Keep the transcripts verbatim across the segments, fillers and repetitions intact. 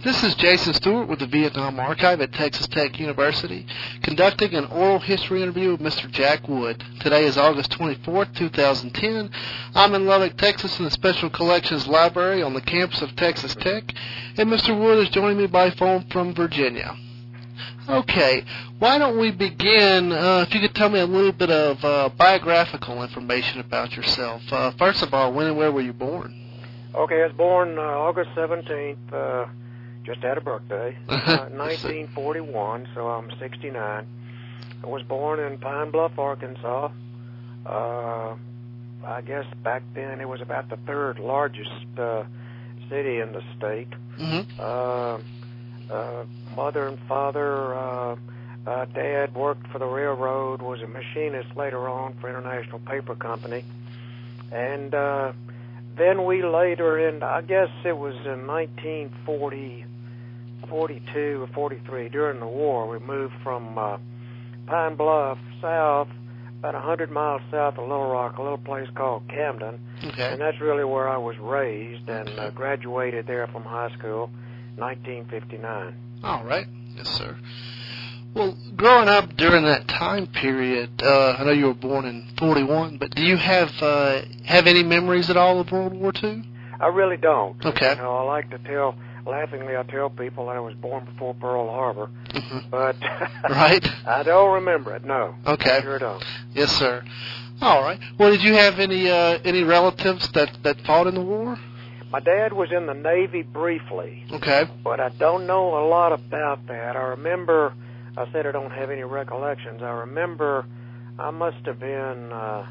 This is Jason Stewart with the Vietnam Archive at Texas Tech University, conducting an oral history interview with Mister Jack Wood. Today is August twenty-fourth, two thousand ten. I'm in Lubbock, Texas, in the Special Collections Library on the campus of Texas Tech, and Mister Wood is joining me by phone from Virginia. Okay, why don't we begin, uh, if you could tell me a little bit of uh, biographical information about yourself. Uh, first of all, when and where were you born? Okay, I was born uh, August seventeenth, uh, just had a birthday, uh, nineteen forty-one, so I'm sixty-nine. I was born in Pine Bluff, Arkansas. Uh, I guess back then it was about the third largest uh, city in the state. Mm-hmm. Uh, uh, mother and father, uh, uh, Dad worked for the railroad, was a machinist later on for International Paper Company. And uh, then we later, in, I guess it was in nineteen forty, forty-two or forty-three, during the war, we moved from uh, Pine Bluff south, about one hundred miles south of Little Rock, a little place called Camden. Okay. And that's really where I was raised, and uh, graduated there from high school, nineteen fifty-nine. All right. Yes, sir. Well, growing up during that time period, uh, I know you were born in forty-one, but do you have uh, have any memories at all of World War Two? I really don't. Okay. You know, I like to tell, laughingly, I tell people I was born before Pearl Harbor, Mm-hmm. but Right. I don't remember it, no. Okay. I sure don't. Yes, sir. All right. Well, did you have any uh, any relatives that, that fought in the war? My dad was in the Navy briefly, Okay. but I don't know a lot about that. I remember, I said I don't have any recollections. I remember I must have been uh,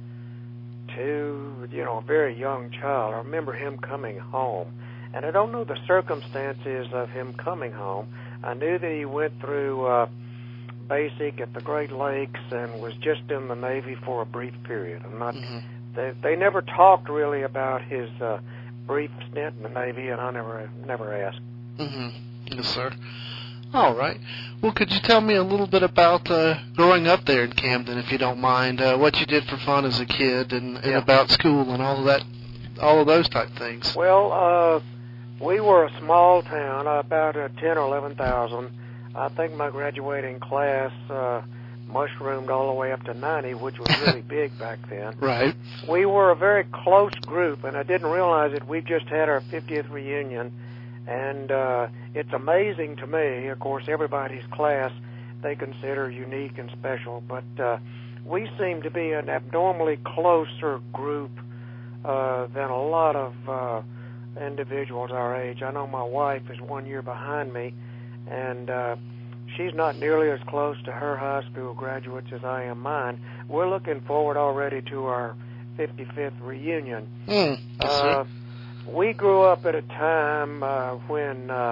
two, you know, a very young child. I remember him coming home, and I don't know the circumstances of him coming home. I knew that he went through uh, basic at the Great Lakes and was just in the Navy for a brief period. I'm not. Mm-hmm. They they never talked really about his uh, brief stint in the Navy, and I never never asked. Mm-hmm. Yes, sir. All right. Well, could you tell me a little bit about uh, growing up there in Camden, if you don't mind, uh, what you did for fun as a kid, and, and Yeah. about school and all of that, all of those type things? Well, uh, we were a small town, uh, about uh, ten or eleven thousand. I think my graduating class uh, mushroomed all the way up to ninety, which was really big back then. Right. We were a very close group, and I didn't realize it. We just had our fiftieth reunion, and uh, it's amazing to me. Of course, everybody's class they consider unique and special, but uh, we seem to be an abnormally closer group uh, than a lot of uh, individuals our age. I know my wife is one year behind me, and uh, she's not nearly as close to her high school graduates as I am mine. We're looking forward already to our fifty-fifth reunion. Mm, yes, Uh, sir. we grew up at a time uh, when uh,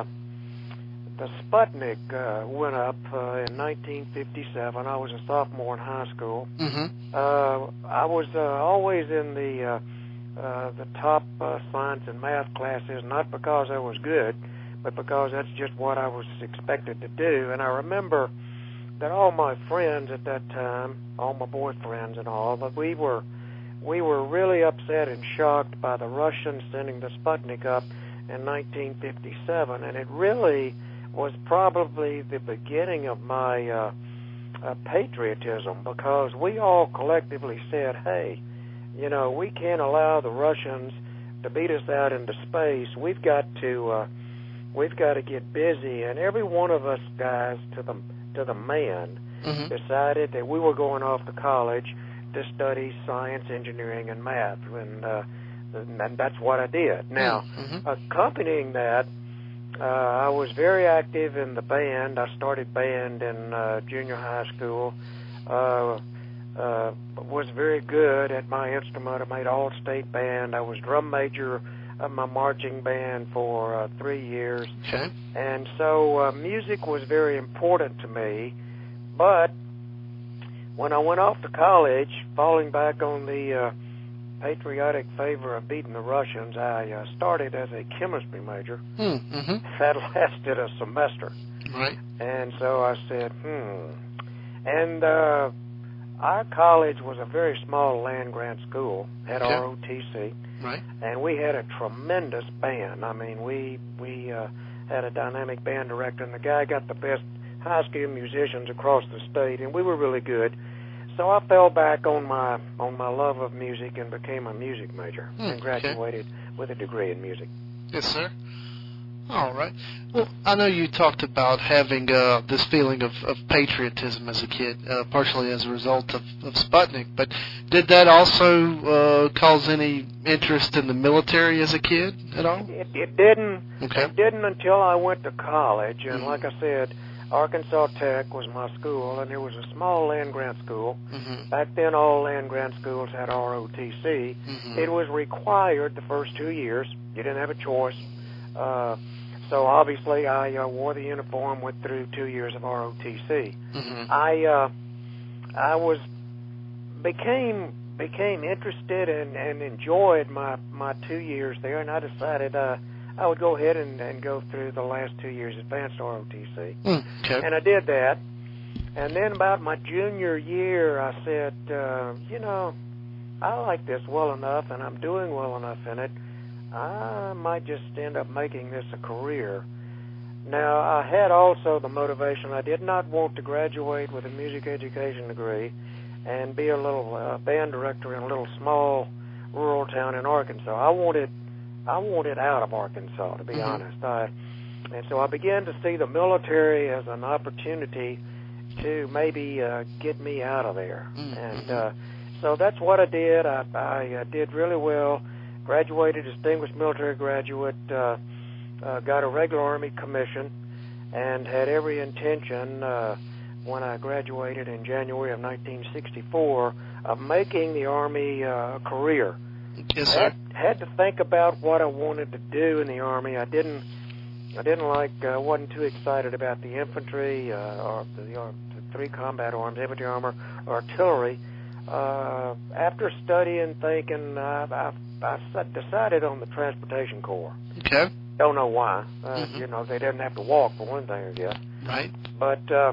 the Sputnik uh, went up uh, in nineteen fifty-seven. I was a sophomore in high school. Mm-hmm. Uh, I was uh, always in the uh, uh, the top uh, science and math classes, not because I was good, but because that's just what I was expected to do. And I remember that all my friends at that time, all my boyfriends and all, that we were we were really upset and shocked by the Russians sending the Sputnik up in nineteen fifty-seven, and it really was probably the beginning of my uh, uh, patriotism, because we all collectively said, hey, you know, we can't allow the Russians to beat us out into space. We've got to uh, we've got to get busy, and every one of us guys to the to the man Mm-hmm. decided that we were going off to college to study science, engineering, and math, and, uh, and that's what I did. Now, Mm-hmm. accompanying that, uh, I was very active in the band. I started band in uh, junior high school. Uh, uh, was very good at my instrument. I made all-state band. I was drum major of my marching band for uh, three years. Okay. And so uh, music was very important to me. But when I went off to college, falling back on the uh, patriotic favor of beating the Russians, I uh, started as a chemistry major. Mm-hmm. That lasted a semester. Right. And so I said, hmm. And uh, our college was a very small land-grant school, had Okay. R O T C. Right. And we had a tremendous band. I mean, we we uh, had a dynamic band director, and the guy got the best high school musicians across the state, and we were really good. So I fell back on my on my love of music and became a music major Hmm, and graduated okay. with a degree in music. Yes, sir. All right. Well, I know you talked about having uh, this feeling of, of patriotism as a kid, uh, partially as a result of, of Sputnik, but did that also uh, cause any interest in the military as a kid at all? It, it didn't. Okay. It didn't until I went to college, and Mm-hmm. like I said, Arkansas Tech was my school, and there was a small land-grant school. Mm-hmm. Back then, all land-grant schools had R O T C. Mm-hmm. It was required the first two years. You didn't have a choice. Uh, so obviously, I uh, wore the uniform, went through two years of R O T C. Mm-hmm. I uh, I was became became interested and, and enjoyed my, my two years there, and I decided uh, I would go ahead and, and go through the last two years advanced R O T C. Mm, okay. And I did that. And then about my junior year, I said, uh, you know, I like this well enough, and I'm doing well enough in it. I might just end up making this a career. Now, I had also the motivation. I did not want to graduate with a music education degree and be a little uh, band director in a little small rural town in Arkansas. I wanted, I wanted out of Arkansas, to be Mm-hmm. honest. I, and so I began to see the military as an opportunity to maybe uh, get me out of there. Mm-hmm. And uh, so that's what I did. I, I uh, did really well. Graduated, distinguished military graduate, uh, uh, got a regular Army commission, and had every intention uh, when I graduated in January of nineteen sixty-four of making the Army uh, a career. Yes, sir. Had, had to think about what I wanted to do in the Army. I didn't. I didn't like. I uh, wasn't too excited about the infantry uh, or the, or the three combat arms, infantry, armor, artillery. Uh, after studying, thinking, uh, I, I decided on the Transportation Corps. Okay. Don't know why. Uh, Mm-hmm. You know, they didn't have to walk for one thing, I guess. Right. But uh,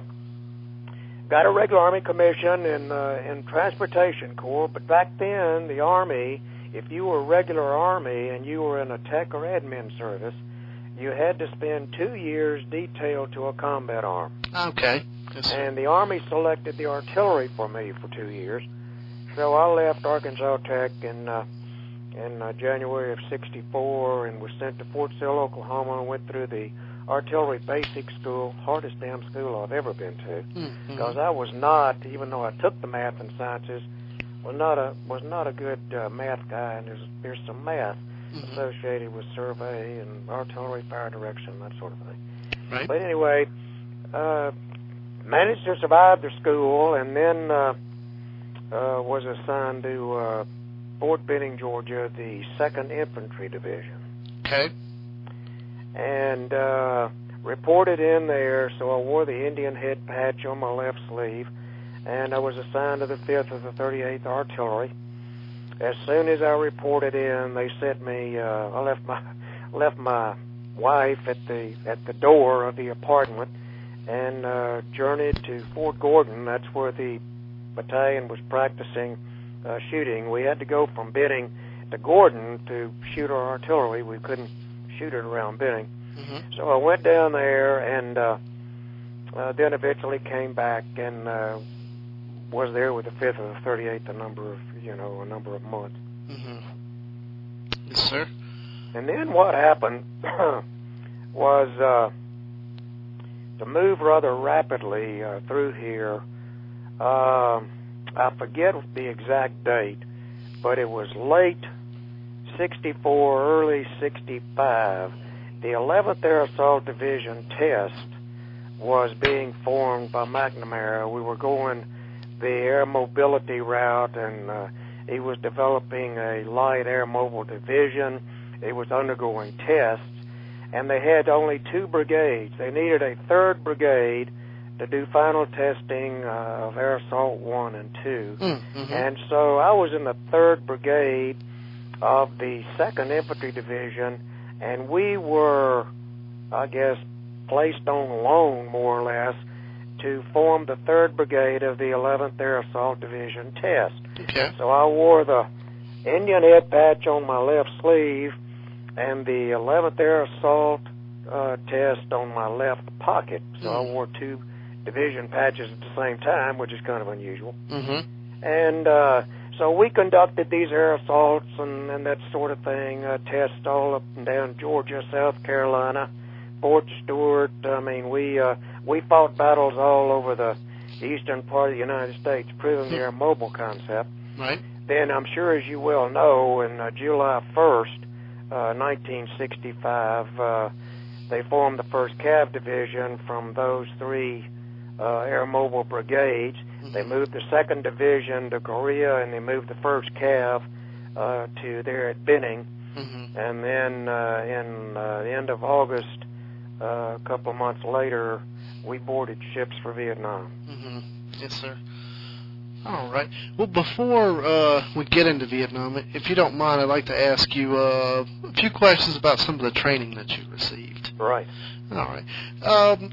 got a regular Army commission in uh, in Transportation Corps. But back then, the Army, if you were regular Army and you were in a tech or admin service, you had to spend two years detailed to a combat arm. Okay. Yes, sir. And the Army selected the artillery for me for two years. So I left Arkansas Tech in uh, in uh, January of sixty-four and was sent to Fort Sill, Oklahoma, and went through the artillery basic school, hardest damn school I've ever been to, Mm-hmm. because I was not, even though I took the math and sciences, was not a was not a good uh, math guy, and there's there's some math Mm-hmm. associated with survey and artillery fire direction, that sort of thing. Right. But anyway, uh, managed to survive the school, and then uh, uh, was assigned to uh, Fort Benning, Georgia, the second Infantry Division. Okay. And uh, reported in there, so I wore the Indian head patch on my left sleeve, and I was assigned to the fifth of the thirty-eighth Artillery. As soon as I reported in, they sent me. Uh, I left my left my wife at the at the door of the apartment, and uh, journeyed to Fort Gordon. That's where the battalion was practicing uh, shooting. We had to go from Benning to Gordon to shoot our artillery. We couldn't shoot it around Benning. Mm-hmm. So I went down there, and uh, uh, then eventually came back and uh, was there with the fifth of the thirty-eighth a number of you know a number of months. Mm-hmm. Yes, sir. And then what happened was uh, to move rather rapidly uh, through here. Uh, I forget the exact date, but it was late sixty-four, early sixty-five. The eleventh Air Assault Division test was being formed by McNamara. We were going the air mobility route, and uh, he was developing a light air mobile division. It was undergoing tests, and they had only two brigades. They needed a third brigade to do final testing uh, of Air Assault one and two. Mm-hmm. And so I was in the third brigade of the second Infantry Division, and we were, I guess, placed on loan, more or less, to form the third brigade of the eleventh Air Assault Division test. Okay. So I wore the Indian head patch on my left sleeve, and the eleventh Air Assault uh, test on my left pocket, so mm. I wore two division patches at the same time, which is kind of unusual. Mm-hmm. And uh, so we conducted these air assaults and, and that sort of thing, uh, tests all up and down Georgia, South Carolina, Fort Stewart. I mean, we uh, we fought battles all over the eastern part of the United States, proving the air mobile concept. Right. Then I'm sure, as you well know, in uh, July first, uh, nineteen sixty-five, uh, they formed the first Cav Division from those three uh, air mobile brigades. Mm-hmm. They moved the second Division to Korea, and they moved the first Cav uh, to there at Benning. Mm-hmm. And then uh, in uh, the end of August, uh, a couple of months later, we boarded ships for Vietnam. Mm-hmm. Yes, sir. All right. Well, before uh, we get into Vietnam, if you don't mind, I'd like to ask you uh, a few questions about some of the training that you received. Right. All right. Um,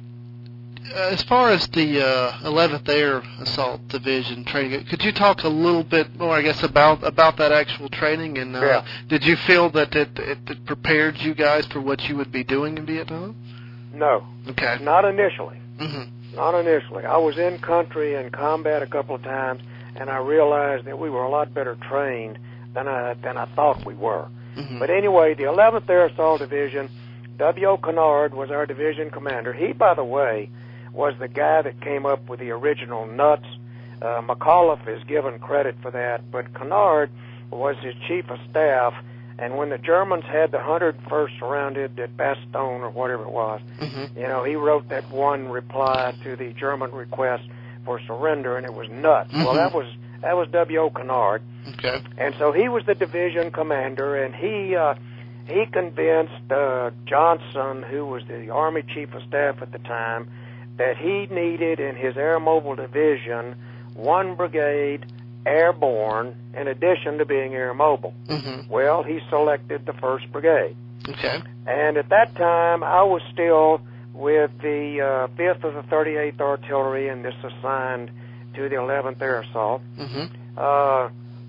as far as the uh, eleventh Air Assault Division training, could you talk a little bit more, I guess, about about that actual training? And uh, yeah. did you feel that it, it, it prepared you guys for what you would be doing in Vietnam? No. Okay. Not initially. Mm-hmm. Not initially. I was in country and combat a couple of times, and I realized that we were a lot better trained than I than I thought we were. Mm-hmm. But anyway, the eleventh Air Assault Division, W O. Kennard was our division commander. He, by the way, was the guy that came up with the original nuts. Uh, McAuliffe is given credit for that, but Kennard was his chief of staff. And when the Germans had the one hundred first surrounded at Bastogne or whatever it was, mm-hmm. you know, he wrote that one reply to the German request for surrender, and it was nuts. Mm-hmm. Well, that was that was W O. Kennard. Okay. And so he was the division commander, and he uh, he convinced uh, Johnson, who was the Army Chief of Staff at the time, that he needed in his Air Mobile Division one brigade airborne in addition to being air mobile. Mm-hmm. Well, he selected the first Brigade. Okay. And at that time, I was still with the uh, fifth of the thirty-eighth Artillery, and this assigned to the eleventh Air Assault. Mm-hmm. Uh,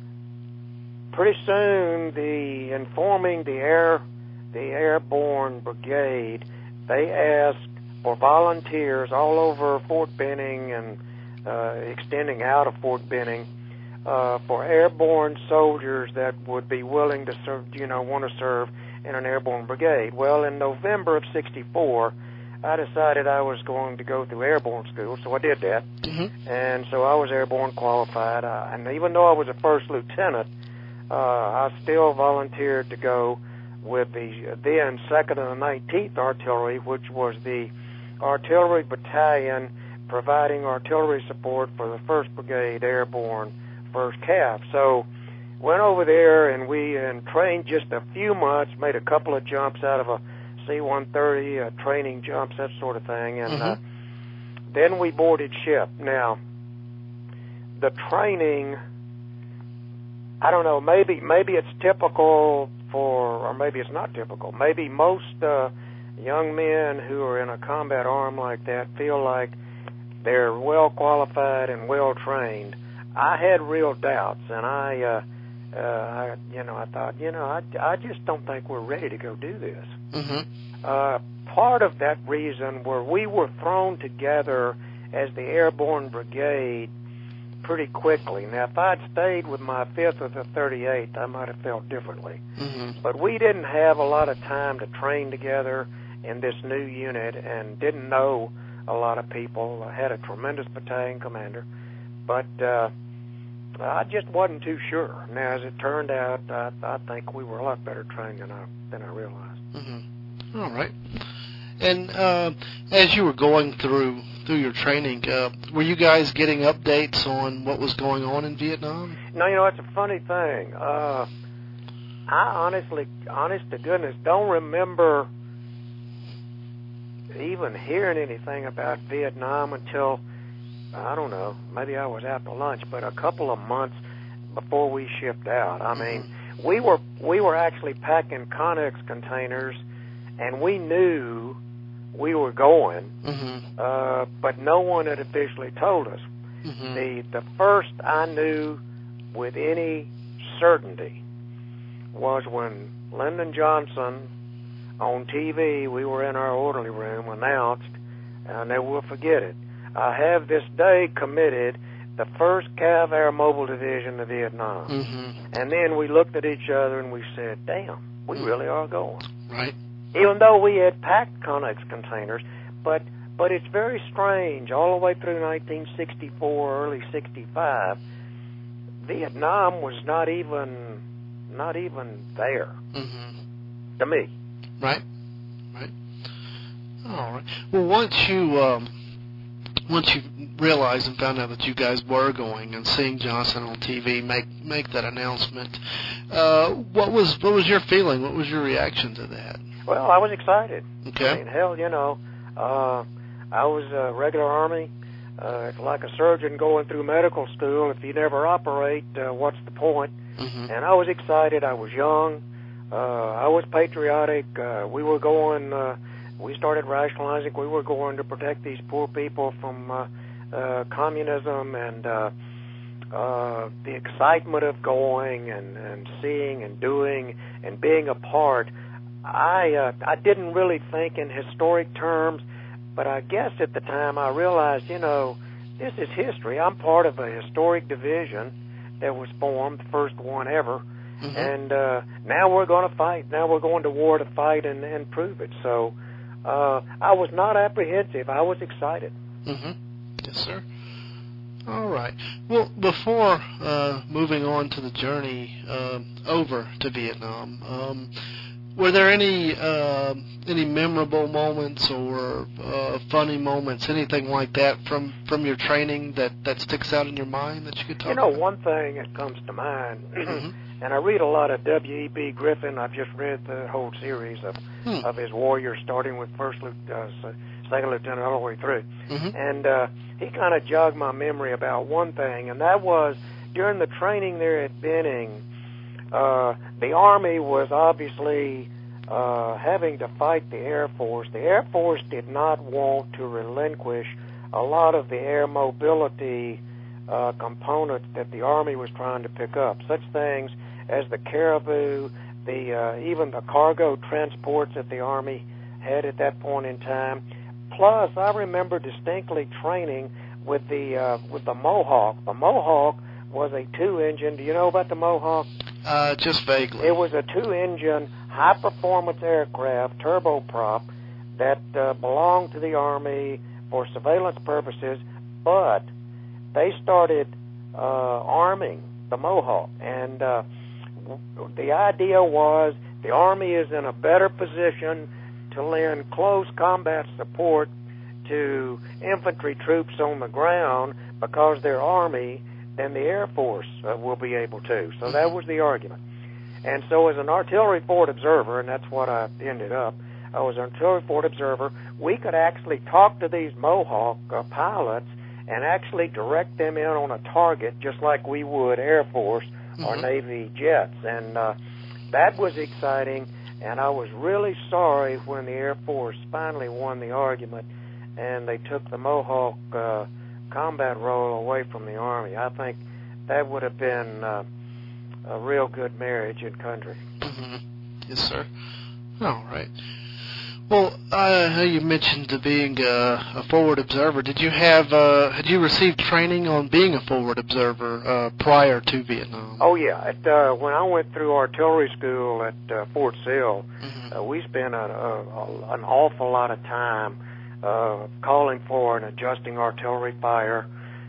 pretty soon, the informing the air, the airborne brigade, they asked for volunteers all over Fort Benning and uh, extending out of Fort Benning uh, for airborne soldiers that would be willing to serve, you know, want to serve in an airborne brigade. Well, in November of sixty-four, I decided I was going to go through airborne school, so I did that. Mm-hmm. And so I was airborne qualified. Uh, and even though I was a first lieutenant, uh, I still volunteered to go with the then second and the nineteenth Artillery, which was the artillery battalion providing artillery support for the first Brigade Airborne first Cav. So went over there, and we and trained just a few months, made a couple of jumps out of a C one thirty, uh, training jumps, that sort of thing, and mm-hmm. uh, then we boarded ship. Now, the training, I don't know, maybe maybe it's typical for, or maybe it's not typical. Maybe most uh, young men who are in a combat arm like that feel like they're well qualified and well trained. I had real doubts, and I, uh, uh, I, you know, I thought, you know, I, I just don't think we're ready to go do this. Mm-hmm. Uh, part of that reason were we were thrown together as the Airborne Brigade pretty quickly. Now, if I'd stayed with my fifth or the thirty-eighth, I might have felt differently. Mm-hmm. But we didn't have a lot of time to train together in this new unit and didn't know a lot of people. I had a tremendous battalion commander, but uh, I just wasn't too sure. Now, as it turned out, I, I think we were a lot better trained than I than I realized. Mm-hmm. All right. And uh, as you were going through through your training, uh, were you guys getting updates on what was going on in Vietnam? No, you know, it's a funny thing. Uh, I honestly, honest to goodness, don't remember even hearing anything about Vietnam until, I don't know, maybe I was out to lunch, but a couple of months before we shipped out. I mean, mm-hmm. we were we were actually packing Connex containers, and we knew we were going, mm-hmm. uh, but no one had officially told us. Mm-hmm. The the first I knew with any certainty was when Lyndon Johnson on T V, we were in our orderly room, announced, and I never will forget it. I have this day committed the first Cav Air Mobile Division to Vietnam. Mm-hmm. And then we looked at each other and we said, damn, we mm-hmm. really are going. Right. Even though we had packed Connex containers, but but it's very strange, all the way through nineteen sixty-four, early sixty-five, Vietnam was not even not even there mm-hmm. to me. Right. Right. All right. Well, once you um, once you realized and found out that you guys were going, and seeing Johnson on T V make make that announcement, uh, what was what was your feeling? What was your reaction to that? Well, I was excited. Okay. I mean, hell, you know, uh, I was a regular Army. Uh, it's like a surgeon going through medical school. If you never operate, uh, what's the point? Mm-hmm. And I was excited. I was young. Uh, I was patriotic. Uh, we were going, uh, we started rationalizing we were going to protect these poor people from uh, uh, communism, and uh, uh, the excitement of going and, and seeing and doing and being a part. I uh, I didn't really think in historic terms, but I guess at the time I realized, you know, this is history. I'm part of a historic division that was formed, the first one ever, mm-hmm. and uh, now we're going to fight. Now we're going to war to fight and, and prove it. So uh, I was not apprehensive. I was excited. Mm-hmm. Yes, sir. All right. Well, before uh, moving on to the journey uh, over to Vietnam, um, were there any uh, any memorable moments or uh, funny moments, anything like that from, from your training that, that sticks out in your mind that you could talk You know, about? one thing that comes to mind, mm-hmm. and I read a lot of W E B Griffin. I've just read the whole series of hmm. of his warriors, starting with first uh, second lieutenant all the way through. Mm-hmm. And uh, he kind of jogged my memory about one thing, and that was during the training there at Benning, uh, the Army was obviously uh, having to fight the Air Force. The Air Force did not want to relinquish a lot of the air mobility uh, components that the Army was trying to pick up, such things as the Caribou, the uh, even the cargo transports that the Army had at that point in time. Plus, I remember distinctly training with the uh, with the Mohawk. The Mohawk was a two-engine. Do you know about the Mohawk? Uh, just vaguely. It was a two-engine, high-performance aircraft, turboprop, that uh, belonged to the Army for surveillance purposes, but they started uh, arming the Mohawk. And uh, the idea was the Army is in a better position to lend close combat support to infantry troops on the ground because they're Army than the Air Force uh, will be able to. So that was the argument. And so as an artillery forward observer, and that's what I ended up, I was an artillery forward observer, we could actually talk to these Mohawk uh, pilots and actually direct them in on a target just like we would Air Force mm-hmm. or Navy jets. And uh, that was exciting, and I was really sorry when the Air Force finally won the argument and they took the Mohawk uh, combat role away from the Army. I think that would have been uh, a real good marriage in country. Mm-hmm. Yes, sir. All right. Well, I know you mentioned being a, a forward observer. Did you have, uh, had you received training on being a forward observer uh, prior to Vietnam? Oh, yeah. At, uh, when I went through artillery school at uh, Fort Sill, mm-hmm. uh, we spent a, a, a, an awful lot of time uh, calling for and adjusting artillery fire.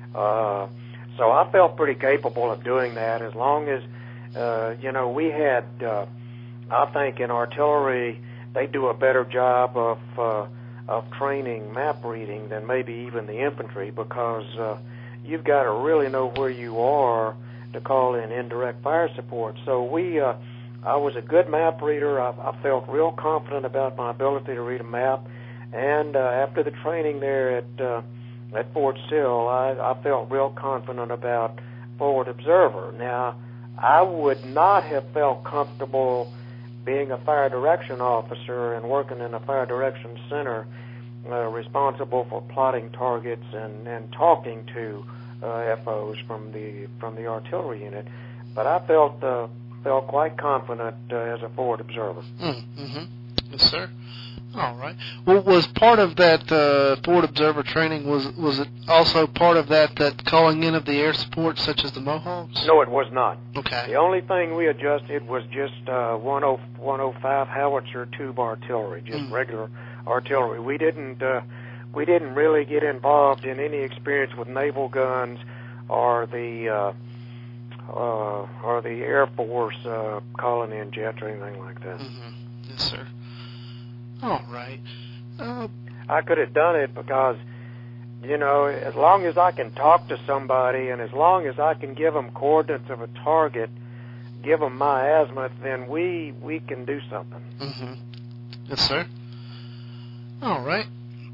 Uh, so I felt pretty capable of doing that as long as, uh, you know, we had, uh, I think in artillery, they do a better job of uh, of training map reading than maybe even the infantry because uh, you've got to really know where you are to call in indirect fire support. So we, uh, I was a good map reader. I, I felt real confident about my ability to read a map. And uh, after the training there at uh, at Fort Sill, I, I felt real confident about forward observer. Now, I would not have felt comfortable being a fire direction officer and working in a fire direction center uh, responsible for plotting targets and, and talking to uh, F Os from the from the artillery unit. But I felt uh, felt quite confident uh, as a forward observer. Mm-hmm. Yes, sir. All right. Well, was part of that uh, forward observer training, was was it also part of that, that calling in of the air support, such as the Mohawks? No, it was not. Okay. The only thing we adjusted was just uh, one oh five howitzer tube artillery, just mm. regular artillery. We didn't uh, we didn't really get involved in any experience with naval guns or the uh, uh, or the Air Force uh, calling in jets or anything like that. Mm-hmm. Yes, sir. All right. Uh, I could have done it because, you know, as long as I can talk to somebody and as long as I can give them coordinates of a target, give them my azimuth, then we we can do something. Mm-hmm. Yes, sir. All right.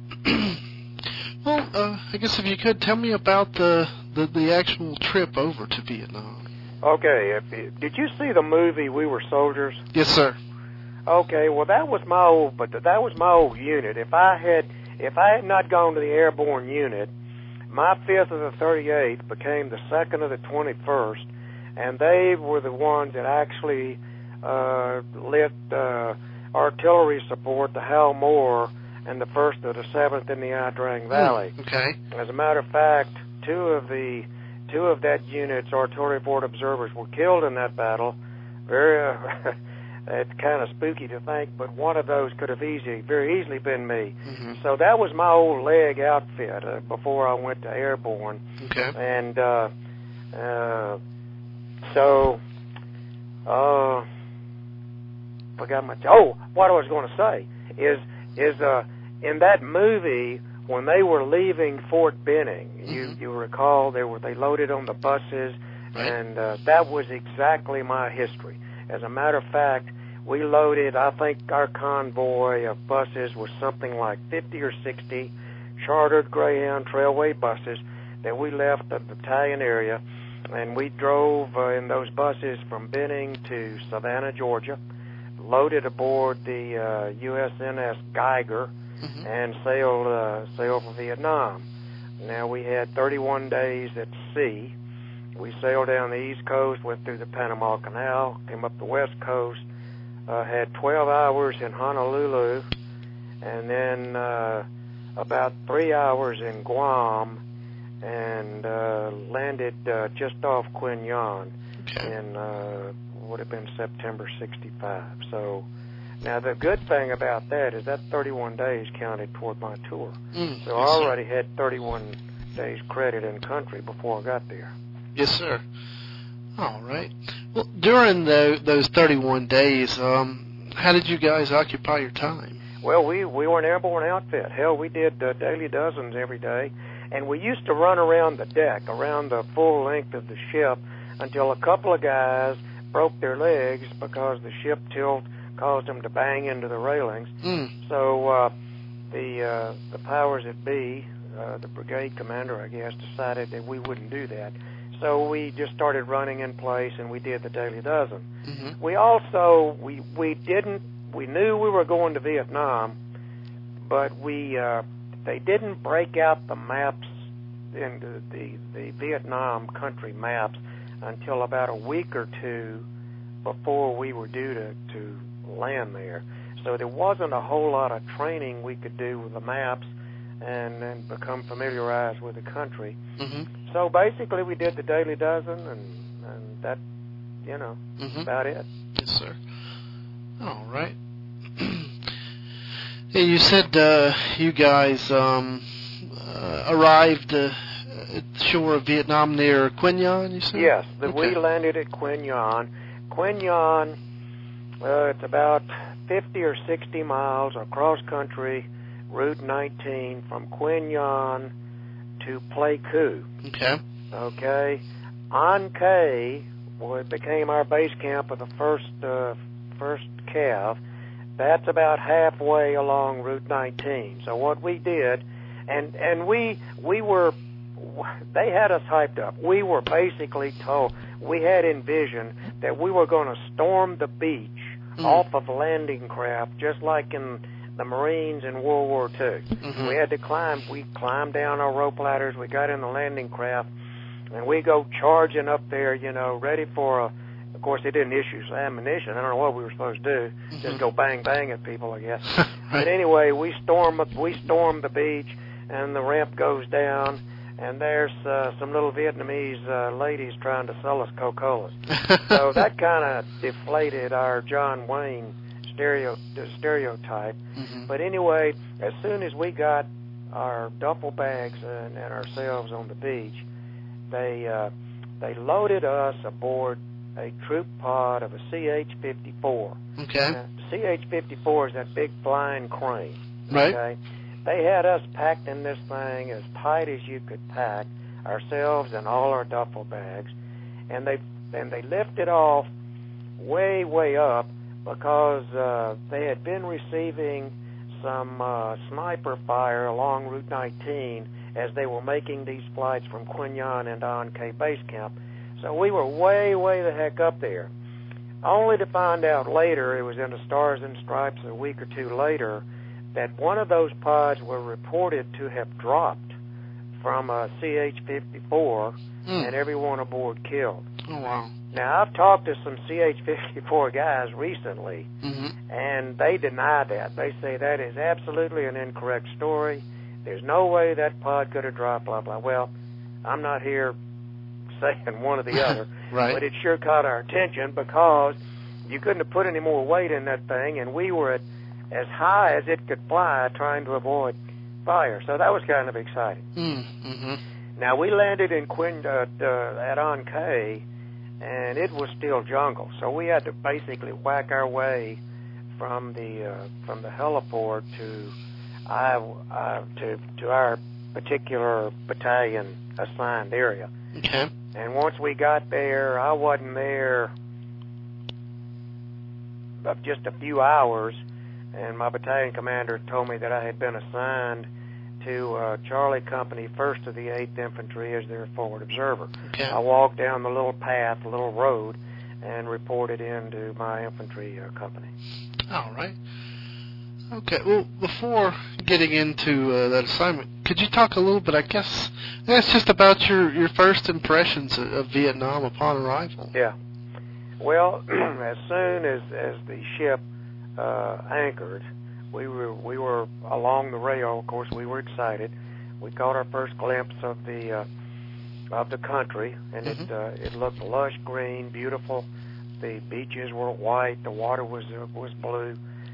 Well, uh, I guess if you could tell me about the, the, the actual trip over to Vietnam. Okay. If you, did you see the movie We Were Soldiers? Yes, sir. Okay, well that was my old, but that was my old unit. If I had, if I had not gone to the airborne unit, my fifth of the thirty-eighth became the second of the twenty-first, and they were the ones that actually uh, lit uh, artillery support to Hal Moore and the first of the seventh in the Ia Drang Valley. Mm, okay. As a matter of fact, two of the two of that unit's artillery forward observers were killed in that battle. Very. Uh, It's kind of spooky to think, but one of those could have easily, very easily been me. Mm-hmm. So that was my old leg outfit uh, before I went to airborne. Okay. And uh, uh, so, uh, forgot my. Oh, what I was going to say is is uh, in that movie when they were leaving Fort Benning, mm-hmm. you you recall they were they loaded on the buses, right. and uh, that was exactly my history. As a matter of fact, we loaded, I think our convoy of buses was something like fifty or sixty chartered Greyhound Trailway buses that we left the battalion area, and we drove uh, in those buses from Benning to Savannah, Georgia, loaded aboard the uh, U S N S Geiger, mm-hmm. and sailed, uh, sailed for Vietnam. Now, we had thirty-one days at sea. We sailed down the East Coast, went through the Panama Canal, came up the West Coast, uh, had twelve hours in Honolulu, and then uh, about three hours in Guam, and uh, landed uh, just off Quin Yon okay. in, uh, would have been September sixty-five. So, now the good thing about that is that thirty-one days counted toward my tour. Mm, so I already sir. had thirty-one days credit in country before I got there. Yes, sir. All right. Well, during the, those thirty-one days, um, how did you guys occupy your time? Well, we, we were an airborne outfit. Hell, we did uh, daily dozens every day, and we used to run around the deck, around the full length of the ship, until a couple of guys broke their legs because the ship tilt caused them to bang into the railings. Mm. So uh, the uh, the powers that be, uh, the brigade commander, I guess, decided that we wouldn't do that. So we just started running in place, and we did the daily dozen. Mm-hmm. We also we we didn't we knew we were going to Vietnam, but we uh, they didn't break out the maps into the the Vietnam country maps until about a week or two before we were due to to land there. So there wasn't a whole lot of training we could do with the maps and and become familiarized with the country. Mm-hmm. So basically, we did the daily dozen, and, and that, you know, mm-hmm. about it. Yes, sir. All right. Yeah, you said uh, you guys um, uh, arrived uh, at the shore of Vietnam near Quin Yon, you said? Yes, the, okay. we landed at Quin Yon. Quin Yon, uh, it's about fifty or sixty miles across country, Route nineteen, from Quin Yon to Pleiku. Okay. Okay. An Khê, well, it became our base camp of the first uh, first Cav. That's about halfway along Route nineteen. So what we did, and and we we were, they had us hyped up. We were basically told, we had envisioned that we were going to storm the beach mm. off of landing craft, just like in the Marines in World War Two. Mm-hmm. We had to climb. We climbed down our rope ladders. We got in the landing craft, and we go charging up there, you know, ready for a Of course, they didn't issue ammunition. I don't know what we were supposed to do. Mm-hmm. Just go bang bang at people, I guess. Right. But anyway, we storm we storm the beach, and the ramp goes down, and there's uh, some little Vietnamese uh, ladies trying to sell us Coca-Cola. So that kind of deflated our John Wayne stereo stereotype. Mm-hmm. But anyway, as soon as we got our duffel bags and, and ourselves on the beach, they uh, they loaded us aboard a troop pod of a C H fifty-four. Okay. Now, C H fifty-four is that big flying crane. Right. Okay. They had us packed in this thing as tight as you could pack, ourselves and all our duffel bags, and they and they lifted off way way up because uh, they had been receiving some uh, sniper fire along Route nineteen as they were making these flights from Quin Yon into An Cay Base Camp. So we were way, way the heck up there, only to find out later, it was in the Stars and Stripes a week or two later, that one of those pods were reported to have dropped from a C H fifty-four mm. and everyone aboard killed. Oh, wow. Now, I've talked to some C H fifty-four guys recently, mm-hmm. and they deny that. They say that is absolutely an incorrect story. There's no way that pod could have dropped, blah, blah. Well, I'm not here saying one or the other, right. but it sure caught our attention because you couldn't have put any more weight in that thing, and we were at as high as it could fly trying to avoid fire. So that was kind of exciting. Mm-hmm. Now, we landed in Quin, uh, uh, at An Cay, and it was still jungle, so we had to basically whack our way from the uh, from the heliport to I, uh, to to our particular battalion assigned area. Okay. And once we got there, I wasn't there but just a few hours, and my battalion commander told me that I had been assigned to uh, Charlie Company, first of the eighth Infantry, as their forward observer. Okay. I walked down the little path, the little road, and reported into my infantry uh, company. All right. Okay. Well, before getting into uh, that assignment, could you talk a little bit, I guess, that's just about your, your first impressions of, of Vietnam upon arrival? Yeah. Well, as soon as, as the ship uh, anchored, we were we were along the rail. Of course, we were excited. We caught our first glimpse of the uh, of the country, and mm-hmm. it uh, it looked lush green, beautiful. The beaches were white. The water was uh, was blue.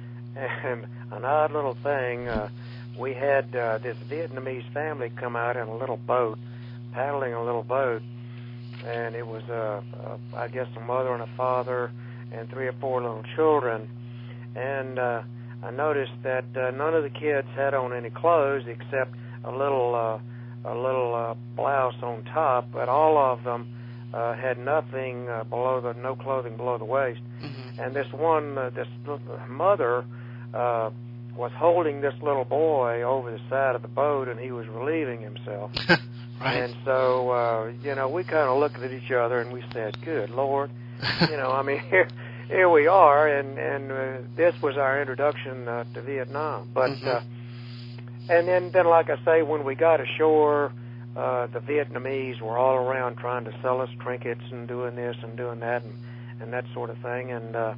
And an odd little thing, uh, we had uh, this Vietnamese family come out in a little boat, paddling a little boat, and it was, uh, uh, I guess, a mother and a father and three or four little children. And uh, I noticed that uh, none of the kids had on any clothes except a little uh, a little uh, blouse on top, but all of them uh, had nothing uh, below the no clothing below the waist. Mm-hmm. And this one, uh, this mother. Uh, was holding this little boy over the side of the boat, and he was relieving himself. Right. And so, uh, you know, we kind of looked at each other, and we said, good Lord. You know, I mean, here here we are, and, and uh, this was our introduction uh, to Vietnam. But, mm-hmm. uh, and then, then, like I say, when we got ashore, uh, the Vietnamese were all around trying to sell us trinkets and doing this and doing that and, and that sort of thing. And, uh,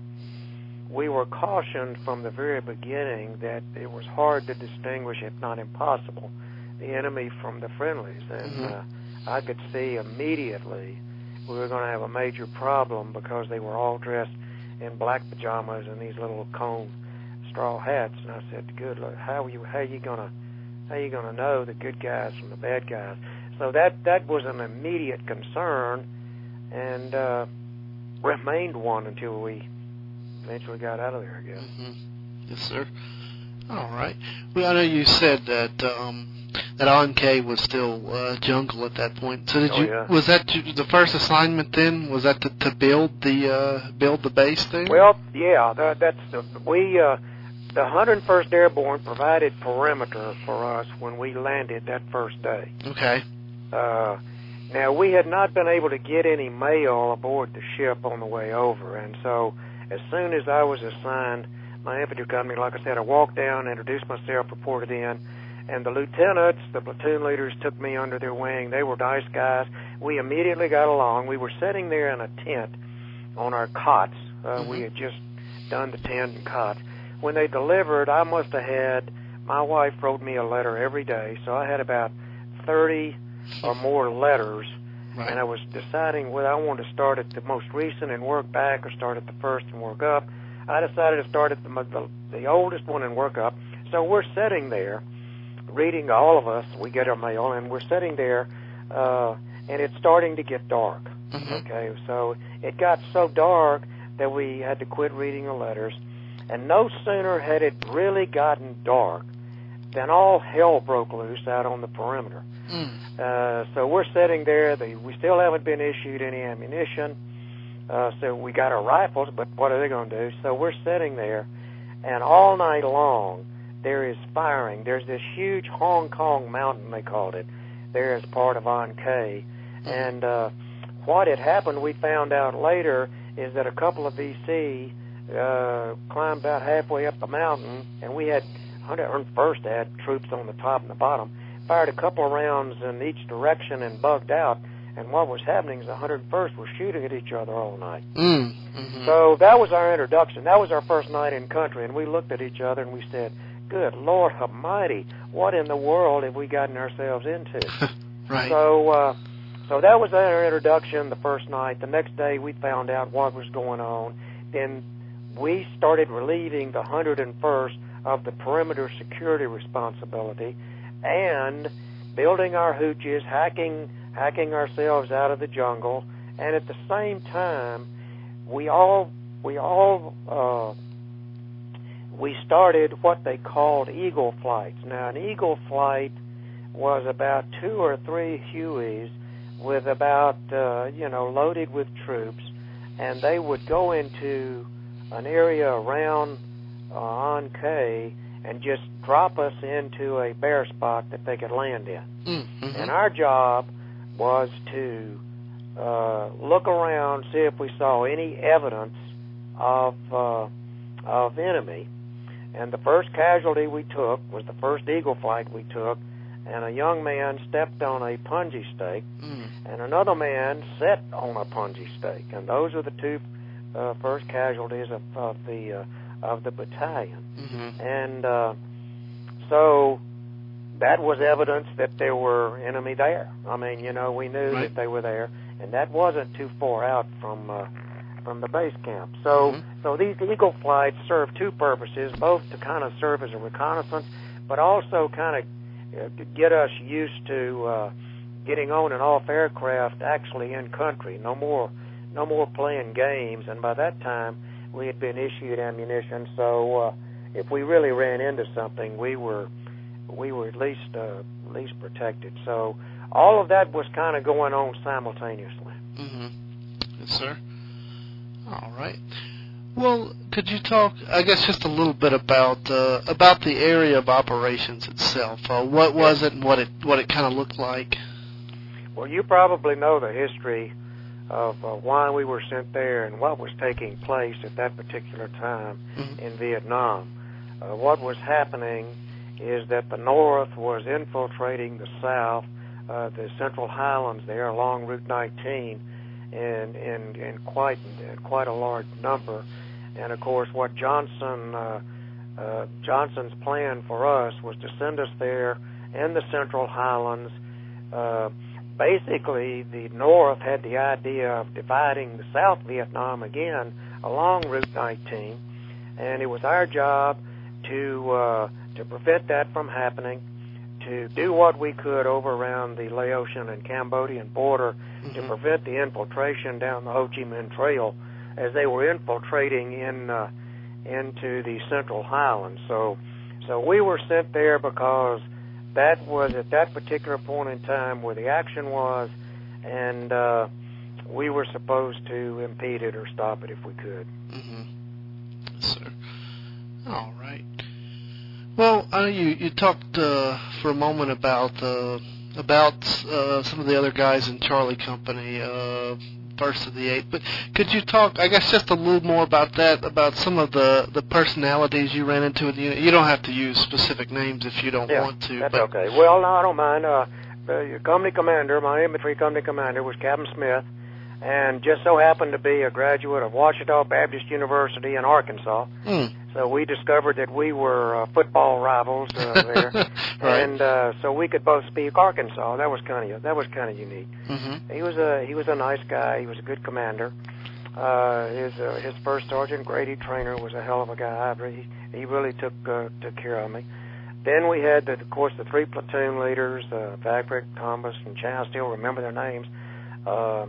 we were cautioned from the very beginning that it was hard to distinguish, if not impossible, the enemy from the friendlies. And mm-hmm. uh, I could see immediately we were going to have a major problem because they were all dressed in black pajamas and these little cone straw hats. And I said, "Good Lord, how are you? How are you going to? How are you going to know the good guys from the bad guys?" So that that was an immediate concern, and uh, remained one until we eventually got out of there, I guess. Mm-hmm. Yes, sir. All right. Well, I know you said that um, that An Cay was still uh, jungle at that point. So did oh, you? Yeah. Was that the first assignment then? Was that to, to build the uh, build the base there? Well, yeah. That, that's the, we. Uh, the one hundred first Airborne provided perimeter for us when we landed that first day. Okay. Uh, now we had not been able to get any mail aboard the ship on the way over, and so. As soon as I was assigned my infantry company, like I said, I walked down, introduced myself, reported in, and the lieutenants, the platoon leaders, took me under their wing. They were nice guys. We immediately got along. We were sitting there in a tent on our cots. Uh, mm-hmm. We had just done the tent and cots. When they delivered, I must have had, my wife wrote me a letter every day, so I had about thirty or more letters, right. and I was deciding whether I wanted to start at the most recent and work back or start at the first and work up. I decided to start at the, the, the oldest one and work up. So we're sitting there, reading, all of us, we get our mail, and we're sitting there, uh, and it's starting to get dark. Mm-hmm. Okay, so it got so dark that we had to quit reading the letters, and no sooner had it really gotten dark than all hell broke loose out on the perimeter. Mm. Uh, so we're sitting there. The, we still haven't been issued any ammunition, uh, so we got our rifles, but what are they going to do? So we're sitting there, and all night long there is firing. There's this huge Hong Kong mountain, they called it, there as part of On K. And uh, what had happened, we found out later, is that a couple of V C uh, climbed about halfway up the mountain, and we had, one hundred first had troops on the top and the bottom, fired a couple of rounds in each direction and bugged out, and what was happening is the one hundred first were shooting at each other all night. Mm. Mm-hmm. So that was our introduction. That was our first night in country, and we looked at each other and we said, good Lord Almighty, what in the world have we gotten ourselves into? Right. So, uh, so that was our introduction the first night. The next day we found out what was going on. Then we started relieving the one hundred first of the perimeter security responsibility and building our hooches, hacking, hacking ourselves out of the jungle, and at the same time, we all, we all, uh, we started what they called eagle flights. Now, an eagle flight was about two or three Hueys with about, uh, you know, loaded with troops, and they would go into an area around uh, On K and just drop us into a bare spot that they could land in. Mm-hmm. And our job was to uh, look around, see if we saw any evidence of uh, of enemy. And the first casualty we took was the first eagle flight we took, and a young man stepped on a punji stake, mm. and another man sat on a punji stake. And those are the two uh, first casualties of, of the uh, of the battalion. Mm-hmm. And uh, so that was evidence that there were enemy there. I mean, you know, we knew right. that they were there, and that wasn't too far out from uh, from the base camp. So, mm-hmm. so these eagle flights serve two purposes, both to kind of serve as a reconnaissance, but also kind of uh, to get us used to uh, getting on and off aircraft actually in country. No more, no more playing games. And by that time, we had been issued ammunition. So, uh, if we really ran into something, we were we were at least uh, at least protected. So, all of that was kind of going on simultaneously. Mm-hmm. Yes, sir. All right. Well, could you talk, I guess, just a little bit about uh, about the area of operations itself? Uh, what was it, and what it what it kind of looked like? Well, you probably know the history of uh, why we were sent there and what was taking place at that particular time mm-hmm. in Vietnam. Uh, what was happening is that the North was infiltrating the South, uh, the Central Highlands there along Route nineteen, in in, in quite in quite a large number. And of course, what Johnson uh, uh, Johnson's plan for us was to send us there in the Central Highlands. Uh, basically, the North had the idea of dividing the South Vietnam again along Route nineteen, and it was our job to uh, to prevent that from happening, to do what we could over around the Laotian and Cambodian border mm-hmm. to prevent the infiltration down the Ho Chi Minh Trail as they were infiltrating in uh, into the Central Highlands. So, so we were sent there because that was at that particular point in time where the action was, and uh, we were supposed to impede it or stop it if we could. Mm-hmm. Yes, sir. All right. Well, I know you, you talked uh, for a moment about uh, about uh, some of the other guys in Charlie Company, uh, first of the eighth, but could you talk, I guess, just a little more about that, about some of the, the personalities you ran into in the unit? You don't have to use specific names if you don't yeah, want to. That's but okay. Well, no, I don't mind. Uh, the company commander, my infantry company commander, was Captain Smith. and just so happened to be a graduate of Ouachita Baptist University in Arkansas. Mm. So we discovered that we were uh, football rivals uh, there, right. and uh, so we could both speak Arkansas. That was kind of that was kind of unique. Mm-hmm. He was a he was a nice guy. He was a good commander. Uh, his uh, his first sergeant, Grady Trainer, was a hell of a guy. He he really took uh, took care of me. Then we had, the, of course, the three platoon leaders, uh, Vagrick, Thomas, and Chow. I still remember their names. Uh,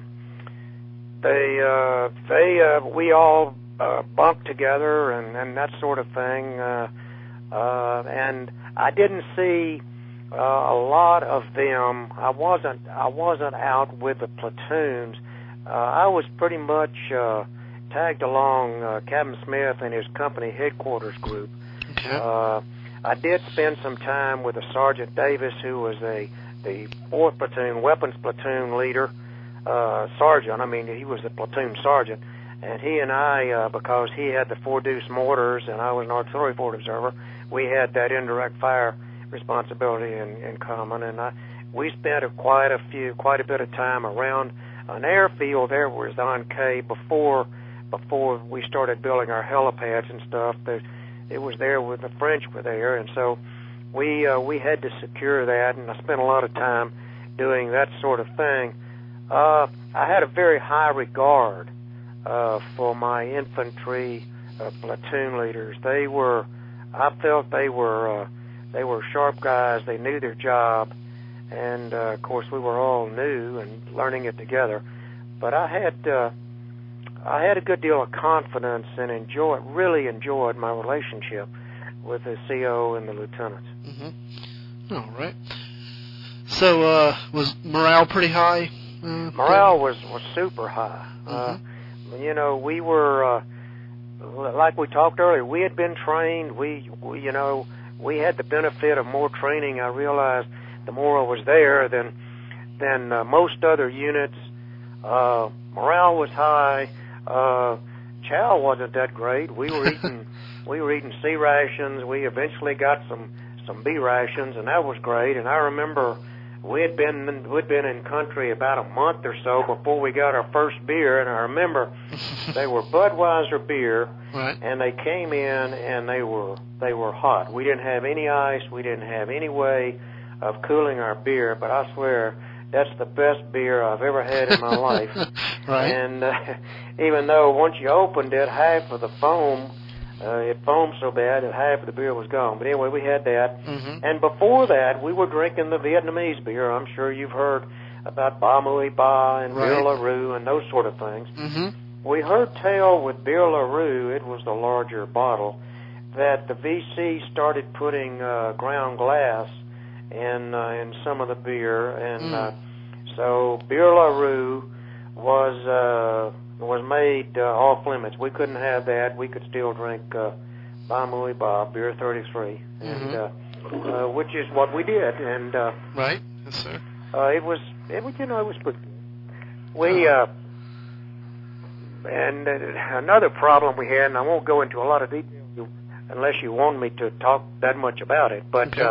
they uh, they uh, we all uh, bunked together and, and that sort of thing. Uh, uh, and I didn't see uh, a lot of them. I wasn't I wasn't out with the platoons. Uh, I was pretty much uh, tagged along uh, Captain Smith and his company headquarters group. Okay. Uh, I did spend some time with a Sergeant Davis, who was a the fourth platoon, weapons platoon leader, uh, sergeant. I mean, he was the platoon sergeant, and he and I, uh, because he had the four deuce mortars and I was an artillery forward observer, we had that indirect fire responsibility in, in common, and I, we spent a, quite a few, quite a bit of time around an airfield there where Zon K before before we started building our helipads and stuff. There, it was there when the French were there, and so we uh, we had to secure that, and I spent a lot of time doing that sort of thing. Uh, I had a very high regard uh, for my infantry uh, platoon leaders. They were, I felt they were uh, they were sharp guys. They knew their job, and uh, of course we were all new and learning it together. But I had uh, I had a good deal of confidence and enjoyed, really enjoyed my relationship with the C O and the lieutenants. Mm-hmm. All right. So, uh, was morale pretty high? Uh, morale was, was super high. Mm-hmm. Uh, you know, we were, uh, like we talked earlier, we had been trained. We, we, you know, we had the benefit of more training. I realized the more I was there than, than uh, most other units. Uh, morale was high. Uh, chow wasn't that great. We were eating, we were eating C rations. We eventually got some, some B rations, and that was great. And I remember we had been, we'd been in country about a month or so before we got our first beer, and I remember they were Budweiser beer, right. and they came in and they were, they were hot. We didn't have any ice. We didn't have any way of cooling our beer, but I swear, that's the best beer I've ever had in my life. Right. And uh, even though once you opened it, half of the foam, uh, it foamed so bad that half of the beer was gone. But anyway, we had that. Mm-hmm. And before that, we were drinking the Vietnamese beer. I'm sure you've heard about Ba Mui Ba and right. Beer LaRue and those sort of things. Mm-hmm. We heard tell with Beer LaRue, it was the larger bottle, that the V C started putting uh, ground glass in uh, in some of the beer, and mm. uh, so Beer LaRue was uh, was made uh, off limits. We couldn't have that. We could still drink uh, Ba Mui Ba, Beer thirty-three, and mm-hmm. uh, uh, which is what we did. And uh, right, yes, sir. Uh, it was, it was, you know, it was good. We uh, and uh, another problem we had, and I won't go into a lot of detail unless you want me to talk that much about it, but. Okay. Uh,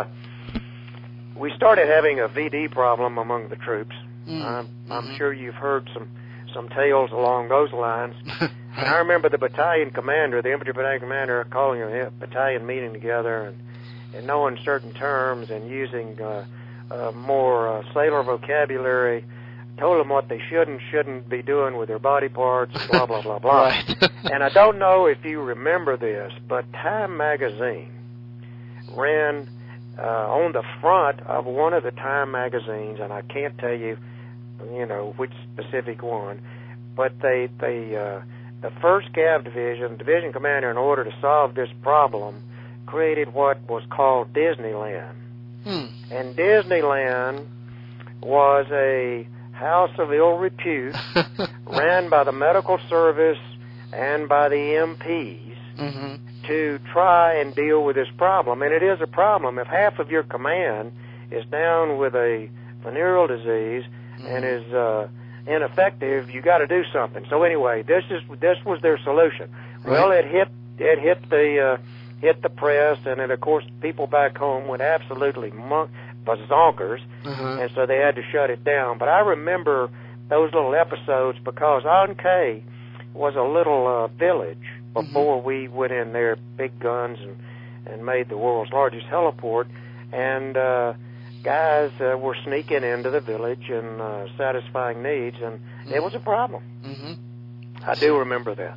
We started having a V D problem among the troops. Mm. I'm, I'm mm-hmm. sure you've heard some, some tales along those lines. Right. And I remember the battalion commander, the infantry battalion commander, calling a battalion meeting together and, and knowing certain terms and using uh, uh, more uh, sailor vocabulary, told them what they should and shouldn't be doing with their body parts, blah, blah, blah, blah. Right. And I don't know if you remember this, but Time magazine ran... Uh, on the front of one of the Time magazines, and I can't tell you, you know, which specific one, but they, they, uh, the first Cav Division, division commander, in order to solve this problem, created what was called Disneyland. Hmm. And Disneyland was a house of ill repute, ran by the medical service and by the M Ps. Mm-hmm. To try and deal with this problem. And it is a problem. If half of your command is down with a venereal disease mm-hmm. and is uh, ineffective, you got to do something. So anyway, this is this was their solution. Right. Well, it hit it hit the uh, hit the press, and then of course people back home went absolutely monk bazonkers, uh-huh. and so they had to shut it down. But I remember those little episodes, because Ankh was a little uh, village before mm-hmm. we went in there, big guns, and, and made the world's largest heliport. And uh, guys uh, were sneaking into the village and uh, satisfying needs, and mm-hmm. it was a problem. Mm-hmm. I do remember that.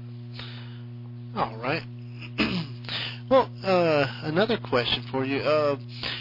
All right. Well, uh, another question for you. Uh,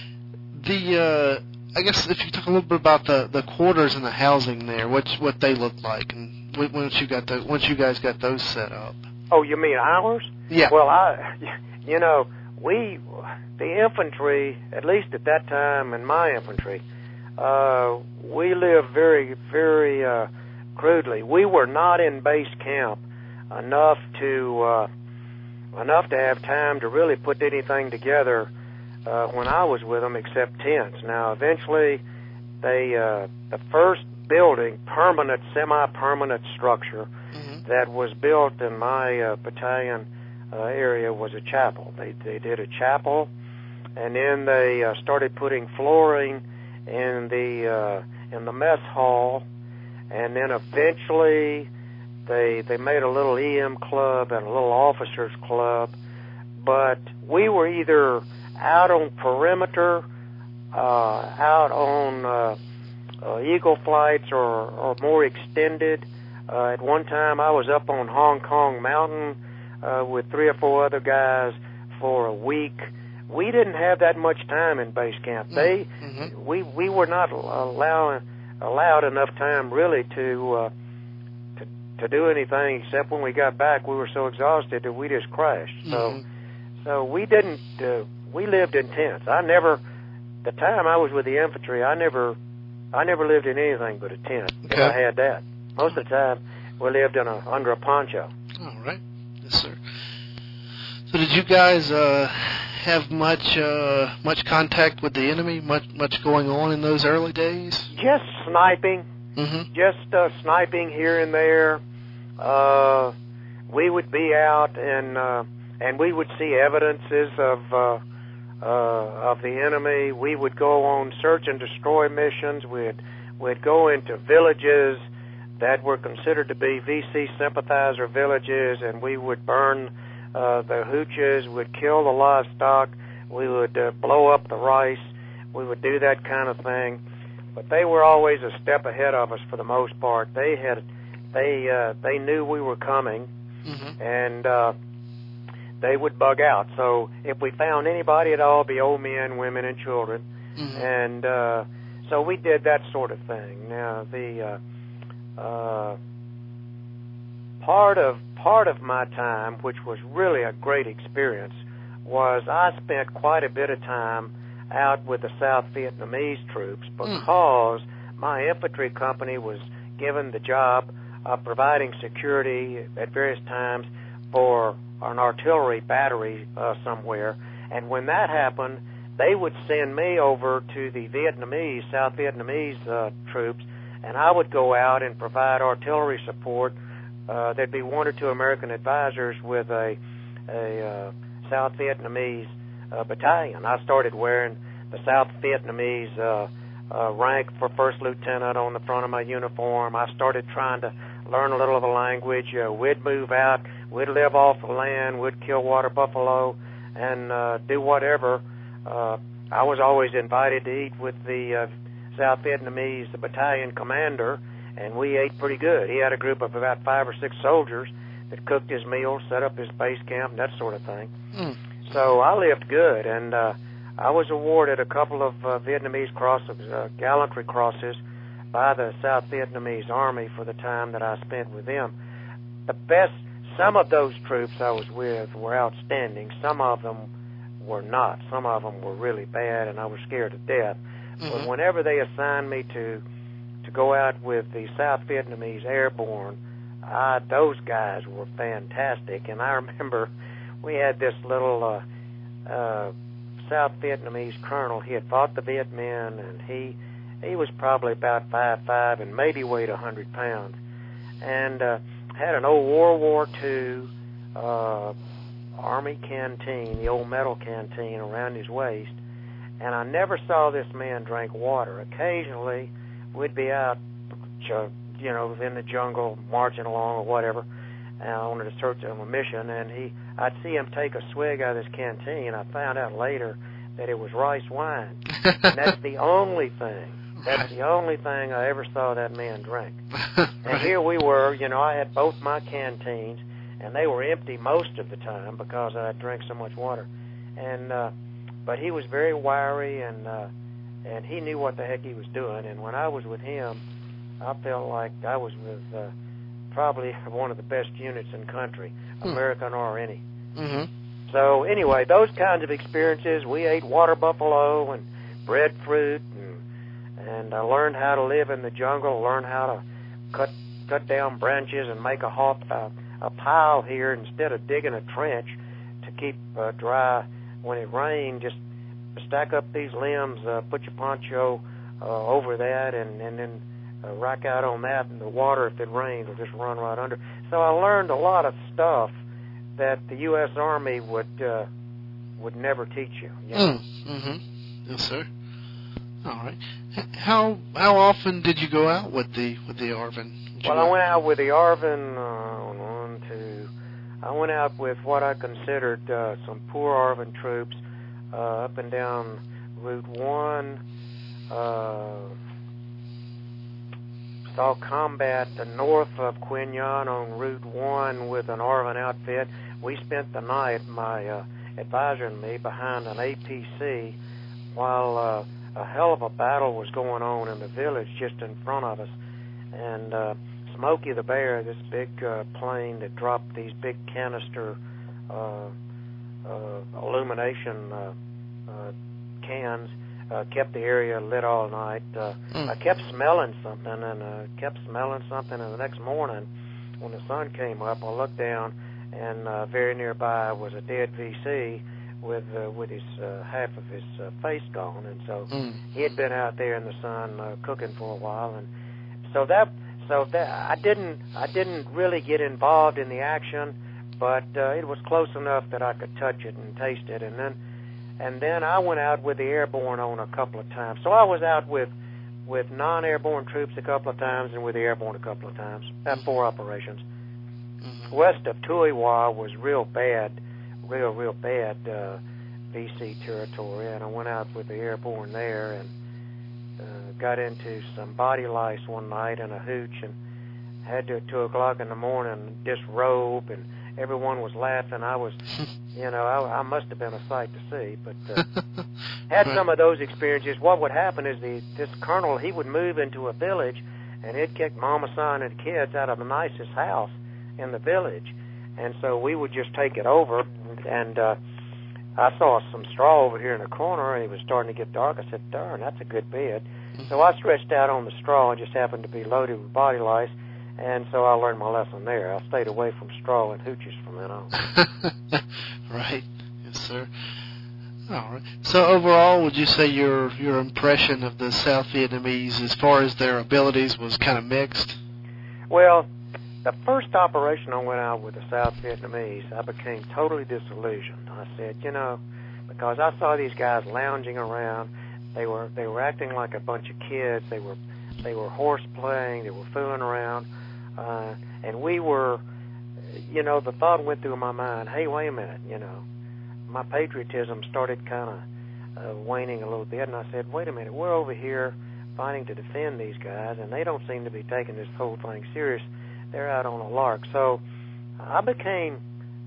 the uh, I guess if you talk a little bit about the, the quarters and the housing there, what what they look like, and once you got the once you guys got those set up. Oh, you mean ours? Yeah. Well, I, you know, we the infantry, at least at that time in my infantry, uh, we lived very very uh, crudely. We were not in base camp enough to. Uh, enough to have time to really put anything together uh, when I was with them except tents. Now, eventually, they uh, the first building, permanent, semi-permanent structure mm-hmm. that was built in my uh, battalion uh, area was a chapel. They, they did a chapel, and then they uh, started putting flooring in the uh, in the mess hall, and then eventually They they made a little E M club and a little officers club, but we were either out on perimeter, uh, out on uh, uh, Eagle flights, or, or more extended. Uh, at one time, I was up on Hong Kong Mountain uh, with three or four other guys for a week. We didn't have that much time in base camp. They mm-hmm. we we were not allowing allowed enough time really to. Uh, to do anything, except when we got back, we were so exhausted that we just crashed. So, mm-hmm. so we didn't. Uh, we lived in tents. I never. The time I was with the infantry, I never, I never lived in anything but a tent. Okay. If I had that. Most of the time, we lived in a under a poncho. All right, yes, sir. So, did you guys uh, have much, uh, much contact with the enemy? Much, much going on in those early days? Just sniping. Mm-hmm. Just uh, sniping here and there. Uh, we would be out and uh, and we would see evidences of uh, uh, of the enemy. We would go on search and destroy missions. We'd we'd go into villages that were considered to be V C sympathizer villages, and we would burn uh, the hooches. We'd kill the livestock. We would uh, blow up the rice. We would do that kind of thing. But they were always a step ahead of us for the most part. They had, they uh, they knew we were coming, mm-hmm. and uh, they would bug out. So if we found anybody at all, be old men, women, and children, mm-hmm. and uh, so we did that sort of thing. Now the uh, uh, part of part of my time, which was really a great experience, was I spent quite a bit of time out with the South Vietnamese troops because mm. my infantry company was given the job of providing security at various times for an artillery battery uh, somewhere. And when that happened, they would send me over to the Vietnamese, South Vietnamese uh, troops, and I would go out and provide artillery support. Uh, there'd be one or two American advisors with a, a uh, South Vietnamese Uh, battalion. I started wearing the South Vietnamese uh, uh, rank for first lieutenant on the front of my uniform. I started trying to learn a little of the language. Uh, we'd move out. We'd live off the land. We'd kill water buffalo and uh, do whatever. Uh, I was always invited to eat with the uh, South Vietnamese the battalion commander, and we ate pretty good. He had a group of about five or six soldiers that cooked his meals, set up his base camp, and that sort of thing. Mm. So I lived good, and uh, I was awarded a couple of uh, Vietnamese crosses, uh, gallantry crosses by the South Vietnamese Army for the time that I spent with them. The best, some of those troops I was with were outstanding. Some of them were not. Some of them were really bad, and I was scared to death. Mm-hmm. But whenever they assigned me to to go out with the South Vietnamese Airborne, I, those guys were fantastic, and I remember we had this little uh, uh, South Vietnamese colonel. He had fought the Viet Minh, and he he was probably about five five and maybe weighed a hundred pounds, and uh, had an old World War Two uh, Army canteen, the old metal canteen around his waist. And I never saw this man drink water. Occasionally, we'd be out ch- you know, in the jungle marching along or whatever, and I wanted to search on a mission, and he, I'd see him take a swig out of his canteen. I found out later that it was rice wine, and that's the only thing. That's the only thing I ever saw that man drink. And right. here we were, you know, I had both my canteens, and they were empty most of the time because I drank so much water. And uh, but he was very wiry, and uh, and he knew what the heck he was doing. And when I was with him, I felt like I was with uh, probably one of the best units in the country, hmm. American or any. Mm-hmm. So anyway, those kinds of experiences. We ate water buffalo and breadfruit, and and I learned how to live in the jungle. Learned how to cut cut down branches and make a hot uh, a pile here instead of digging a trench to keep uh, dry when it rained. Just stack up these limbs, uh, put your poncho uh, over that, and and then uh, rack out on that, and the water, if it rains, will just run right under. So I learned a lot of stuff that the U S Army would uh, would never teach you. you know? mm, mm-hmm. Yes, sir. All right. How how often did you go out with the with the Arvin? Well, I went out with the Arvin. Uh, one, two. I went out with what I considered uh, some poor Arvin troops uh, up and down Route One. Uh, saw combat the north of Quinyon on Route One with an Arvin outfit. We spent the night, my uh, advisor and me, behind an A P C while uh, a hell of a battle was going on in the village just in front of us. And uh, Smokey the Bear, this big uh, plane that dropped these big canister uh, uh, illumination uh, uh, cans, uh, kept the area lit all night. Uh, mm. I kept smelling something, and uh, kept smelling something, and the next morning, when the sun came up, I looked down, and uh, very nearby was a dead V C with uh, with his uh, half of his uh, face gone, and so mm. he had been out there in the sun uh, cooking for a while, and so that so that I didn't I didn't really get involved in the action, but uh, it was close enough that I could touch it and taste it, and then and then I went out with the airborne on a couple of times. So I was out with with non-airborne troops a couple of times and with the airborne a couple of times. Had four operations. Mm-hmm. West of Tuiwa was real bad, real, real bad uh, V C territory, and I went out with the airborne there and uh, got into some body lice one night and a hooch, and had to at two o'clock in the morning disrobe, and everyone was laughing. I was, you know, I, I must have been a sight to see, but uh, had some of those experiences. What would happen is the this colonel, he would move into a village, and he'd kick Mama, son, and kids out of the nicest house in the village, and so we would just take it over. And uh, I saw some straw over here in the corner, and it was starting to get dark. I said, darn, that's a good bed. Mm-hmm. So I stretched out on the straw, and just happened to be loaded with body lice, and so I learned my lesson there. I stayed away from straw and hooches from then on. Right. Yes, sir. All right. So overall, would you say your your impression of the South Vietnamese as far as their abilities was kind of mixed? Well, the first operation I went out with the South Vietnamese, I became totally disillusioned. I said, you know, because I saw these guys lounging around, they were they were acting like a bunch of kids. They were they were horse playing. They were fooling around, uh, and we were, you know, the thought went through my mind. Hey, wait a minute, you know, my patriotism started kind of uh, waning a little bit, and I said, wait a minute, we're over here fighting to defend these guys, and they don't seem to be taking this whole thing serious. They're out on a lark. So I became,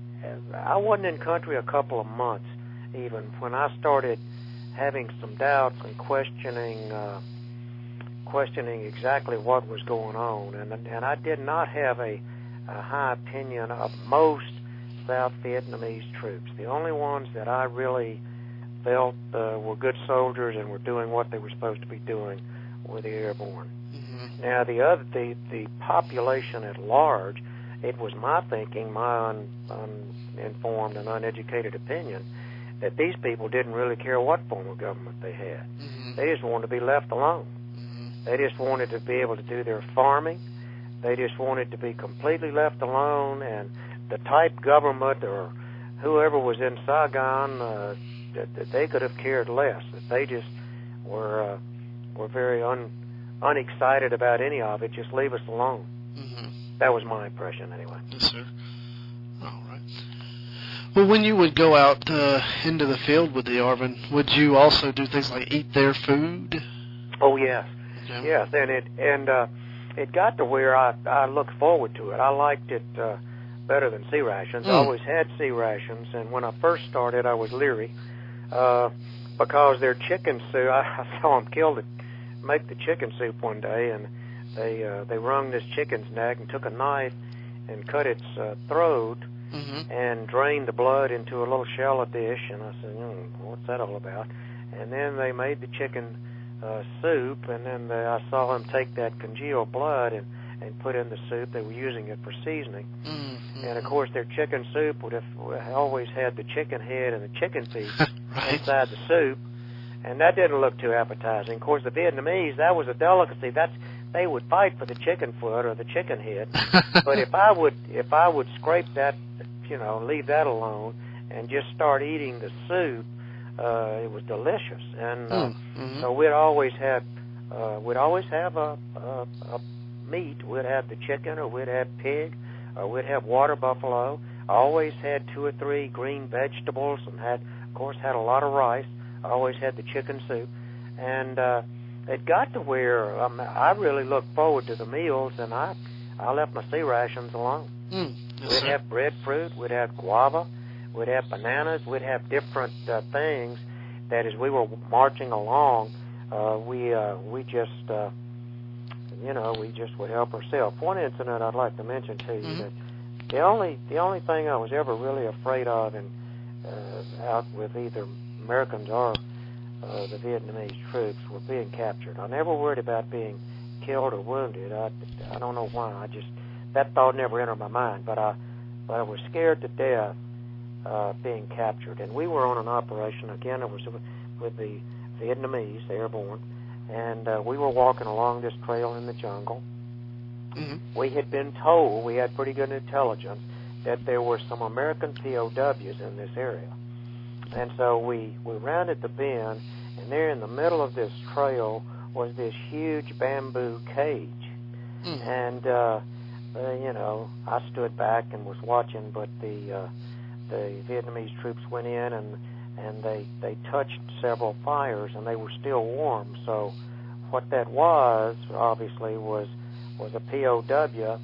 I wasn't in country a couple of months even when I started having some doubts and questioning uh, questioning exactly what was going on. And and I did not have a, a high opinion of most South Vietnamese troops. The only ones that I really felt uh, were good soldiers and were doing what they were supposed to be doing were the airborne. Now, the other, the, the population at large, it was my thinking, my un, uninformed and uneducated opinion, that these people didn't really care what form of government they had. Mm-hmm. They just wanted to be left alone. Mm-hmm. They just wanted to be able to do their farming. They just wanted to be completely left alone, and the type government or whoever was in Saigon, uh, that, that they could have cared less. That they just were uh, were very un unexcited about any of it. Just leave us alone. Mm-hmm. That was my impression, anyway. Yes, sir. All right. Well, when you would go out uh, into the field with the ARVN, would you also do things like eat their food? Oh, yes. Okay. Yes, and it and uh, it got to where I, I looked forward to it. I liked it uh, better than C rations. Mm. I always had C rations, and when I first started, I was leery uh, because their chicken soup, I, I saw them kill the, make the chicken soup one day, and they uh, they wrung this chicken's neck and took a knife and cut its uh, throat mm-hmm. and drained the blood into a little shell dish, and I said, mm, what's that all about? And then they made the chicken uh, soup, and then they, I saw them take that congealed blood and, and put in the soup. They were using it for seasoning. Mm-hmm. And, of course, their chicken soup would have always had the chicken head and the chicken feet right. inside the soup, and that didn't look too appetizing. Of course, the Vietnamese, that was a delicacy. That's they would fight for the chicken foot or the chicken head. But if I would if I would scrape that, you know, leave that alone and just start eating the soup, uh, it was delicious. And uh, mm-hmm. so we'd always have uh, we'd always have a, a, a meat. We'd have the chicken, or we'd have pig, or we'd have water buffalo. I always had two or three green vegetables, and had, of course, had a lot of rice. I always had the chicken soup, and uh, it got to where um, I really looked forward to the meals, and I I left my C rations alone. Mm, yes, we'd sir. have breadfruit, we'd have guava, we'd have bananas, we'd have different uh, things that as we were marching along, uh, we uh, we just uh, you know we just would help ourselves. One incident I'd like to mention to you mm-hmm. that the only the only thing I was ever really afraid of in uh, out with either Americans or uh, the Vietnamese troops were being captured. I never worried about being killed or wounded. I, I don't know why. I just that thought never entered my mind. But I but I was scared to death uh, being captured. And we were on an operation again. It was with the Vietnamese, the airborne, and uh, we were walking along this trail in the jungle. Mm-hmm. We had been told, we had pretty good intelligence, that there were some American P O Ws in this area. And so we, we rounded the bend, and there in the middle of this trail was this huge bamboo cage. Mm. And, uh, uh, you know, I stood back and was watching, but the uh, the Vietnamese troops went in, and, and they, they touched several fires, and they were still warm. So what that was, obviously, was, was a P O W,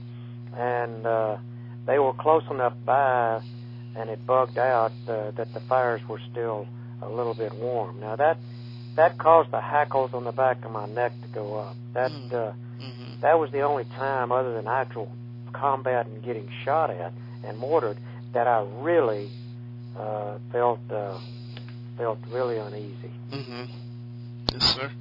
and uh, they were close enough by, and it bugged out uh, that the fires were still a little bit warm. Now, that that caused the hackles on the back of my neck to go up. That mm. uh, mm-hmm. that was the only time, other than actual combat and getting shot at and mortared, that I really uh, felt uh, felt really uneasy. Mm-hmm. Yes, sir.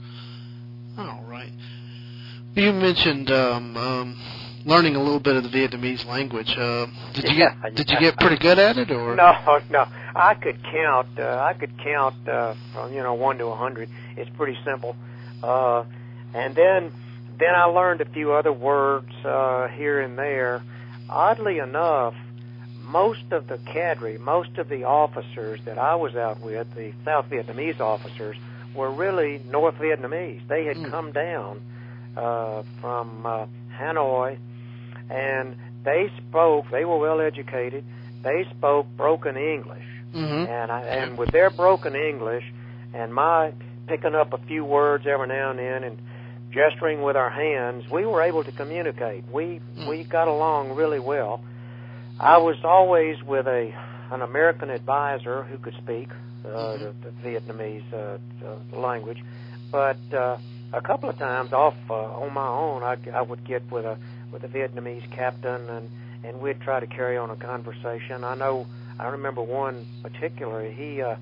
All right. You mentioned um, um, learning a little bit of the Vietnamese language. Uh, did you yeah, get Did you get pretty good at it, or no? No, I could count. Uh, I could count uh, from you know one to a hundred. It's pretty simple. Uh, and then then I learned a few other words uh, here and there. Oddly enough, most of the cadre, most of the officers that I was out with, the South Vietnamese officers, were really North Vietnamese. They had mm. come down uh, from uh, Hanoi, and they spoke, they were well educated, they spoke broken English. Mm-hmm. And I, and with their broken English and my picking up a few words every now and then and gesturing with our hands, we were able to communicate. We mm. we got along really well. I was always with a an American advisor who could speak uh, mm-hmm. the, the Vietnamese uh, uh, language, but uh, a couple of times off uh, on my own, I, I would get with a with a Vietnamese captain, and, and we'd try to carry on a conversation. I know, I remember one particularly, he uh,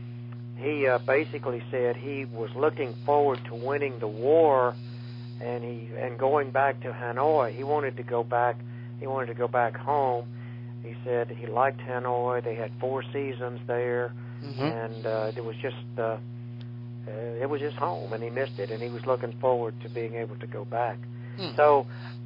he uh, basically said he was looking forward to winning the war, and he and going back to Hanoi. He wanted to go back. He wanted to go back home. He said he liked Hanoi. They had four seasons there, mm-hmm. and uh, it was just uh, uh, it was his home, and he missed it, and he was looking forward to being able to go back. Mm. So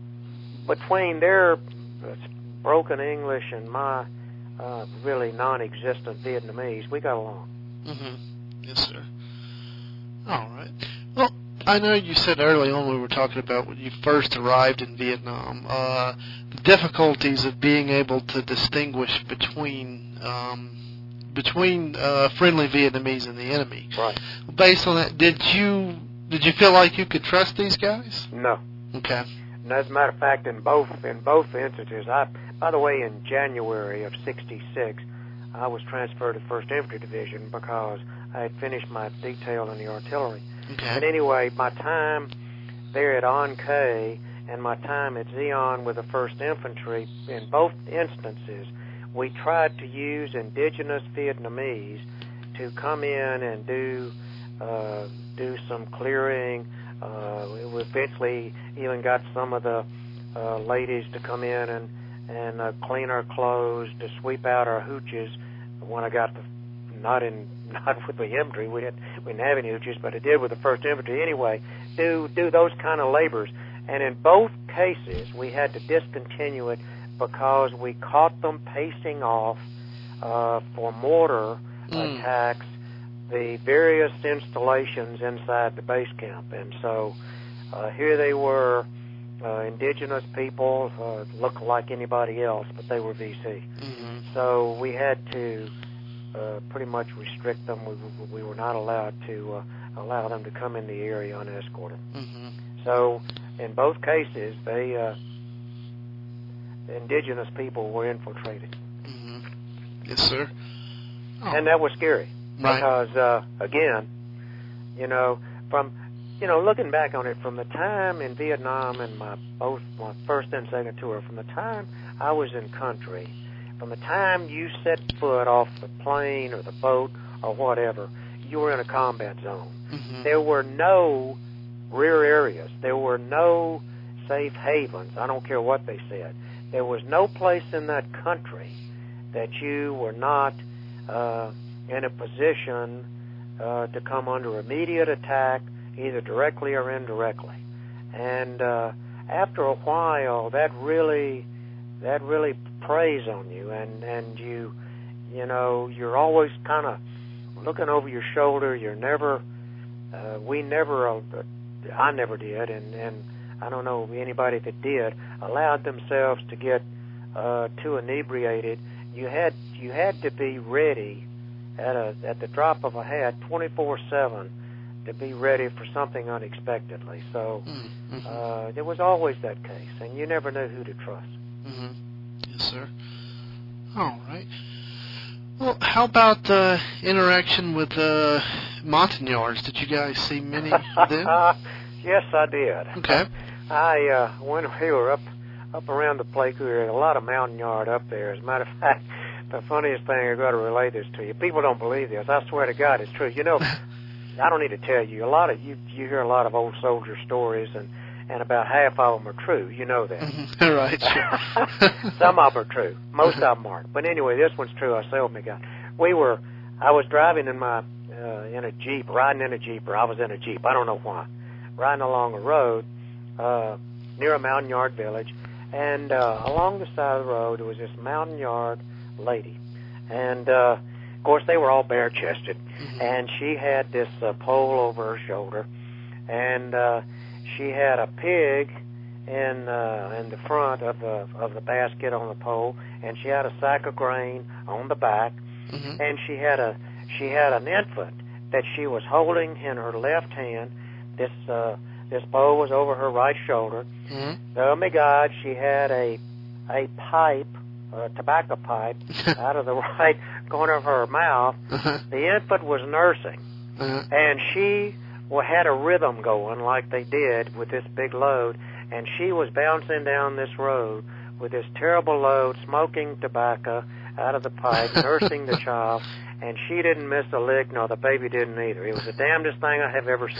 between their broken English and my uh, really non-existent Vietnamese, we got along. Mm-hmm. Yes, sir. All right. Well, I know you said early on when we were talking about when you first arrived in Vietnam, uh, the difficulties of being able to distinguish between um, between uh, friendly Vietnamese and the enemy. Right. Based on that, did you did you feel like you could trust these guys? No. Okay. And as a matter of fact, in both in both instances, I by the way, in January of sixty-six, I was transferred to First Infantry Division because I had finished my detail in the artillery. Okay. But anyway, my time there at An Khê and my time at Zion with the First Infantry, in both instances, we tried to use indigenous Vietnamese to come in and do uh, do some clearing. Uh, we eventually even got some of the uh, ladies to come in and and uh, clean our clothes, to sweep out our hooches. When I got the, not in not with the infantry, we didn't we didn't have any hooches, but I did with the First Infantry anyway. Do do those kind of labors, and in both cases we had to discontinue it because we caught them pacing off uh, for mortar mm. attacks the various installations inside the base camp, and so uh, here they were. Uh, indigenous people uh, looked like anybody else, but they were V C. Mm-hmm. So we had to uh, pretty much restrict them. We, we were not allowed to uh, allow them to come in the area unescorted. Mm-hmm. So in both cases, they uh, the indigenous people were infiltrated. Mm-hmm. Yes, sir. Oh. And that was scary right. because, uh, again, you know, from You know, looking back on it, from the time in Vietnam and my both my first and second tour, from the time I was in country, from the time you set foot off the plane or the boat or whatever, you were in a combat zone. Mm-hmm. There were no rear areas. There were no safe havens. I don't care what they said. There was no place in that country that you were not uh, in a position uh, to come under immediate attack, either directly or indirectly. And uh, after a while, that really that really preys on you, and and you you know you're always kind of looking over your shoulder. You're never uh, we never uh, I never did, and and I don't know anybody that did allowed themselves to get uh, too inebriated. You had you had to be ready at a at the drop of a hat, twenty-four seven. To be ready for something unexpectedly. So mm-hmm. uh, there was always that case, and you never knew who to trust. Mm-hmm. Yes, sir. All right. Well, how about uh, interaction with uh, Montagnards? Did you guys see many then? Yes, I did. Okay. I uh, when we were up up around the Pleiku, there a lot of Montagnard up there. As a matter of fact, the funniest thing, I've got to relay this to you. People don't believe this. I swear to God, it's true. You know, I don't need to tell you. A lot of you you hear a lot of old soldier stories, and and about half of them are true. You know that. Right. Sure. Some of them are true. Most of them aren't. But anyway, this one's true. I seldom got. We were. I was driving in my uh, in a Jeep, riding in a Jeep, or I was in a Jeep. I don't know why. Riding along a road uh, near a Montagnard village, and uh, along the side of the road there was this Montagnard lady, and. Uh, Of course, they were all bare-chested, mm-hmm. and she had this uh, pole over her shoulder, and uh, she had a pig in uh, in the front of the of the basket on the pole, and she had a sack of grain on the back, mm-hmm. and she had a she had an infant that she was holding in her left hand. This uh, this pole was over her right shoulder. Mm-hmm. Oh my God, she had a a pipe. A tobacco pipe out of the right corner of her mouth. Uh-huh. The infant was nursing, uh-huh. and she well, had a rhythm going like they did with this big load, and she was bouncing down this road with this terrible load, smoking tobacco out of the pipe, nursing the child, and she didn't miss a lick, nor the baby didn't either. It was the damnedest thing I have ever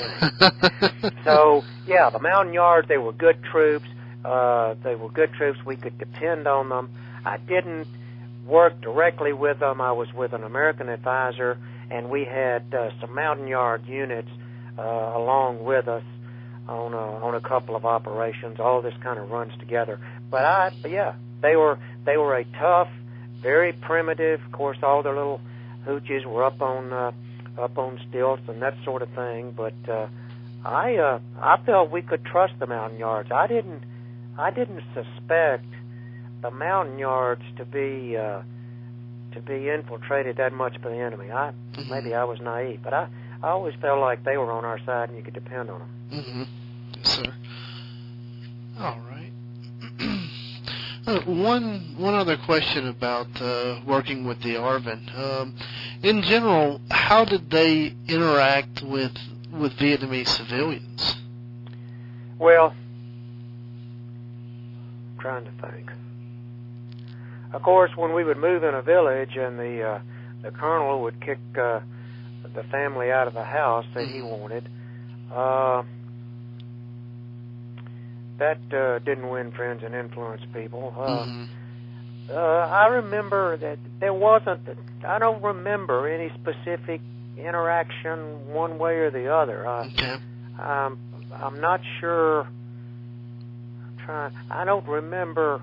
seen. So, yeah, the Montagnards, they were good troops. Uh, they were good troops. We could depend on them. I didn't work directly with them. I was with an American advisor, and we had uh, some Montagnard units uh, along with us on a, on a couple of operations. All this kind of runs together. But I, but yeah, they were they were a tough, very primitive. Of course, all their little hooches were up on uh, up on stilts and that sort of thing. But uh, I uh, I felt we could trust the Montagnards. I didn't I didn't suspect the Montagnards to be uh, to be infiltrated that much by the enemy. I mm-hmm. maybe I was naive, but I, I always felt like they were on our side and you could depend on them. Mm-hmm. Yes, sir. All right. uh, one one other question about uh, working with the ARVN. Um, in general, how did they interact with with Vietnamese civilians? Well, I'm trying to think. Of course, when we would move in a village and the uh, the colonel would kick uh, the family out of the house that he wanted, uh, that uh, didn't win friends and influence people. Uh, mm-hmm. uh, I remember that there wasn't, I don't remember any specific interaction one way or the other. I, okay. I'm, I'm not sure. I'm trying, I don't remember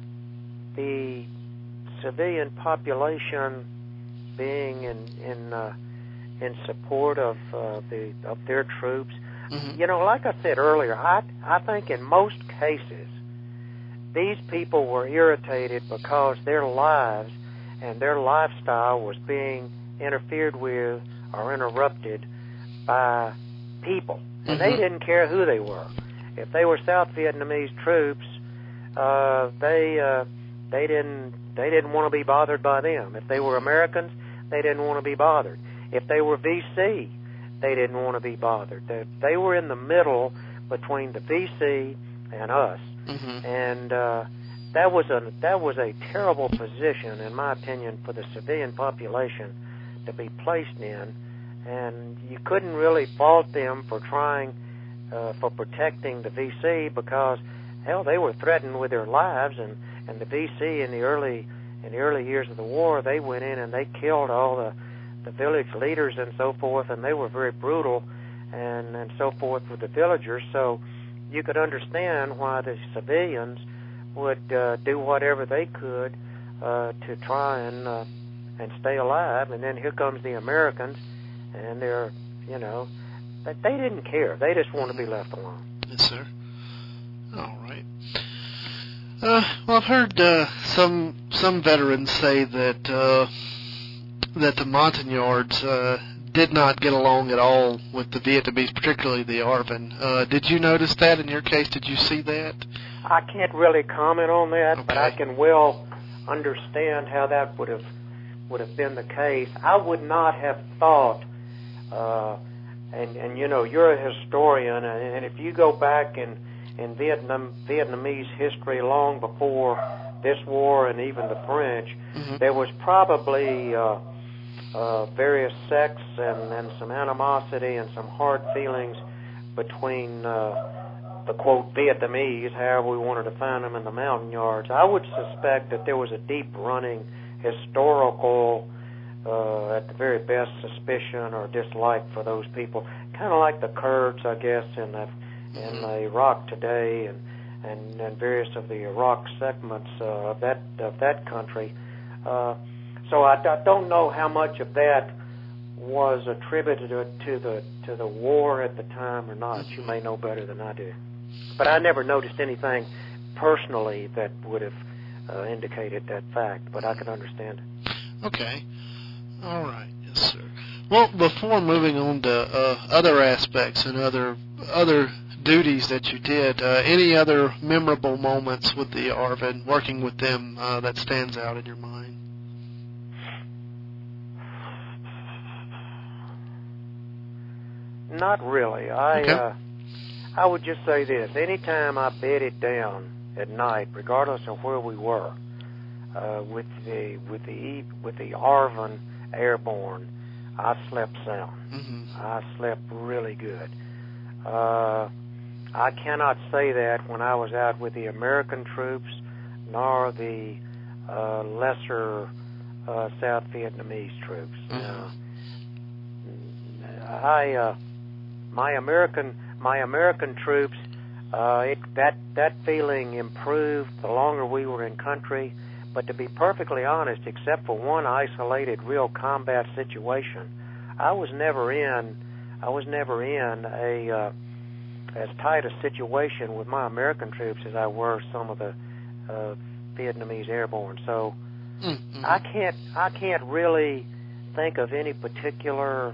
the civilian population being in in uh, in support of uh, the of their troops. Mm-hmm. You know, like I said earlier, I I think in most cases these people were irritated because their lives and their lifestyle was being interfered with or interrupted by people, and mm-hmm. they didn't care who they were. If they were South Vietnamese troops, uh, they uh, they didn't. They didn't want to be bothered by them. If they were Americans, they didn't want to be bothered. If they were V C, they didn't want to be bothered. They, they were in the middle between the V C and us, mm-hmm. and uh, that was a that was a terrible position, in my opinion, for the civilian population to be placed in. And you couldn't really fault them for trying uh, for protecting the V C because, hell, they were threatened with their lives. And And the V C in the early in the early years of the war, they went in and they killed all the, the village leaders and so forth, and they were very brutal and, and so forth with the villagers. So you could understand why the civilians would uh, do whatever they could uh, to try and uh, and stay alive. And then here comes the Americans, and they're, you know, they, they didn't care. They just want to be left alone. Yes, sir. All right. Uh, well, I've heard uh, some some veterans say that uh, that the Montagnards uh, did not get along at all with the Vietnamese, particularly the ARVN. Uh, did you notice that in your case? Did you see that? I can't really comment on that, okay. but I can well understand how that would have would have been the case. I would not have thought, uh, and and you know, you're a historian, and, and if you go back and in Vietnam, Vietnamese history long before this war and even the French, mm-hmm. there was probably uh, uh, various sects and, and some animosity and some hard feelings between uh, the, quote, Vietnamese, however we want to define them, and the Montagnards. I would suspect that there was a deep-running historical, uh, at the very best, suspicion or dislike for those people, kind of like the Kurds, I guess, in the in Iraq today, and, and, and various of the Iraq segments uh, of that of that country. Uh, so I, I don't know how much of that was attributed to the to the war at the time or not. You may know better than I do. But I never noticed anything personally that would have uh, indicated that fact, but I can understand it. Okay. All right. Yes, sir. Well, before moving on to uh, other aspects and other other duties that you did, uh, any other memorable moments with the ARVN, working with them, uh, that stands out in your mind? Not really. I okay. uh, I would just say this: anytime I bedded down at night, regardless of where we were, uh, with the with the with the ARVN airborne, I slept sound. Mm-hmm. I slept really good. Uh, I cannot say that when I was out with the American troops, nor the uh, lesser uh, South Vietnamese troops. Mm-hmm. Uh, I, uh, my American, my American troops, uh, it, that that feeling improved the longer we were in country. But to be perfectly honest, except for one isolated real combat situation, I was never in. I was never in a. Uh, as tight a situation with my American troops as I were some of the uh, Vietnamese airborne. So mm-hmm. I can't I can't really think of any particular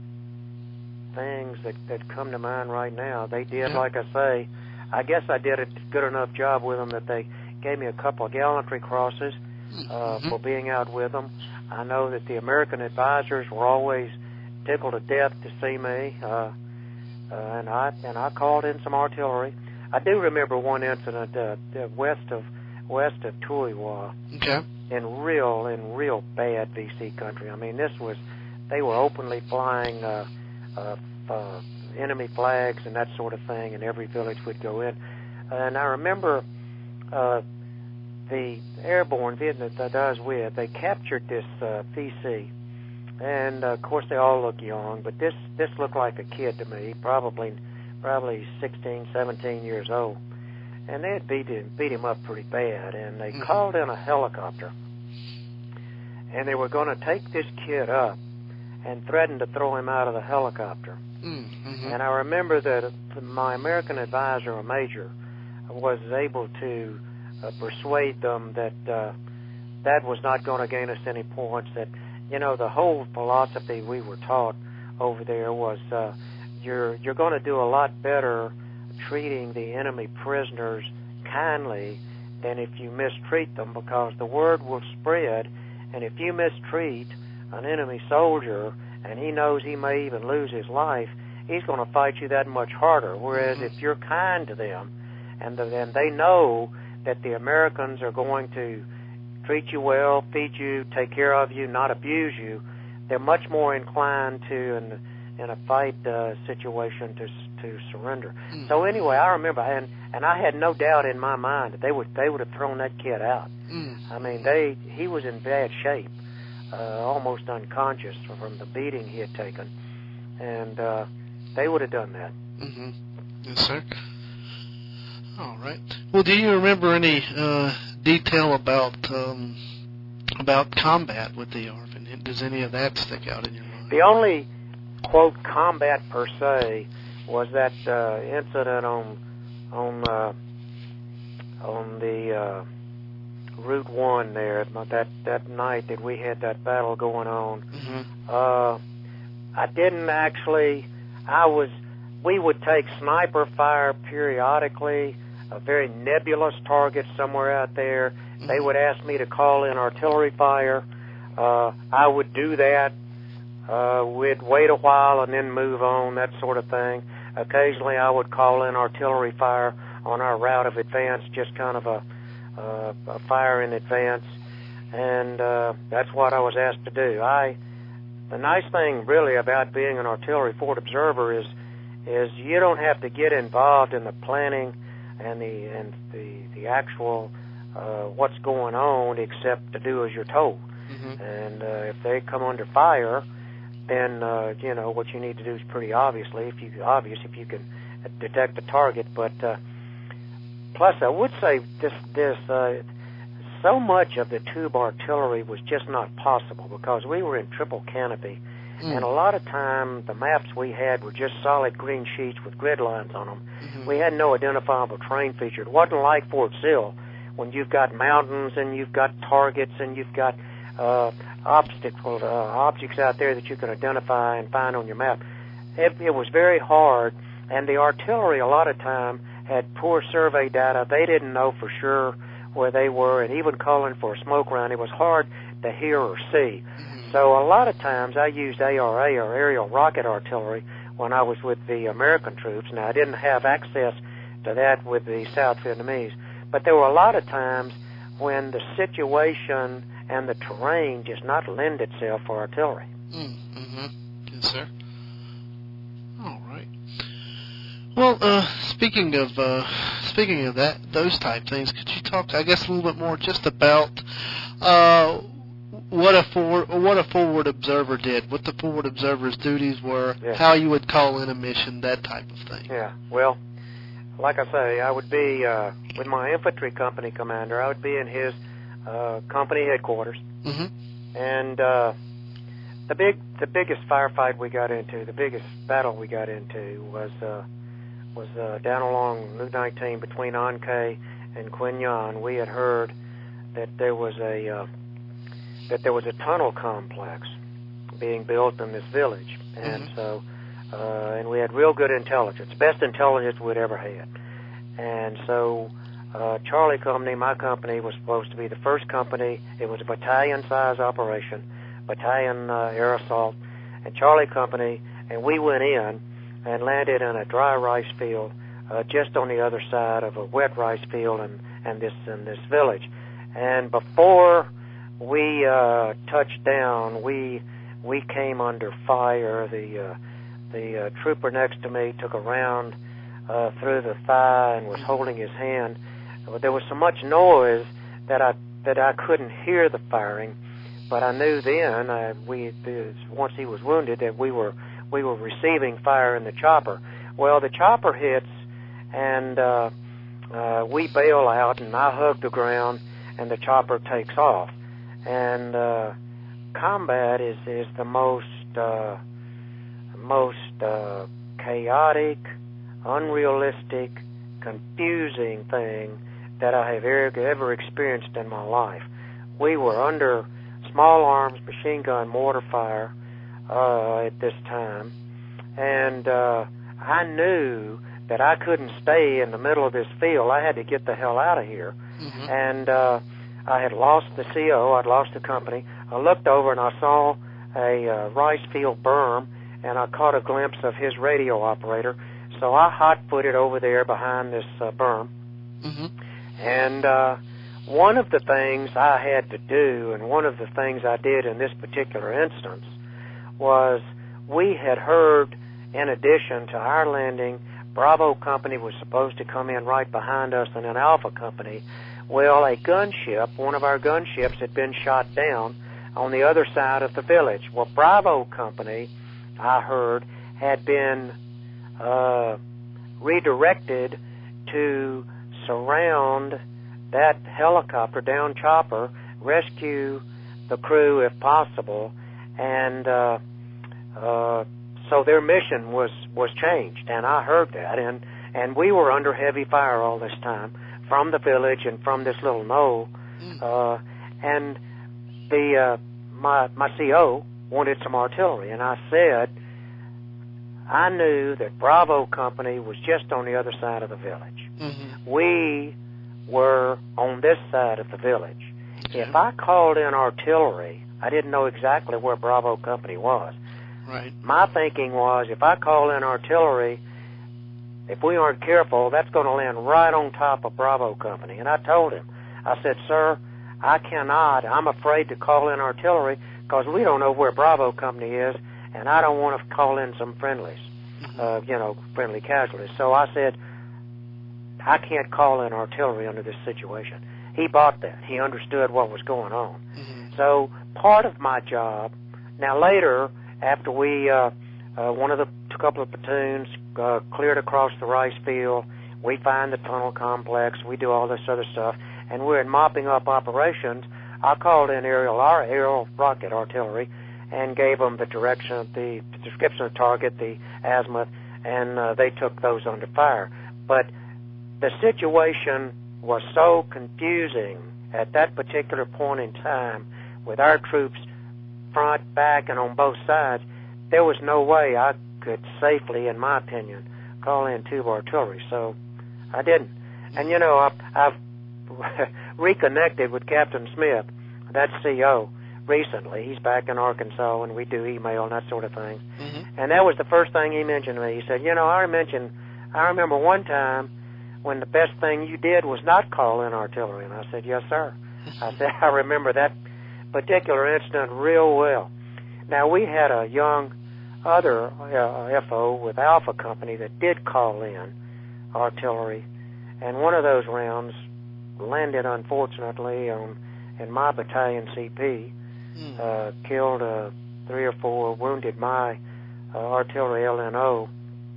things that, that come to mind right now. They did, yeah. like I say, I guess I did a good enough job with them that they gave me a couple of gallantry crosses uh, mm-hmm. for being out with them. I know that the American advisors were always tickled to death to see me, uh, uh, and I and I called in some artillery. I do remember one incident uh, west of west of Tuiwa, okay. in real in real bad V C country. I mean, this was they were openly flying uh, uh, uh, enemy flags and that sort of thing, and every village would go in. And I remember uh, the airborne Vietnam that I was with, they captured this uh, V C. And, uh, of course, they all look young, but this, this looked like a kid to me, probably probably sixteen, seventeen years old. And they had beat him, beat him up pretty bad, and they mm-hmm. called in a helicopter. And they were going to take this kid up and threatened to throw him out of the helicopter. Mm-hmm. And I remember that my American advisor, a major, was able to uh, persuade them that uh, that was not going to gain us any points, that you know, the whole philosophy we were taught over there was uh, you're you're going to do a lot better treating the enemy prisoners kindly than if you mistreat them, because the word will spread, and if you mistreat an enemy soldier and he knows he may even lose his life, he's going to fight you that much harder. Whereas if you're kind to them and, the, and they know that the Americans are going to treat you well, feed you, take care of you, not abuse you, they're much more inclined to, in, in a fight uh, situation, to to surrender. Mm. So anyway, I remember, and and I had no doubt in my mind that they would they would have thrown that kid out. Mm. I mean, they he was in bad shape, uh, almost unconscious from the beating he had taken, and uh, they would have done that. Mm-hmm. Yes, sir. All right. Well, do you remember any uh, detail about um, about combat with the A R F? And does any of that stick out in your mind? The only, quote, combat per se was that uh, incident on on uh, on the uh, Route One there that that night that we had that battle going on. Mm-hmm. Uh, I didn't actually. I was. We would take sniper fire periodically, a very nebulous target somewhere out there. Mm-hmm. They would ask me to call in artillery fire. Uh, I would do that. Uh, we'd wait a while and then move on, that sort of thing. Occasionally I would call in artillery fire on our route of advance, just kind of a, uh, a fire in advance. And uh, that's what I was asked to do. I, the nice thing really about being an artillery fort observer is is you don't have to get involved in the planning and the and the the actual uh, what's going on, except to do as you're told. Mm-hmm. And uh, if they come under fire, then uh, you know what you need to do is pretty obviously if you obvious if you can detect the target. But uh, plus, I would say this this uh, so much of the tube artillery was just not possible because we were in triple canopy. Mm. And a lot of time, the maps we had were just solid green sheets with grid lines on them. Mm-hmm. We had no identifiable terrain feature. It wasn't like Fort Sill, when you've got mountains and you've got targets and you've got uh, obstacle uh, objects out there that you can identify and find on your map. It, it was very hard, and the artillery a lot of time had poor survey data. They didn't know for sure where they were, and even calling for a smoke round, it was hard to hear or see. Mm-hmm. So a lot of times I used A R A, or aerial rocket artillery, when I was with the American troops. Now, I didn't have access to that with the South Vietnamese, but there were a lot of times when the situation and the terrain just not lend itself for artillery. Mm-hmm. Yes, sir. All right. Well, uh, speaking of uh, speaking of that, those type things, could you talk, I guess, a little bit more just about uh, what a forward what a forward observer did, what the forward observer's duties were, yeah. how you would call in a mission, that type of thing. Yeah. Well, like I say, I would be uh, with my infantry company commander. I would be in his uh, company headquarters, mm-hmm. and uh, the big the biggest firefight we got into, the biggest battle we got into was uh, was uh, down along Route nineteen between Ankei and Quinyon. We had heard that there was a uh, that there was a tunnel complex being built in this village, and mm-hmm. so uh, and we had real good intelligence, best intelligence we'd ever had, and so uh, Charlie Company, my company, was supposed to be the first company. It was a battalion-size operation, battalion uh, air assault, and Charlie Company, and we went in and landed in a dry rice field uh, just on the other side of a wet rice field and and this in this village, and before we uh, touched down, we we came under fire. The uh, the uh, trooper next to me took a round uh, through the thigh and was holding his hand. There was so much noise that I that I couldn't hear the firing, but I knew then uh, we once he was wounded that we were we were receiving fire in the chopper. Well, the chopper hits, and uh, uh, we bail out, and I hug the ground, and the chopper takes off. And uh, combat is, is the most uh, most uh, chaotic, unrealistic, confusing thing that I have ever, ever experienced in my life. We were under small arms machine gun mortar fire uh, at this time, and uh, I knew that I couldn't stay in the middle of this field. I had to get the hell out of here. Mm-hmm. And uh, I had lost the C O. I'd lost the company. I looked over and I saw a uh, rice field berm, and I caught a glimpse of his radio operator. So I hot-footed over there behind this uh, berm. Mm-hmm. And uh, one of the things I had to do, and one of the things I did in this particular instance, was we had heard, in addition to our landing, Bravo Company was supposed to come in right behind us, and an Alpha Company. Well, a gunship, one of our gunships, had been shot down on the other side of the village. Well, Bravo Company, I heard, had been uh, redirected to surround that helicopter, down chopper, rescue the crew if possible, and uh, uh, so their mission was, was changed, and I heard that, and, and we were under heavy fire all this time from the village and from this little knoll, uh, and the uh, my my C O wanted some artillery, and I said I knew that Bravo Company was just on the other side of the village. Mm-hmm. We were on this side of the village. Okay. If I called in artillery, I didn't know exactly where Bravo Company was. Right. My thinking was, if I call in artillery, if we aren't careful, that's going to land right on top of Bravo Company. And I told him, I said, sir, I cannot, I'm afraid to call in artillery because we don't know where Bravo Company is, and I don't want to call in some friendlies, Mm-hmm. uh, you know, friendly casualties. So I said, I can't call in artillery under this situation. He bought that. He understood what was going on. Mm-hmm. So part of my job, now later, after we, uh, uh, one of the a couple of platoons uh, cleared across the rice field, we find the tunnel complex, we do all this other stuff, and we're in mopping up operations. I called in aerial, our aerial rocket artillery and gave them the direction, the, the description of the target, the azimuth, and uh, they took those under fire. But the situation was so confusing at that particular point in time with our troops front, back, and on both sides, there was no way I could safely, in my opinion, call in tube artillery. So I didn't. And, you know, I've, I've reconnected with Captain Smith, that C O, recently. He's back in Arkansas, and we do email and that sort of thing. Mm-hmm. And that was the first thing he mentioned to me. He said, you know, I mentioned, I remember one time when the best thing you did was not call in artillery. And I said, yes, sir. I said, I remember that particular incident real well. Now, we had a young other uh, F O with Alpha Company that did call in artillery, and one of those rounds landed, unfortunately, on in my battalion C P, mm. uh, killed uh, three or four, wounded my uh, artillery L N O,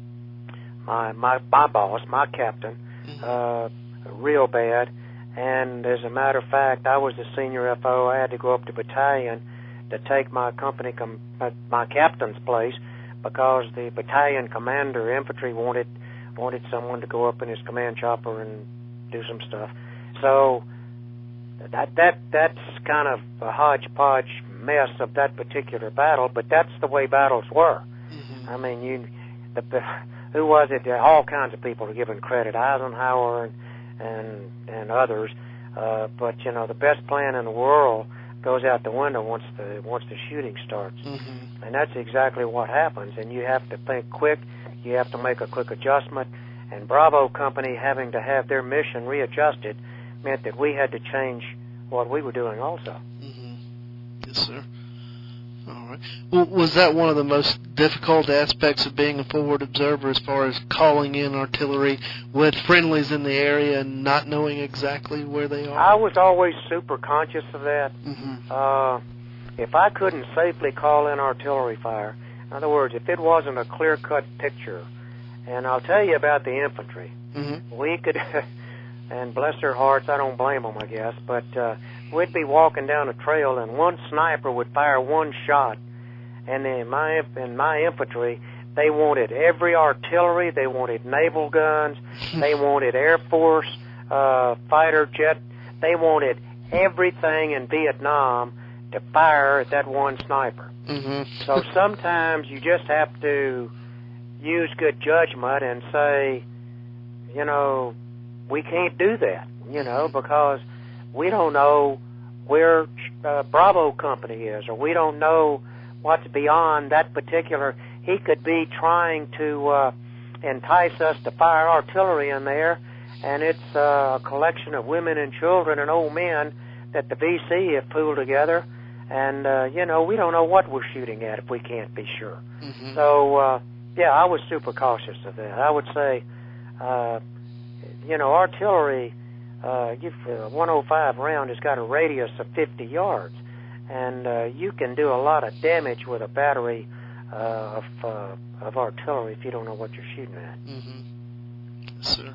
my, my, my boss, my captain, mm-hmm. uh, real bad. And as a matter of fact, I was the senior F O. I had to go up to battalion to take my company, com- my captain's place, because the battalion commander, infantry, wanted wanted someone to go up in his command chopper and do some stuff. So that that that's kind of a hodgepodge mess of that particular battle, but that's the way battles were. Mm-hmm. I mean, you, the, the, who was it? All kinds of people are given credit, Eisenhower and and, and others. Uh, but you know, the best plan in the world goes out the window once the once the shooting starts, mm-hmm. and that's exactly what happens. And you have to think quick. You have to make a quick adjustment. And Bravo Company having to have their mission readjusted meant that we had to change what we were doing also. Mm-hmm. Yes, sir. All right. Well, was that one of the most difficult aspects of being a forward observer, as far as calling in artillery with friendlies in the area and not knowing exactly where they are? I was always super conscious of that. Mm-hmm. Uh, if I couldn't safely call in artillery fire, in other words, if it wasn't a clear-cut picture, and I'll tell you about the infantry. Mm-hmm. We could, and bless their hearts, I don't blame them, I guess, but uh, we'd be walking down a trail, and one sniper would fire one shot, and in my in my infantry, they wanted every artillery, they wanted naval guns, they wanted Air Force uh, fighter jet, they wanted everything in Vietnam to fire at that one sniper. Mm-hmm. So sometimes you just have to use good judgment and say, you know, we can't do that, you know, because we don't know where uh, Bravo Company is, or we don't know what's beyond that particular. He could be trying to uh, entice us to fire artillery in there, and it's uh, a collection of women and children and old men that the V C have pooled together, and, uh, you know, we don't know what we're shooting at if we can't be sure. Mm-hmm. So, uh, yeah, I was super cautious of that. I would say, uh, you know, artillery, uh, you've, uh, one oh five round has got a radius of fifty yards, and uh, you can do a lot of damage with a battery uh, of, uh, of artillery if you don't know what you're shooting at. Mm-hmm. Yes, sir.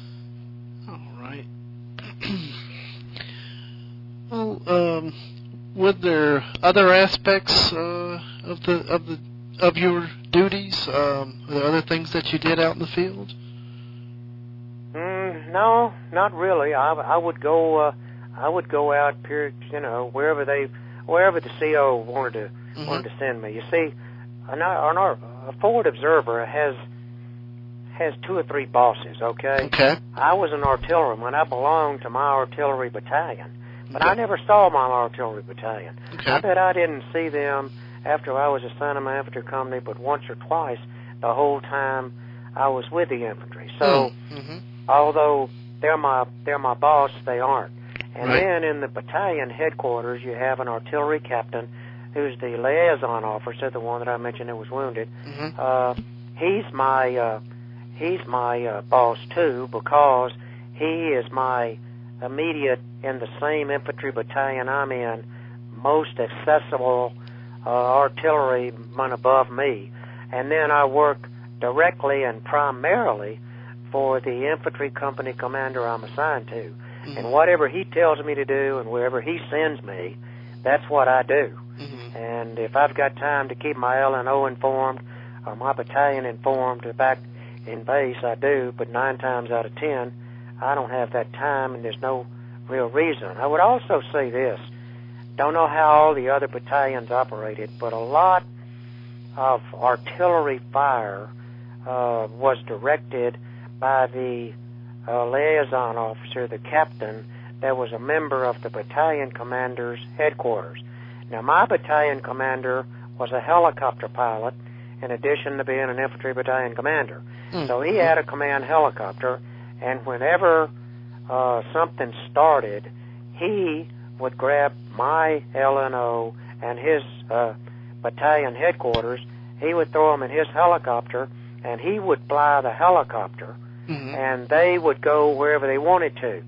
All right. Well, um, were there other aspects uh, of the of the of your duties? Um, are there other things that you did out in the field? Mm, no, not really. I, I would go. Uh, I would go out, period, you know, wherever they, wherever the C O wanted to mm-hmm. wanted to send me. You see, an, an, a forward observer has has two or three bosses. Okay. Okay. I was an artilleryman. I belonged to my artillery battalion, but okay. I never saw my artillery battalion. Okay. I bet I didn't see them after I was assigned to my infantry company, but once or twice the whole time I was with the infantry. So, mm-hmm. although they're my they're my boss, they aren't. And right. then in the battalion headquarters, you have an artillery captain who's the liaison officer, the one that I mentioned that was wounded. Mm-hmm. Uh, he's my uh, he's my uh, boss too, because he is my immediate, in the same infantry battalion I'm in, most accessible uh, artilleryman above me. And then I work directly and primarily for the infantry company commander I'm assigned to. Mm-hmm. And whatever he tells me to do and wherever he sends me, that's what I do. Mm-hmm. And if I've got time to keep my L and O informed or my battalion informed back in base, I do, but nine times out of ten, I don't have that time, and there's no real reason. I would also say this. Don't know how all the other battalions operated, but a lot of artillery fire uh, was directed by the uh, liaison officer, the captain, that was a member of the battalion commander's headquarters. Now, my battalion commander was a helicopter pilot, in addition to being an infantry battalion commander. Mm-hmm. So he had a command helicopter, and whenever uh, something started, he would grab my L N O and his uh, battalion headquarters. He would throw them in his helicopter, and he would fly the helicopter, mm-hmm. and they would go wherever they wanted to.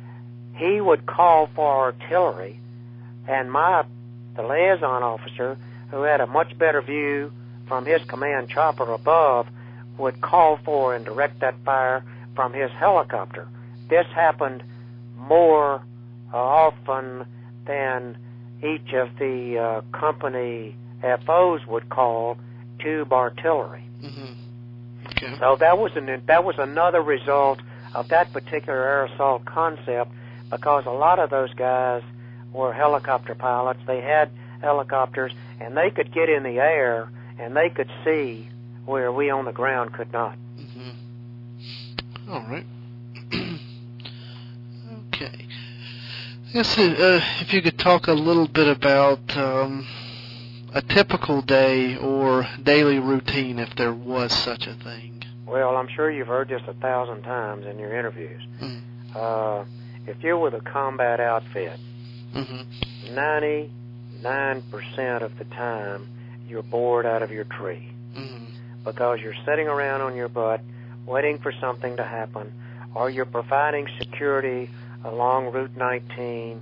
He would call for artillery, and my the liaison officer, who had a much better view from his command chopper above, would call for and direct that fire from his helicopter. This happened more uh, often than each of the uh, company F Os would call tube artillery. Mm-hmm. Okay. So that was an that was another result of that particular air assault concept, because a lot of those guys were helicopter pilots. They had helicopters, and they could get in the air, and they could see where we on the ground could not. Mm-hmm. All right. Okay. Yes, uh, if you could talk a little bit about um, a typical day or daily routine, if there was such a thing. Well, I'm sure you've heard this a thousand times in your interviews. Mm. Uh, if you're with a combat outfit, mm-hmm. ninety-nine percent of the time you're bored out of your tree, mm-hmm. because you're sitting around on your butt waiting for something to happen, or you're providing security along Route nineteen,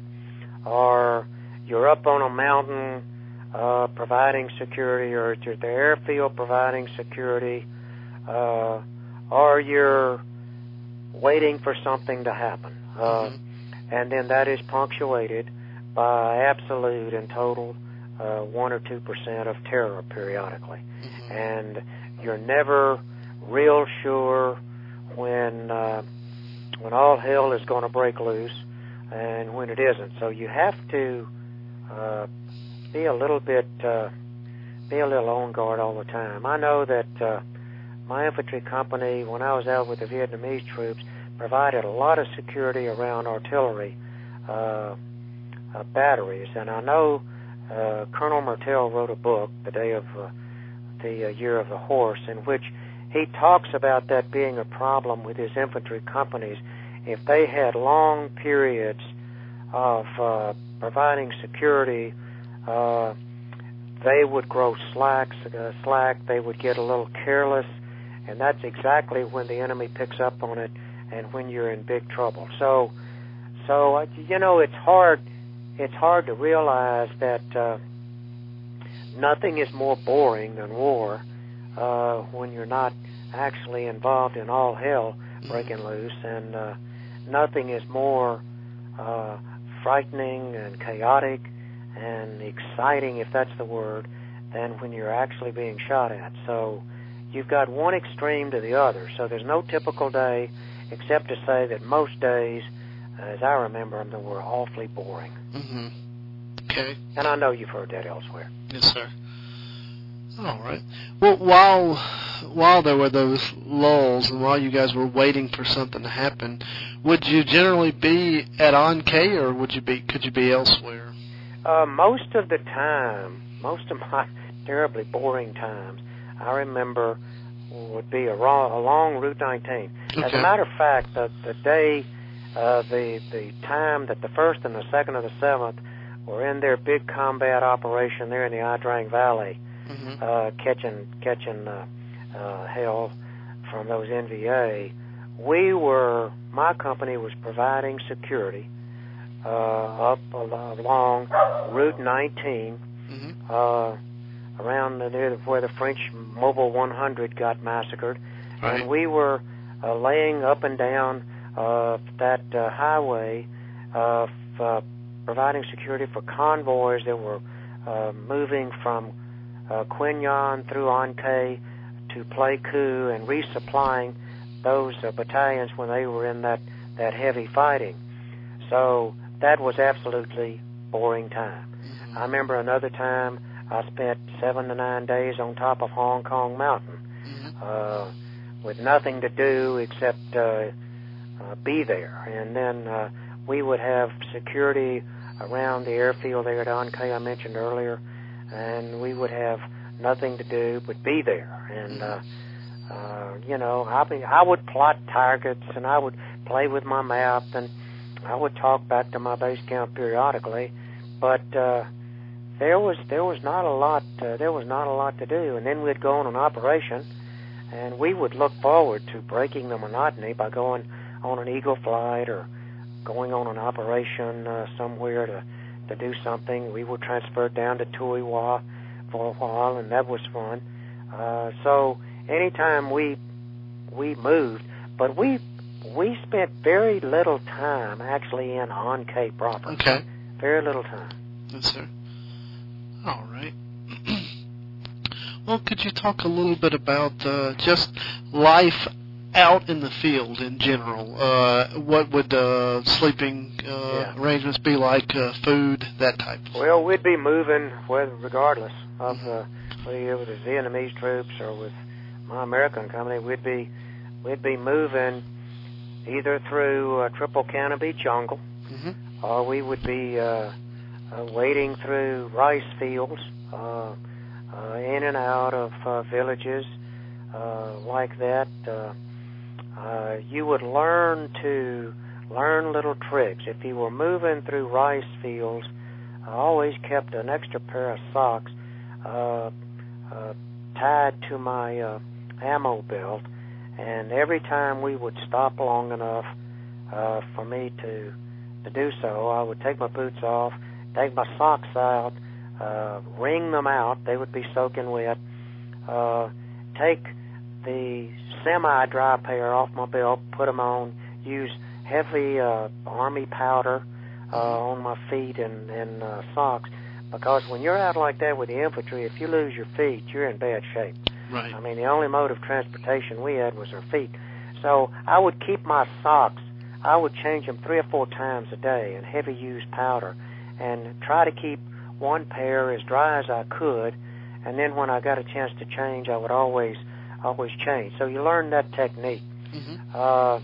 or you're up on a mountain uh, providing security, or you're at the airfield providing security, uh, or you're waiting for something to happen. Uh, mm-hmm. And then that is punctuated by absolute and total uh, one or two percent of terror periodically. Mm-hmm. And you're never real sure when uh, when all hell is going to break loose and when it isn't. So you have to uh, be a little bit, uh, be a little on guard all the time. I know that uh, my infantry company, when I was out with the Vietnamese troops, provided a lot of security around artillery uh, uh, batteries. And I know uh, Colonel Martell wrote a book, The Day of uh, the uh, Year of the Horse, in which he talks about that being a problem with his infantry companies. If they had long periods of uh, providing security, uh, they would grow slack, uh, slack, they would get a little careless, and that's exactly when the enemy picks up on it and when you're in big trouble. So, so uh, you know, it's hard, it's hard to realize that uh, nothing is more boring than war uh, when you're not actually involved in all hell breaking loose, and uh, nothing is more uh, frightening and chaotic and exciting, if that's the word, than when you're actually being shot at. So you've got one extreme to the other. So there's no typical day, except to say that most days, as I remember them, they were awfully boring. Mm-hmm. Okay. And I know you've heard that elsewhere. Yes, sir. All right. Well, while while there were those lulls and while you guys were waiting for something to happen, would you generally be at Ankh, or would you be could you be elsewhere? Uh, most of the time, most of my terribly boring times, I remember would be along, along Route nineteen. Okay. As a matter of fact, the, the day, uh, the the time that the first and the second and the seventh were in their big combat operation there in the Ia Drang Valley, mm-hmm. uh, catching catching uh, uh, hell from those N V A, we were, my company was providing security uh, up along Route nineteen, mm-hmm. uh, around the, near the, where the French Mobile one hundred got massacred, right. And we were uh, laying up and down uh, that uh, highway, uh, f- uh, providing security for convoys that were uh, moving from uh, Quinh Nhan through An Khê to Pleiku, and resupplying those uh, battalions when they were in that, that heavy fighting. So that was absolutely boring time. Mm-hmm. I remember another time I spent seven to nine days on top of Hong Kong Mountain, mm-hmm. uh, with nothing to do except uh, uh, be there. And then uh, we would have security around the airfield there at An Khê I mentioned earlier, and we would have nothing to do but be there. And uh, uh, you know, I mean, I would plot targets, and I would play with my map, and I would talk back to my base camp periodically, but uh, there was there was not a lot uh, there was not a lot to do. And then we'd go on an operation, and we would look forward to breaking the monotony by going on an Eagle flight or going on an operation uh, somewhere to to do something. We were transferred down to Tuy Hoa for a while, and that was fun. Uh, so anytime we we moved, but we we spent very little time actually in An Khê proper. Okay. Very little time. Yes, sir. All right. Well, could you talk a little bit about uh, just life out in the field in general? Uh, what would uh, sleeping uh, yeah. arrangements be like, uh, food, that type of Well, we'd be moving whether, regardless of uh, whether you're with the Vietnamese troops or with my American company, we'd be we'd be moving either through uh, triple canopy jungle, mm-hmm. or we would be uh, uh, wading through rice fields, uh, uh, in and out of uh, villages uh, like that. Uh, uh, you would learn to learn little tricks. If you were moving through rice fields, I always kept an extra pair of socks uh, uh, tied to my uh, ammo belt, and every time we would stop long enough uh, for me to to do so, I would take my boots off, take my socks out, uh, wring them out. They would be soaking wet. Uh, take the semi-dry pair off my belt, put them on, use heavy uh, army powder uh, on my feet and, and uh, socks, because when you're out like that with the infantry, if you lose your feet, you're in bad shape. Right. I mean, the only mode of transportation we had was our feet. So I would keep my socks, I would change them three or four times a day in heavy used powder, and try to keep one pair as dry as I could, and then when I got a chance to change, I would always always change. So you learn that technique. Mm-hmm. Uh,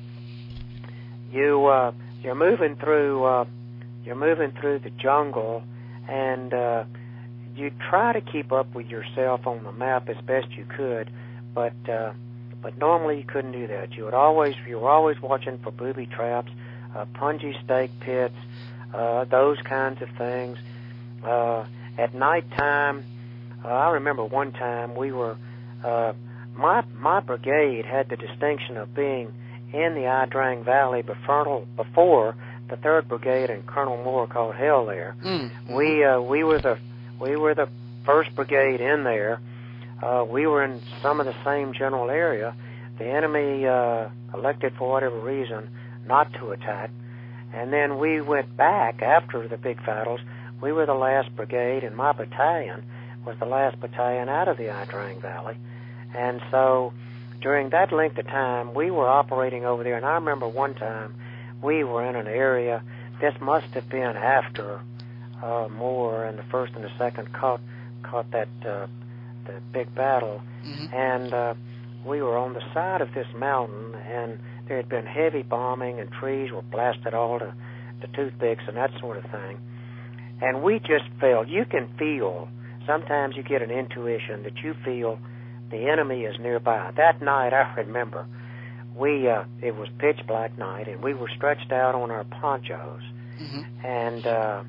you uh, you're moving through uh, you're moving through the jungle, and uh, you try to keep up with yourself on the map as best you could, but uh, but normally you couldn't do that. You would always you were always watching for booby traps, uh, punji stake pits, uh, those kinds of things. Uh, at nighttime, uh, I remember one time we were. Uh, My my brigade had the distinction of being in the Ia Drang Valley before, before the Third Brigade and Colonel Moore called hell there. Mm-hmm. We uh, we were the we were the First Brigade in there. Uh, we were in some of the same general area. The enemy uh, elected for whatever reason not to attack, and then we went back after the big battles. We were the last brigade, and my battalion was the last battalion out of the Ia Drang Valley. And so during that length of time, we were operating over there. And I remember one time we were in an area, this must have been after uh, Moore and the first and the second caught, caught that uh, the big battle. Mm-hmm. And uh, we were on the side of this mountain, and there had been heavy bombing, and trees were blasted all to, to toothpicks and that sort of thing. And we just felt, you can feel, sometimes you get an intuition that you feel the enemy is nearby. That night, I remember, we uh, it was pitch black night, and we were stretched out on our ponchos. Mm-hmm. And uh,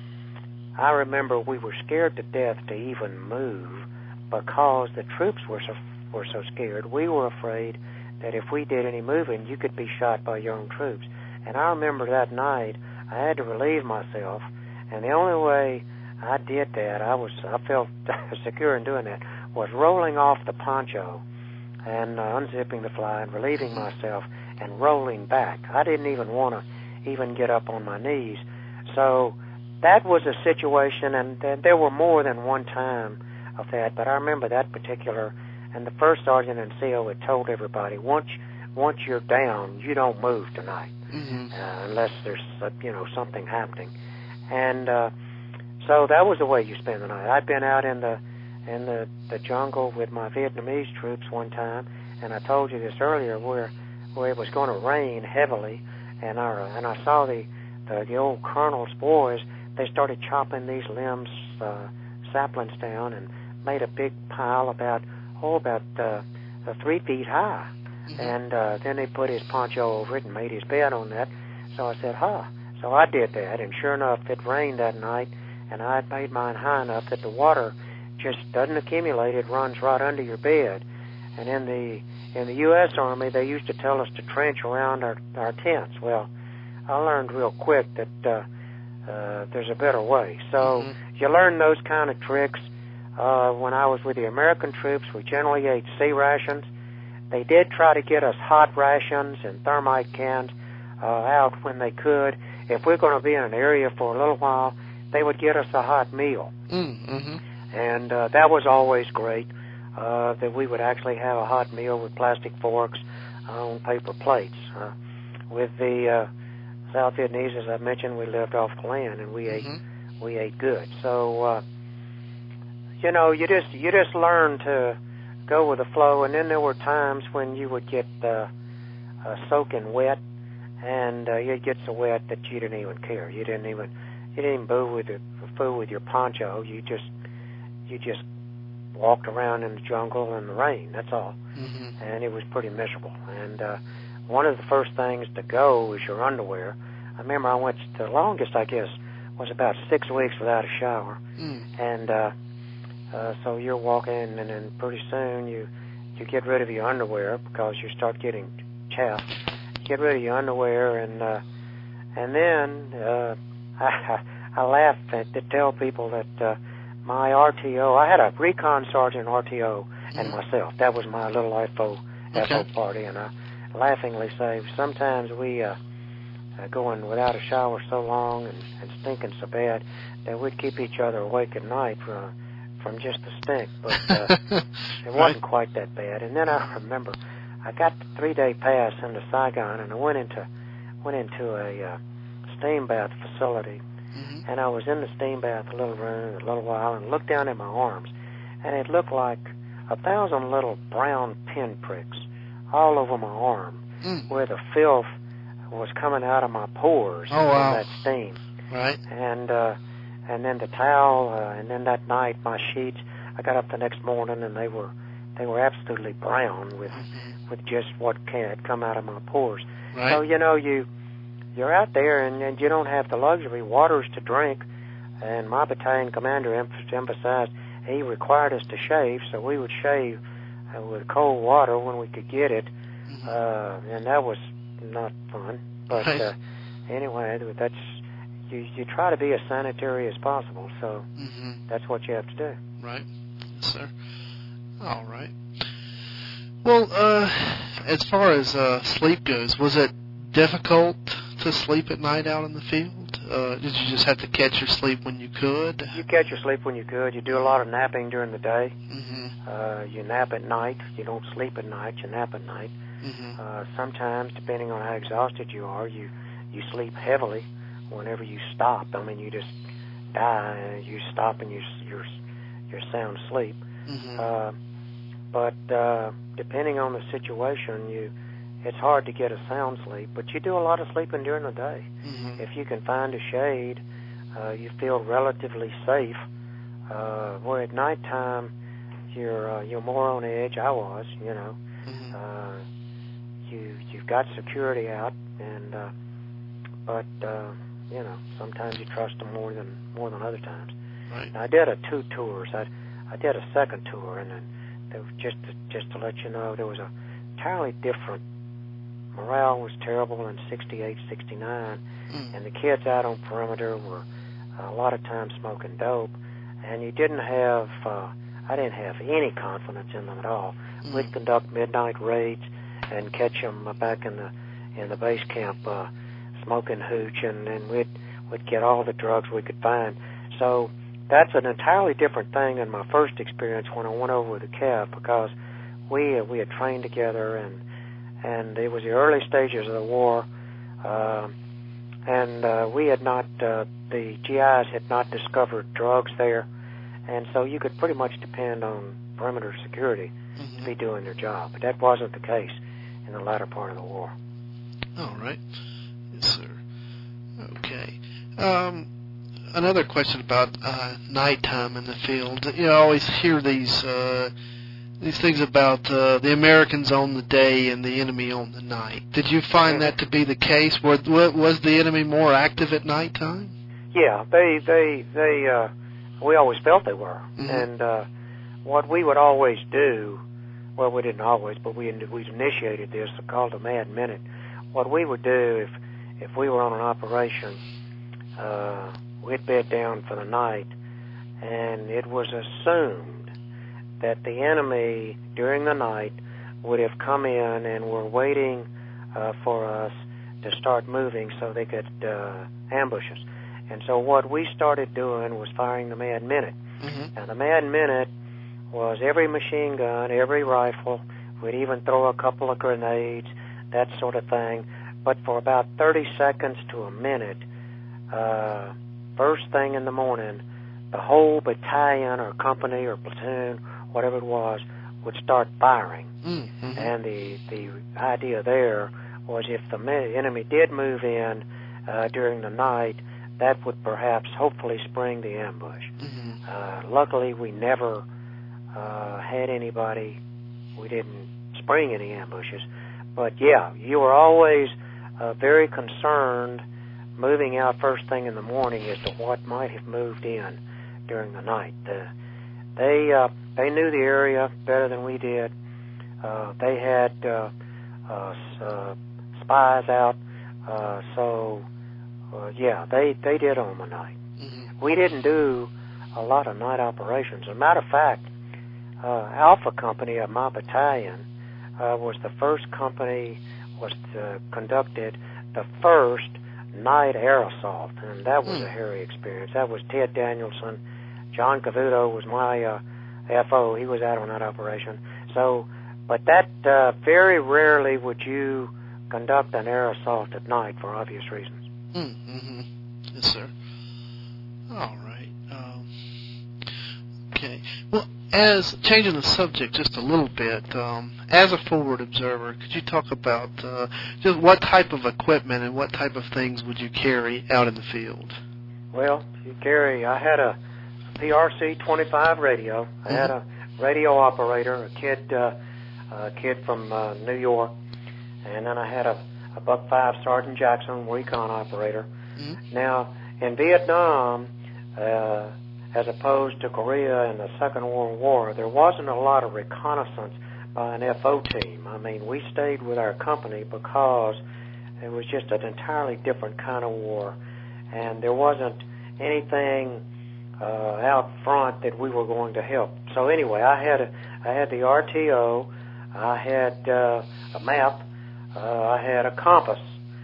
I remember we were scared to death to even move because the troops were so were so scared. We were afraid that if we did any moving, you could be shot by your own troops. And I remember that night, I had to relieve myself, and the only way I did that, I was I felt secure in doing that, was rolling off the poncho and uh, unzipping the fly and relieving myself and rolling back. I didn't even want to even get up on my knees. So that was a situation, and th- there were more than one time of that, but I remember that particular, and the first sergeant and C O had told everybody, once once you're down, you don't move tonight, mm-hmm. uh, unless there's, uh, you know, something happening. And uh, so that was the way you spend the night. I'd been out in the in the, the jungle with my Vietnamese troops one time, and I told you this earlier, where where it was going to rain heavily, and I and I saw the the, the old colonel's boys. They started chopping these limbs, uh, saplings down, and made a big pile about oh about uh, uh, three feet high, mm-hmm. and uh, then they put his poncho over it and made his bed on that. So I said, huh. So I did that, and sure enough, it rained that night, and I had made mine high enough that the water just doesn't accumulate. It runs right under your bed. And in the in the U S Army, they used to tell us to trench around our, our tents. Well, I learned real quick that uh, uh, there's a better way. So mm-hmm. you learn those kind of tricks. Uh, when I was with the American troops, we generally ate sea rations. They did try to get us hot rations and thermite cans uh, out when they could. If we're going to be in an area for a little while, they would get us a hot meal. Mm-hmm. And uh, that was always great. uh, that we would actually have a hot meal with plastic forks on paper plates. Uh, with the uh, South Vietnamese, as I mentioned, we lived off the land and we mm-hmm. ate we ate good. So uh, you know, you just you just learn to go with the flow. And then there were times when you would get uh, uh, soaking wet, and uh, you'd get so wet that you didn't even care. You didn't even you didn't even boo with the fool with your poncho. You just you just walked around in the jungle in the rain. That's all. Mm-hmm. And it was pretty miserable. And uh, one of the first things to go was your underwear. I remember I went the longest, I guess, was about six weeks without a shower. Mm. And uh, uh, so you're walking, and then pretty soon you you get rid of your underwear because you start getting chaff. You get rid of your underwear, and uh, and then uh, I, I laugh at, to tell people that uh, my R T O, I had a recon sergeant R T O and mm. myself. That was my little F O okay. F O party, and I laughingly say sometimes we uh, uh, going without a shower so long and, and stinking so bad that we'd keep each other awake at night for, from just the stink. But uh, it wasn't quite that bad. And then I remember I got the three-day pass into Saigon, and I went into went into a uh, steam bath facility. Mm-hmm. And I was in the steam bath, a little room, a little while, and looked down at my arms, and it looked like a thousand little brown pinpricks all over my arm, mm. where the filth was coming out of my pores oh, wow. from that steam. Right. And uh, and then the towel, uh, and then that night my sheets. I got up the next morning, and they were they were absolutely brown with mm-hmm. with just what had come out of my pores. Right. So you know you. You're out there, and, and you don't have the luxury waters to drink. And my battalion commander emphasized he required us to shave, so we would shave uh, with cold water when we could get it, mm-hmm. uh, and that was not fun. But right. uh, anyway, that's you. You try to be as sanitary as possible, so mm-hmm. that's what you have to do. Right, yes, sir. All right. Well, uh, as far as uh, sleep goes, was it difficult to sleep at night out in the field? Uh, did you just have to catch your sleep when you could? You catch your sleep when you could. You do a lot of napping during the day. Mm-hmm. Uh, you nap at night. You don't sleep at night. You nap at night. Mm-hmm. Uh, sometimes, depending on how exhausted you are, you, you sleep heavily whenever you stop. I mean, you just die. You stop and you, you're, you're sound asleep. Mm-hmm. Uh, but uh, depending on the situation, you it's hard to get a sound sleep, but you do a lot of sleeping during the day. Mm-hmm. If you can find a shade, uh, you feel relatively safe. Uh, where at nighttime, you're uh, you're more on edge. I was, you know. Mm-hmm. Uh, you you've got security out, and uh, but uh, you know sometimes you trust them more than more than other times. Right. I did a two tours. I I did a second tour, and then there was just to, just to let you know there was a entirely different. Morale was terrible in sixty-eight, sixty-nine, mm. and the kids out on perimeter were uh, a lot of times smoking dope, and you didn't have, uh, I didn't have any confidence in them at all. Mm. We'd conduct midnight raids and catch them back in the in the base camp uh, smoking hooch, and, and we'd, we'd get all the drugs we could find. So that's an entirely different thing than my first experience when I went over with the Cav, because we, we had trained together, and And it was the early stages of the war, uh, and uh, we had not, uh, the G Is had not discovered drugs there, and so you could pretty much depend on perimeter security mm-hmm. to be doing their job. But that wasn't the case in the latter part of the war. All right. Yes, sir. Okay. Um, another question about uh, nighttime in the field. You know, I always hear these... Uh, These things about uh, the Americans on the day and the enemy on the night. Did you find that to be the case? Was, was the enemy more active at nighttime? Yeah, they they they. Uh, we always felt they were, mm-hmm. and uh, what we would always do. Well, we didn't always, but we we initiated this, called a Mad Minute. What we would do if if we were on an operation, uh, we'd bed down for the night, and it was assumed that the enemy during the night would have come in and were waiting uh, for us to start moving so they could uh, ambush us. And so what we started doing was firing the Mad Minute. Mm-hmm. Now the Mad Minute was every machine gun, every rifle. We'd even throw a couple of grenades, that sort of thing. But for about thirty seconds to a minute, uh, first thing in the morning, the whole battalion or company or platoon, whatever it was, would start firing. Mm-hmm. And the, the idea there was if the enemy did move in uh, during the night, that would perhaps hopefully spring the ambush. Mm-hmm. Uh, luckily, we never uh, had anybody, we didn't spring any ambushes. But yeah, you were always uh, very concerned moving out first thing in the morning as to what might have moved in during the night. Uh, they uh, they knew the area better than we did. Uh, they had uh, uh, uh, spies out, uh, so uh, yeah, they they did on the night. Mm-hmm. We didn't do a lot of night operations. As a matter of fact, uh, Alpha Company of my battalion uh, was the first company was uh, conducted the first night air assault, and that was mm. a hairy experience. That was Ted Danielson. John Cavuto was my uh, F O. He was out on that operation. So, but that uh, very rarely would you conduct an air assault at night for obvious reasons. Mm-hmm. Yes, sir. All right. Um, okay. Well, as changing the subject just a little bit, um, as a forward observer, could you talk about uh, just what type of equipment and what type of things would you carry out in the field? Well, you carry. I had a P R C twenty-five radio. I mm-hmm. had a radio operator, a kid, uh, a kid from uh, New York, and then I had a, a Buck Five Sergeant Jackson recon operator. Mm-hmm. Now, in Vietnam, uh, as opposed to Korea in the Second World War, there wasn't a lot of reconnaissance by an F O team. I mean, we stayed with our company because it was just an entirely different kind of war, and there wasn't anything uh, out front that we were going to help. So anyway, I had a, I had the R T O, I had uh, a map, uh, I had a compass,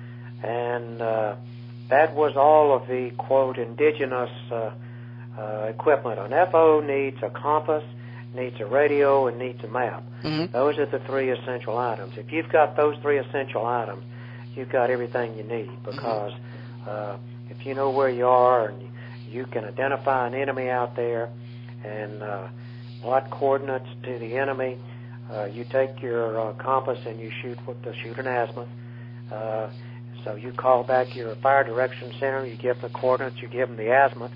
and uh, that was all of the quote indigenous uh, uh, equipment. An F O needs a compass, needs a radio, and needs a map. Mm-hmm. Those are the three essential items. If you've got those three essential items, you've got everything you need, because mm-hmm. uh, if you know where you are and you, you can identify an enemy out there and uh, plot coordinates to the enemy, uh, you take your uh, compass and you shoot with the shoot an azimuth. Uh, so you call back your fire direction center, you give them the coordinates, you give them the azimuth,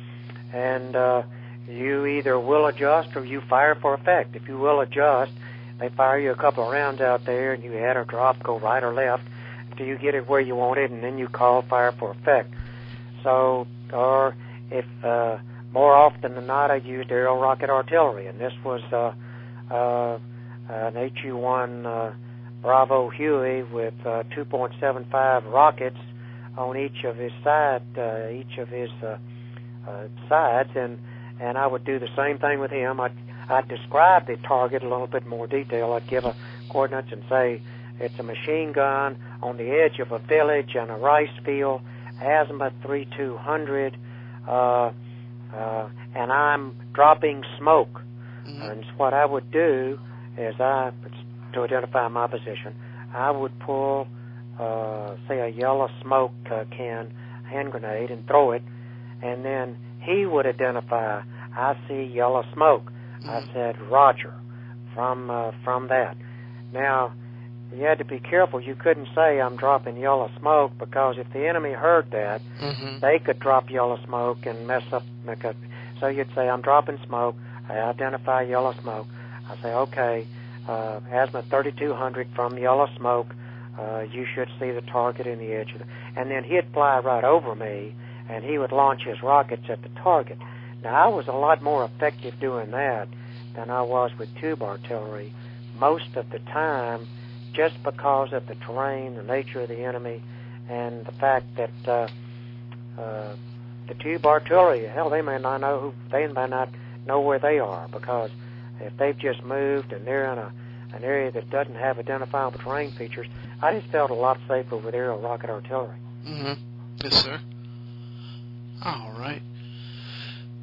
and uh, you either will adjust or you fire for effect. If you will adjust, they fire you a couple of rounds out there, and you add or drop, go right or left, until you get it where you want it, and then you call fire for effect. So, or if uh, more often than not, I used aerial rocket artillery, and this was uh, uh, an H U one uh, Bravo Huey with uh, two point seven five rockets on each of his side, uh, each of his uh, uh, sides, and and I would do the same thing with him. I'd, I'd describe the target a little bit more detail. I'd give a coordinates and say it's a machine gun on the edge of a village and a rice field, azimuth thirty-two hundred, uh, uh, and I'm dropping smoke. Mm-hmm. And what I would do is I, to identify my position, I would pull, uh, say, a yellow smoke uh, can, hand grenade, and throw it, and then he would identify, I see yellow smoke. Mm-hmm. I said, Roger, from uh, from that. Now, you had to be careful. You couldn't say I'm dropping yellow smoke, because if the enemy heard that, mm-hmm. they could drop yellow smoke and mess up. Make up. So you'd say, I'm dropping smoke. I identify yellow smoke. I say, okay, uh, azimuth thirty-two hundred from yellow smoke. Uh, you should see the target in the edge of the... And then he'd fly right over me, and he would launch his rockets at the target. Now, I was a lot more effective doing that than I was with tube artillery most of the time, just because of the terrain, the nature of the enemy, and the fact that uh, uh, the tube artillery, hell, they may not know who, they may not know where they are, because if they've just moved and they're in a, an area that doesn't have identifiable terrain features, I just felt a lot safer with aerial rocket artillery. Mm-hmm. Yes, sir. All right.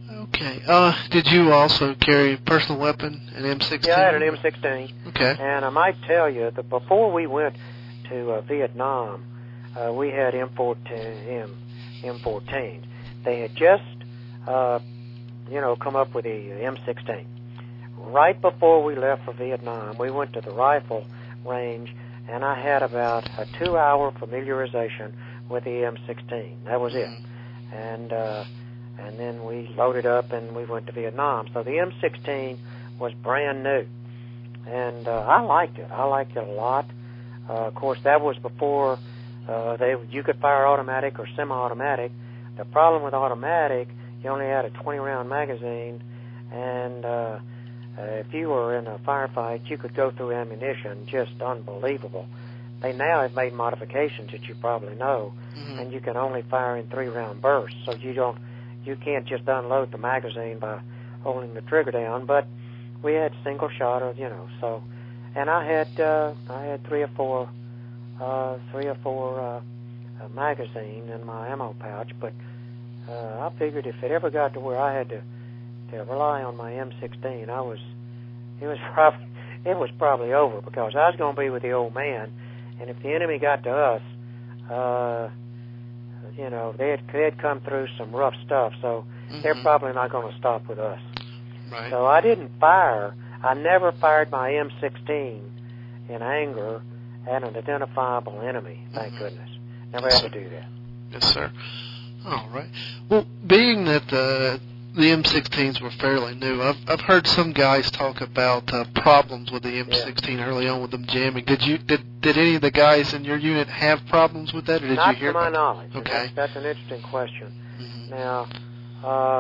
Okay. Uh, did you also carry a personal weapon, an M sixteen? Yeah, I had an M sixteen. Okay. And I might tell you that before we went to uh, Vietnam, uh, we had M fourteen, M fourteens. They had just, uh, you know, come up with the M sixteen. Right before we left for Vietnam, we went to the rifle range, and I had about a two-hour familiarization with the M sixteen. That was it. And uh, and then we loaded up and we went to Vietnam. So the M sixteen was brand new, and uh, I liked it. I liked it a lot. Uh, of course, that was before uh, they you could fire automatic or semi-automatic. The problem with automatic, you only had a twenty-round magazine, and uh, uh, if you were in a firefight, you could go through ammunition just unbelievable. They now have made modifications that you probably know, mm-hmm. and you can only fire in three-round bursts, so you don't, you can't just unload the magazine by holding the trigger down. But we had single shot, or you know, so, and I had uh, I had three or four, uh, three or four uh, uh, magazine in my ammo pouch. But uh, I figured if it ever got to where I had to to rely on my M sixteen, I was, it was probably, it was probably over, because I was going to be with the old man. And if the enemy got to us, uh, you know, they had, they had come through some rough stuff, so mm-hmm. they're probably not going to stop with us. Right. So I didn't fire. I never fired my M sixteen in anger at an identifiable enemy, thank mm-hmm. goodness. Never yes, had to sir. do that. Yes, sir. All right. Well, being that the the M sixteens were fairly new, I've I've heard some guys talk about uh, problems with the M sixteen yeah. early on with them jamming. Did you did did any of the guys in your unit have problems with that, or did Not you hear? Not to my about knowledge. Okay. That's, that's an interesting question. Mm-hmm. Now, uh,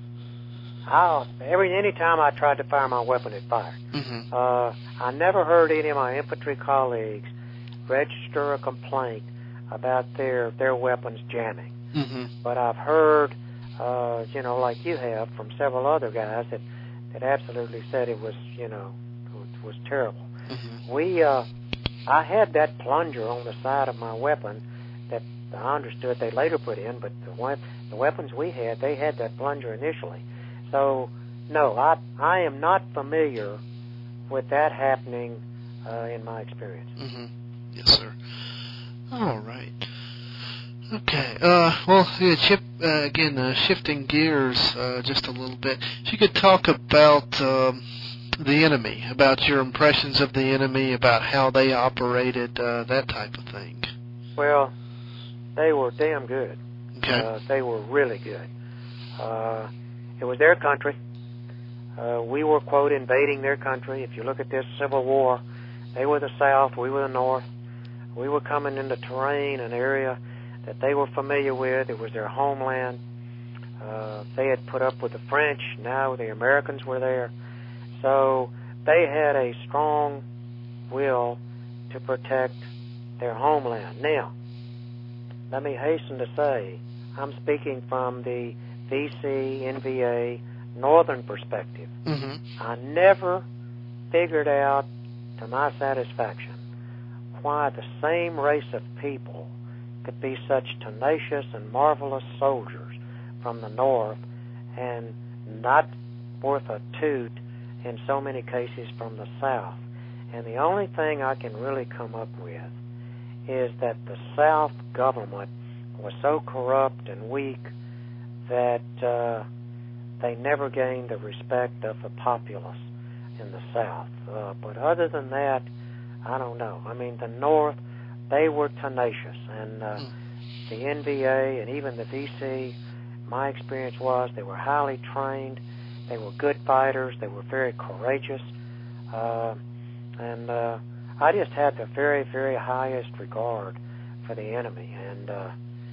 I every any time I tried to fire my weapon, it fired. Mm-hmm. Uh, I never heard any of my infantry colleagues register a complaint about their their weapons jamming. Mm-hmm. But I've heard. Uh, you know, like you have, from several other guys that, that absolutely said it was, you know, it was terrible. Mm-hmm. We, uh, I had that plunger on the side of my weapon that I understood they later put in, but the, one, the weapons we had, they had that plunger initially. So, no, I, I am not familiar with that happening uh, in my experience. Mm-hmm. Yes, sir. All right. Okay. Uh, well, yeah, Chip, uh, again, uh, shifting gears uh, just a little bit. If you could talk about um, the enemy, about your impressions of the enemy, about how they operated, uh, that type of thing. Well, they were damn good. Okay. Uh, they were really good. Uh, it was their country. Uh, we were, quote, invading their country. If you look at this Civil War, they were the South, we were the North. We were coming into terrain, an area that they were familiar with. It was their homeland. Uh, they had put up with the French. Now the Americans were there. So they had a strong will to protect their homeland. Now, let me hasten to say, I'm speaking from the V C, N V A, northern perspective. Mm-hmm. I never figured out, to my satisfaction, why the same race of people could be such tenacious and marvelous soldiers from the North and not worth a toot in so many cases from the South. And the only thing I can really come up with is that the South government was so corrupt and weak that uh, they never gained the respect of the populace in the South. Uh, but other than that, I don't know. I mean, the North, they were tenacious, and uh, mm. the N V A and even the V C, my experience was they were highly trained, they were good fighters, they were very courageous, uh, and uh, I just had the very, very highest regard for the enemy, and uh,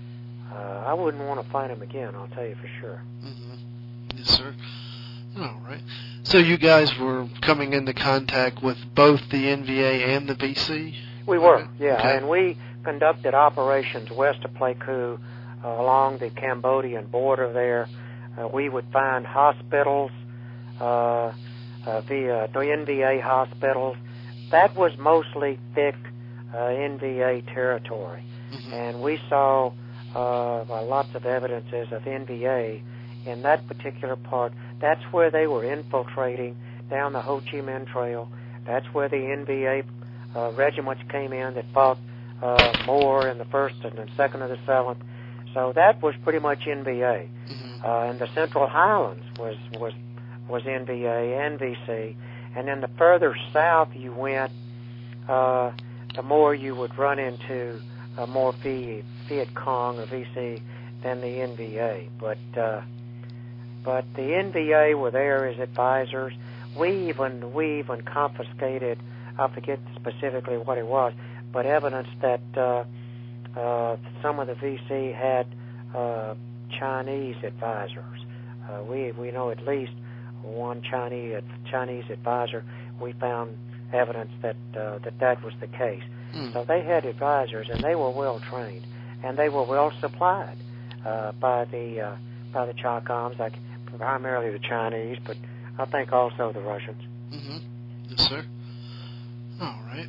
uh, I wouldn't want to fight him again, I'll tell you for sure. Mm-hmm. Yes, sir. All right. So you guys were coming into contact with both the N V A and the V C? We were, yeah, okay. And we conducted operations west of Pleiku uh, along the Cambodian border there. Uh, we would find hospitals, uh, uh, the, uh, the N V A hospitals. That was mostly thick uh, N V A territory. Mm-hmm. And we saw uh, lots of evidences of N V A in that particular part. That's where they were infiltrating down the Ho Chi Minh Trail. That's where the N V A uh, regiments came in that fought uh, more in the first and the second of the seventh. So that was pretty much N V A. Mm-hmm. Uh, and the Central Highlands was was was N V A and V C. And then the further south you went, uh, the more you would run into uh, more Viet, Viet Cong or V C than the N V A. But uh, but the N V A were there as advisors. We even we even confiscated, I forget specifically what it was, but evidence that uh, uh, some of the V C had uh, Chinese advisors. Uh, we we know at least one Chinese Chinese advisor. We found evidence that uh, that that was the case. Mm. So they had advisors, and they were well trained, and they were well supplied uh, by the uh, by the Chacoms, like primarily the Chinese, but I think also the Russians. Mm-hmm. Yes, sir. All right.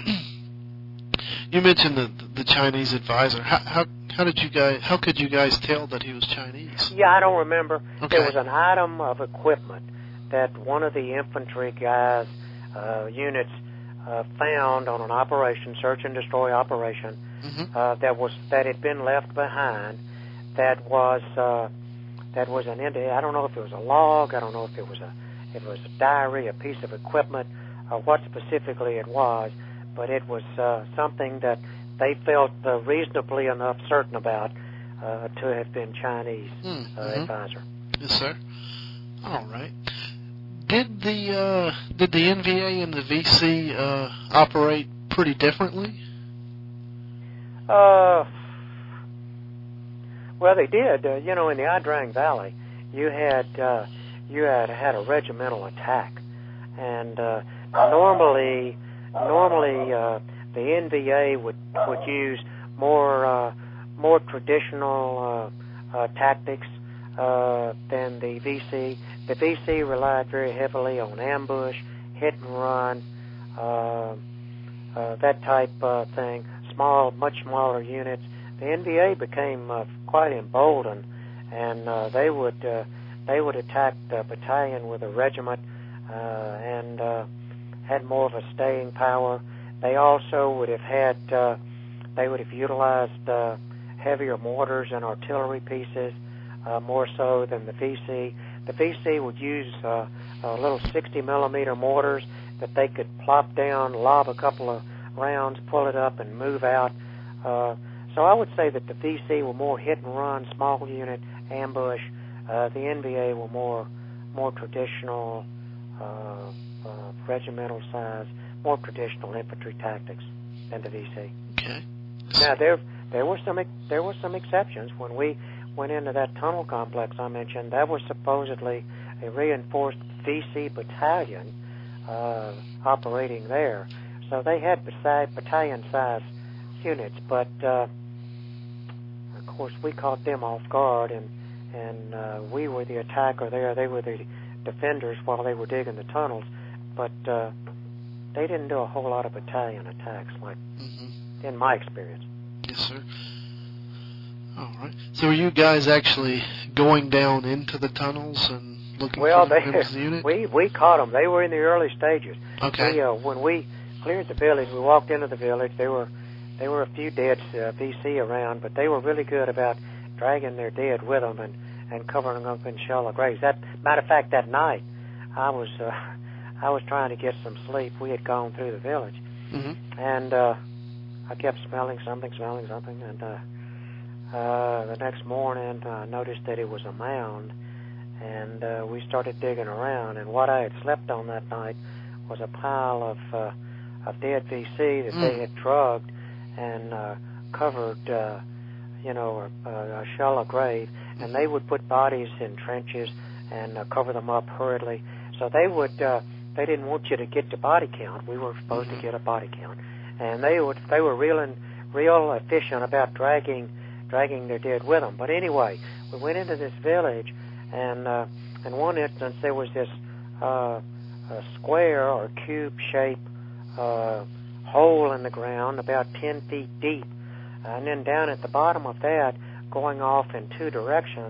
You mentioned the the Chinese advisor. How how how did you guys? How could you guys tell that he was Chinese? Yeah, I don't remember. Okay. There was an item of equipment that one of the infantry guys uh, units uh, found on an operation, search and destroy operation, Mm-hmm. uh, that was that had been left behind. That was uh, that was an Indi- I don't know if it was a log. I don't know if it was a it was a diary, a piece of equipment, or what specifically it was. But it was uh, something that they felt uh, reasonably enough certain about uh, to have been Chinese Mm-hmm. uh, advisor. Yes, sir. All right. Did the uh, did the N V A and the V C uh, operate pretty differently? Uh, well, they did. Uh, you know, in the Adrang Valley, you had uh, you had had a regimental attack, and uh, normally, normally uh, the N V A would would use more uh, more traditional uh, uh, tactics uh, than the V C. The V C relied very heavily on ambush, hit and run, uh, uh, that type of thing. Small, much smaller units. The N V A became uh, quite emboldened, and uh, they would uh, they would attack the battalion with a regiment, uh, and uh, had more of a staying power. They also would have had uh, they would have utilized uh, heavier mortars and artillery pieces, uh, more so than the V C. The V C would use uh, uh, little sixty millimeter mortars that they could plop down, lob a couple of rounds, pull it up, and move out. Uh, so I would say that the V C were more hit and run, small unit, ambush. Uh, the N V A were more more traditional, uh, uh, regimental size, more traditional infantry tactics than the V C. Okay. Now there there were some there were some exceptions. When we went into that tunnel complex I mentioned, that was supposedly a reinforced V C battalion uh, operating there. So they had battalion-sized units, but uh, of course we caught them off guard, and and uh, we were the attacker there. They were the defenders while they were digging the tunnels, but uh, they didn't do a whole lot of battalion attacks, like Mm-hmm. in my experience. Yes, sir. All right. So were you guys actually going down into the tunnels and looking Well, for they, members of the unit? we we caught them. They were in the early stages. Okay. We, uh, when we cleared the village, we walked into the village. There were there were a few dead uh, V C around, but they were really good about dragging their dead with them and, and covering them up in shallow graves. That matter of fact, that night I was uh, I was trying to get some sleep. We had gone through the village, Mm-hmm. and uh, I kept smelling something, smelling something, and uh, uh, the next morning I noticed that it was a mound, and uh, we started digging around. And what I had slept on that night was a pile of uh, of dead V C that Mm. they had drugged and uh, covered, uh, you know, a, a shallow grave. And they would put bodies in trenches and uh, cover them up hurriedly. So they would, uh, they didn't want you to get to body count. We were supposed Mm-hmm. to get a body count, and they would, they were real and real efficient about dragging, dragging their dead with them. But anyway, we went into this village, and uh, in one instance there was this uh, a square or cube-shaped uh, hole in the ground about ten feet deep, and then down at the bottom of that, going off in two directions,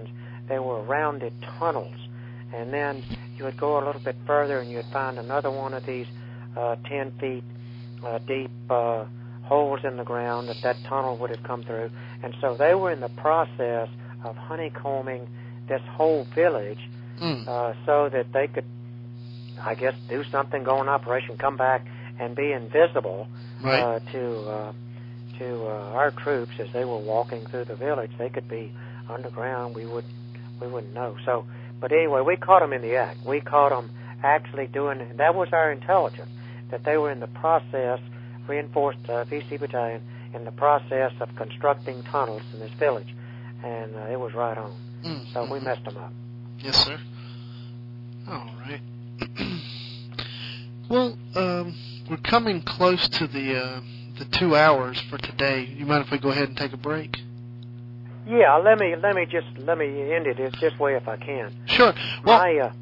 they were rounded tunnels. And then you would go a little bit further and you'd find another one of these uh, ten feet uh, deep uh, holes in the ground that that tunnel would have come through. And so they were in the process of honeycombing this whole village mm. uh, so that they could, I guess, do something, go in operation, come back, and be invisible right. uh, to uh, to uh, our troops as they were walking through the village. They could be underground. We would we wouldn't know. So, but anyway, we caught them in the act. We caught them actually doing. That was our intelligence, that they were in the process, reinforced uh, V C Battalion, in the process of constructing tunnels in this village, and uh, it was right on. Mm-hmm. So we messed them up. Yes, sir. All right. Well, um, we're coming close to the uh, the two hours for today. You mind if we go ahead and take a break? Yeah, let me let me just let me end it this way if I can. Sure. Well, my uh,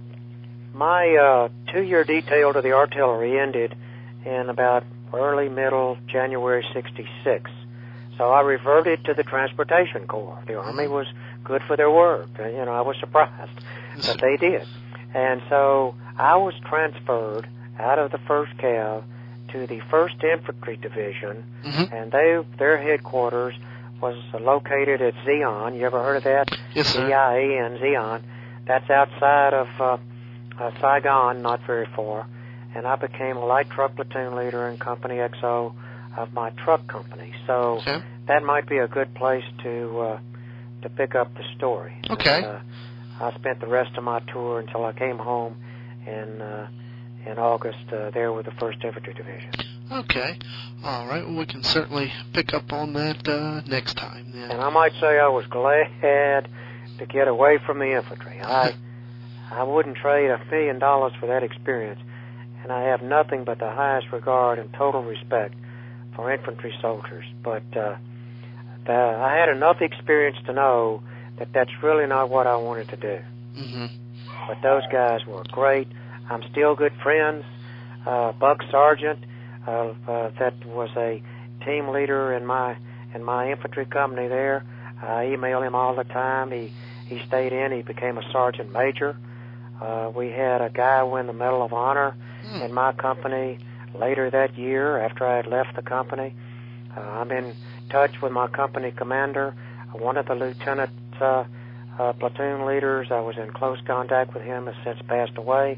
my uh, two-year detail to the artillery ended in about early middle January sixty-six. So I reverted to the Transportation Corps. The Army was good for their word. You know, I was surprised that they did. And so I was transferred out of the first Cav to the first Infantry Division, mm-hmm. and they their headquarters was located at Zion. You ever heard of that? Yes, sir. Z I A N, Zion. That's outside of uh, uh, Saigon, not very far. And I became a light truck platoon leader in Company X O of my truck company. So okay. that might be a good place to uh, to pick up the story. Okay. And, uh, I spent the rest of my tour until I came home in uh, in August uh, there with the first Infantry Division. Okay. All right. Well, we can certainly pick up on that uh, next time then. And I might say I was glad to get away from the infantry. I I wouldn't trade a million dollars for that experience. And I have nothing but the highest regard and total respect for infantry soldiers. But uh, the, I had enough experience to know that that's really not what I wanted to do. Mm-hmm. But those guys were great. I'm still good friends. Uh, Buck Sargent, uh, uh, that was a team leader in my in my infantry company there. I email him all the time. He he stayed in. He became a sergeant major. Uh, we had a guy win the Medal of Honor mm. in my company later that year after I had left the company. Uh, I'm in touch with my company commander. One of the lieutenant uh, uh, platoon leaders, I was in close contact with him, has since passed away.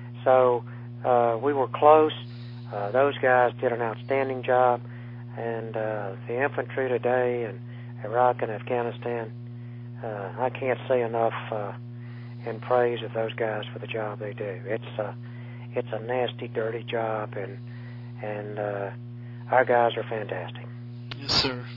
So uh, we were close. Uh, those guys did an outstanding job. And uh, the infantry today in Iraq and Afghanistan, uh, I can't say enough uh, in praise of those guys for the job they do. It's a, it's a nasty, dirty job, and and uh, our guys are fantastic. Yes, sir.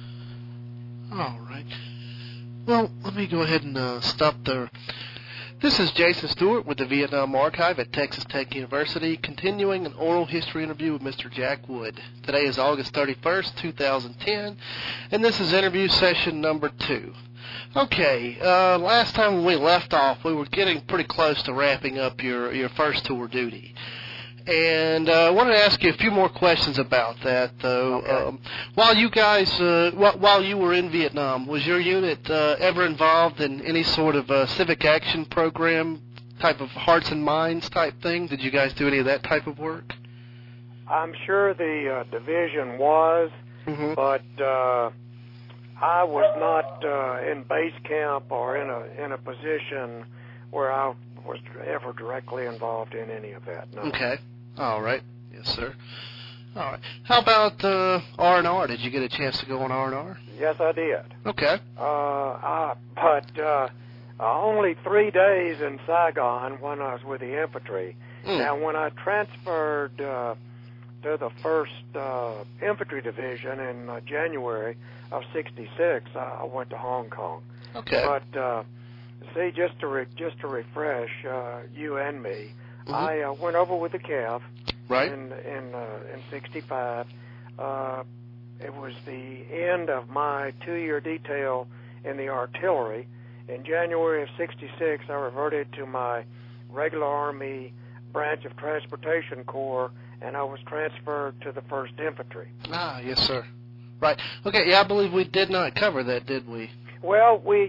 All right. Well, let me go ahead and uh, stop there. This is Jason Stewart with the Vietnam Archive at Texas Tech University, continuing an oral history interview with Mister Jack Wood. Today is August thirty-first, two thousand ten, and this is interview session number two. Okay, uh, last time when we left off, we were getting pretty close to wrapping up your, your first tour duty. And uh, I wanted to ask you a few more questions about that, though. Okay. Um, while you guys, uh, wh- while you were in Vietnam, was your unit uh, ever involved in any sort of uh, civic action program, type of hearts and minds type thing? Did you guys do any of that type of work? I'm sure the uh, division was, mm-hmm. but uh, I was not uh, in base camp or in a in a position where I was ever directly involved in any of that. No. Okay. All right. Yes, sir. All right. How about uh, R and R? Did you get a chance to go on R and R? Yes, I did. Okay. Uh, I, but uh, only three days in Saigon when I was with the infantry. Mm. Now, when I transferred uh, to the first uh, Infantry Division in uh, January of sixty-six, I went to Hong Kong. Okay. But uh, see, just to re- just to refresh uh, you and me, mm-hmm. I uh, went over with the Cav right. in in uh, in sixty-five. Uh, it was the end of my two-year detail in the artillery. In January of sixty-six, I reverted to my regular Army branch of Transportation Corps, and I was transferred to the first Infantry. Ah, yes, sir. Right. Okay, yeah, I believe we did not cover that, did we? Well, we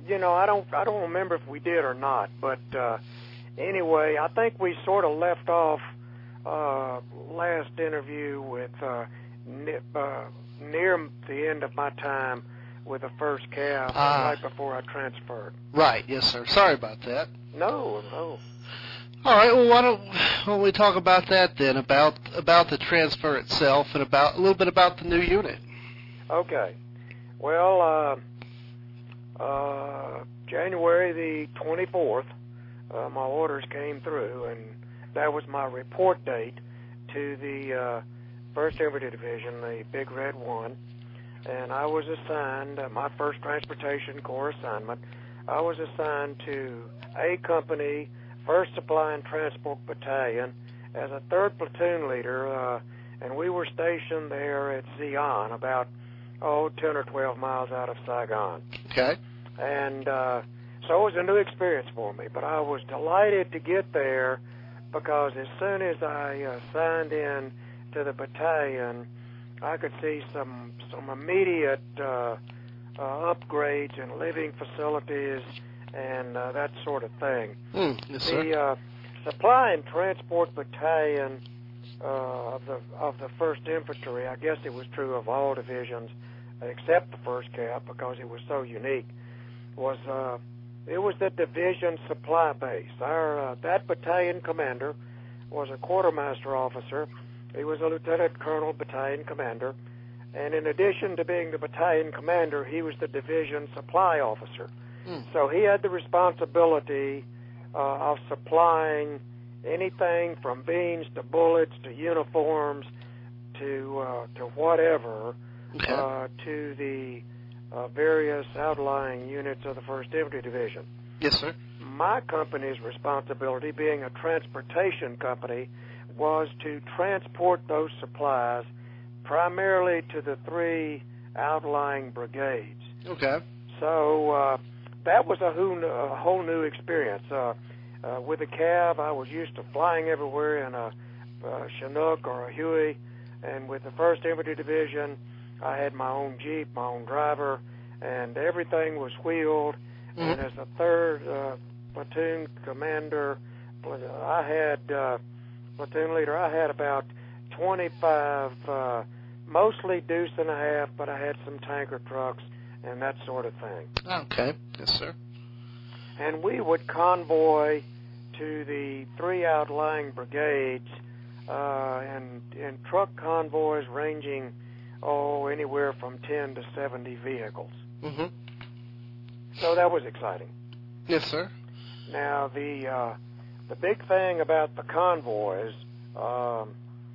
you know, I don't, I don't remember if we did or not. But uh, anyway, I think we sort of left off uh, last interview with uh, n- uh, near the end of my time with the first calf, Ah. right before I transferred. Right, yes, sir. Sorry about that. No, no. All right, well, why don't, why don't we talk about that then, about about the transfer itself and about a little bit about the new unit. Okay. Well, uh, uh, January the twenty-fourth, uh, my orders came through, and that was my report date to the uh, first Infantry Division, the Big Red One, and I was assigned, uh, my first Transportation Corps assignment, I was assigned to A Company, first Supply and Transport Battalion, as a third platoon leader, uh, and we were stationed there at Zion, about, oh, ten or twelve miles out of Saigon. Okay. And uh, so it was a new experience for me, but I was delighted to get there because as soon as I uh, signed in to the battalion, I could see some some immediate uh, uh, upgrades in living facilities and uh, that sort of thing. Mm, yes, sir. The uh, Supply and Transport Battalion uh, of the of the First Infantry, I guess it was true of all divisions except the first Cap because it was so unique, was uh, it was the division supply base. Our uh, that battalion commander was a quartermaster officer. He was a lieutenant colonel battalion commander, and in addition to being the battalion commander, he was the division supply officer. Mm. So he had the responsibility uh, of supplying anything from beans to bullets to uniforms to uh, to whatever Okay. uh, to the uh, various outlying units of the First Infantry Division. Yes, sir. My company's responsibility, being a transportation company, was to transport those supplies primarily to the three outlying brigades. Okay. So uh, that was a whole, a whole new experience. Uh, uh, with a Cav, I was used to flying everywhere in a, a Chinook or a Huey, and with the First Infantry Division, I had my own Jeep, my own driver, and everything was wheeled. Mm-hmm. And as a third uh, platoon commander, I had, uh, platoon leader, I had about twenty-five, uh, mostly deuce and a half, but I had some tanker trucks and that sort of thing. Okay. Yes, sir. And we would convoy to the three outlying brigades uh, in, in truck convoys ranging, oh, anywhere from ten to seventy vehicles. Mm-hmm. So that was exciting. Yes, sir. Now, the uh, the big thing about the convoys, um,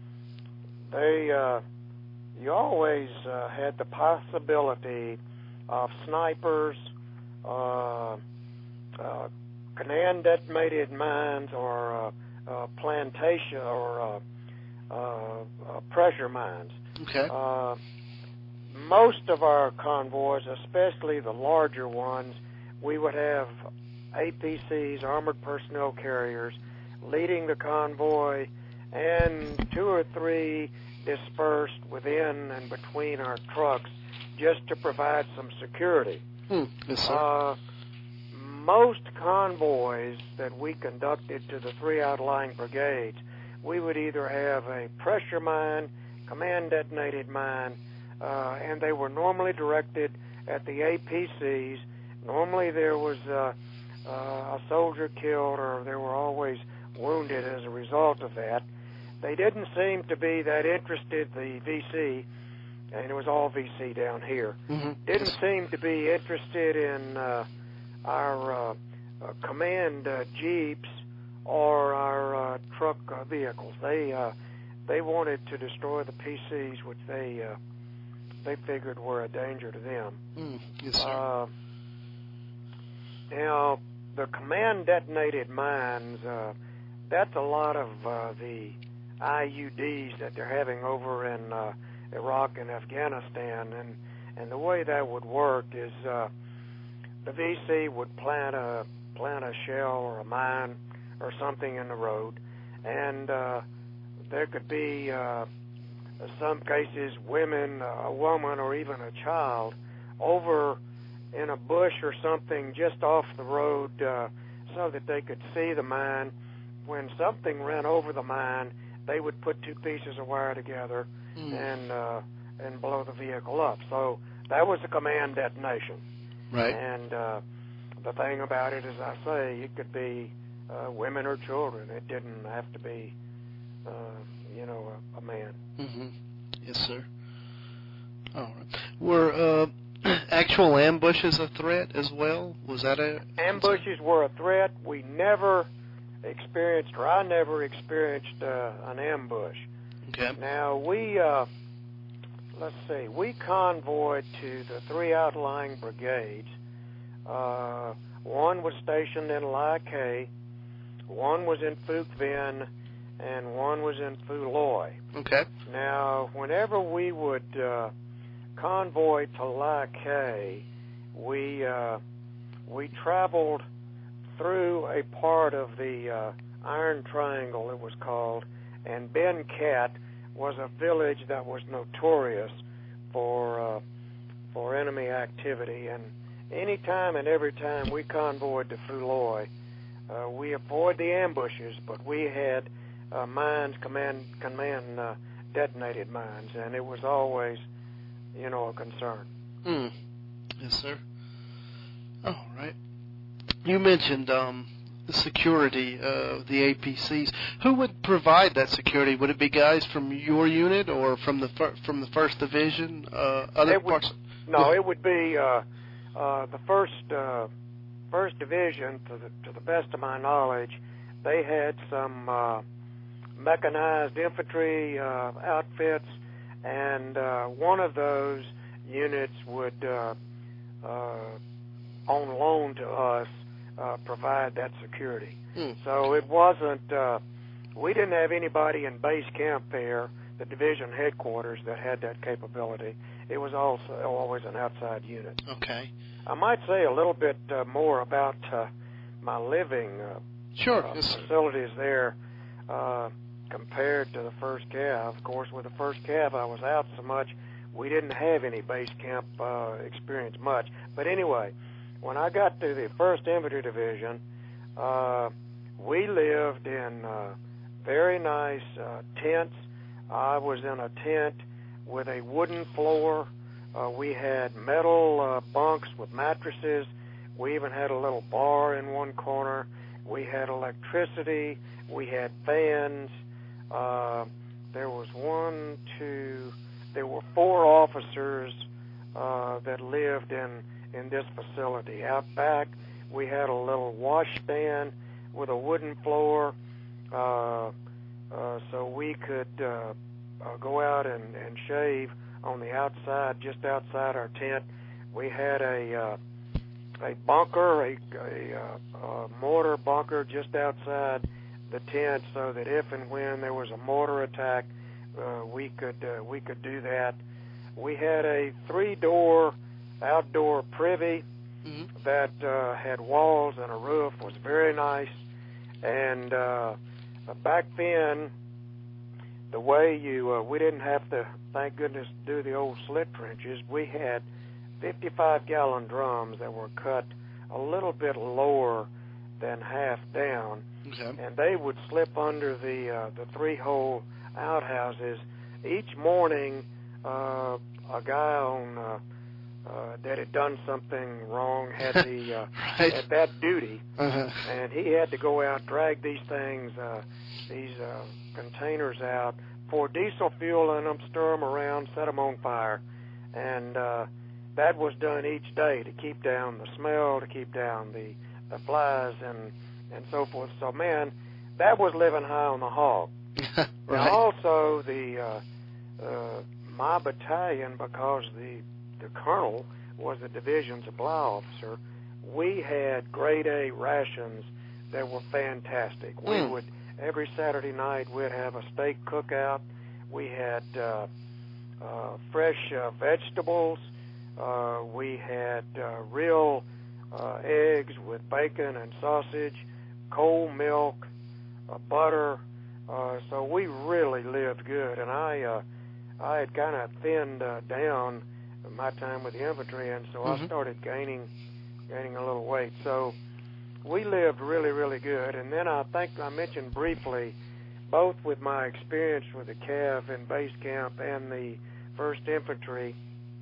they uh, you always uh, had the possibility of snipers, uh, uh, command detonated mines, or uh, uh, plantation or uh, uh, uh, pressure mines. Okay. Uh, most of our convoys, especially the larger ones, we would have A P Cs, armored personnel carriers, leading the convoy, and two or three dispersed within and between our trucks just to provide some security. Mm, yes, sir. Uh, most convoys that we conducted to the three outlying brigades, we would either have a pressure mine, command detonated mine, uh, and they were normally directed at the A P Cs. Normally there was uh, uh, a soldier killed, or they were always wounded as a result of that. They didn't seem to be that interested, the V C, and it was all V C down here, Mm-hmm. didn't Yes. seem to be interested in uh, our uh, uh, command uh, jeeps or our uh, truck uh, vehicles. They uh, they wanted to destroy the P Cs, which they uh, they figured were a danger to them. Mm, yes, sir. Uh, now, the command detonated mines, uh, that's a lot of uh, the I U Ds that they're having over in uh, Iraq and Afghanistan. And, and the way that would work is uh, the V C would plant a, plant a shell or a mine or something in the road, and uh, there could be, uh, in some cases, women, a woman, or even a child over in a bush or something just off the road uh, so that they could see the mine. When something ran over the mine, they would put two pieces of wire together mm. and uh, and blow the vehicle up. So that was a command detonation. Right. And uh, the thing about it, as I say, it could be uh, women or children. It didn't have to be, uh, you know, a, a man. Mm-hmm. Yes, sir. All right. Were uh, actual ambushes a threat as well? Was that a... Ambushes were a threat. We never experienced, or I never experienced uh, an ambush. Okay. Now, we, uh, let's see, we convoyed to the three outlying brigades. Uh, one was stationed in Lai Kay, one was in Phuc Vinh, and one was in Phu Loy. Okay. Now, whenever we would uh, convoy to Lai Kay, we uh, we traveled through a part of the uh, Iron Triangle, it was called, and Ben Cat was a village that was notorious for uh, for enemy activity. And any time and every time we convoyed to Phu Loy, uh, we avoid the ambushes, but we had uh, mines, command, command uh, detonated mines, and it was always, you know, a concern. Hmm. Yes, sir. All right. You mentioned um, the security of the A P Cs. Who would provide that security? Would it be guys from your unit or from the fir- from the First Division? Uh, other it would, parts? No, it would be uh, uh, the First uh, First Division. To the to the best of my knowledge, they had some uh, mechanized infantry uh, outfits, and uh, one of those units would, uh, uh, on loan to us, uh, provide that security. Hmm. So it wasn't, uh, we didn't have anybody in base camp there, the division headquarters, that had that capability. It was also always an outside unit. Okay. I might say a little bit uh, more about uh, my living uh, sure. uh, yes, facilities there. Uh, compared to the first Cav. Of course, with the first Cav, I was out so much, we didn't have any base camp uh, experience much. But anyway, when I got to the first Infantry Division, uh, we lived in uh, very nice uh, tents. I was in a tent with a wooden floor. Uh, we had metal uh, bunks with mattresses. We even had a little bar in one corner. We had electricity. We had fans. Uh, there was one, two, there were four officers uh, that lived in, in this facility. Out back, we had a little wash stand with a wooden floor, uh, uh, so we could uh, uh, go out and, and shave on the outside, just outside our tent. We had a uh, a bunker, a, a, uh, a mortar bunker just outside the tent, so that if and when there was a mortar attack, uh, we could uh, we could do that. We had a three-door outdoor privy mm-hmm. that uh, had walls and a roof, was very nice. And uh, back then, the way you uh, we didn't have to, thank goodness, do the old slit trenches. We had fifty-five gallon drums that were cut a little bit lower than half down. Okay. And they would slip under the uh, the three-hole outhouses. Each morning, uh, a guy on uh, uh, that had done something wrong had the uh, right. had that duty, uh-huh. and he had to go out, drag these things, uh, these uh, containers out, pour diesel fuel in them, stir them around, set them on fire, and uh, that was done each day to keep down the smell, to keep down the, the flies, and and so forth. So, man, that was living high on the hog. right. Now, also, the uh, uh, my battalion, because the the colonel was the division supply officer, we had grade A rations that were fantastic. Mm. We would, every Saturday night, we'd have a steak cookout. We had uh, uh, fresh uh, vegetables. Uh, we had uh, real uh, eggs with bacon and sausage, cold milk, uh, butter. Uh, so we really lived good. And I, uh, I had kind of thinned uh, down my time with the infantry, and so Mm-hmm. I started gaining gaining a little weight. So we lived really, really good. And then I think I mentioned briefly, both with my experience with the Cav in base camp and the first Infantry,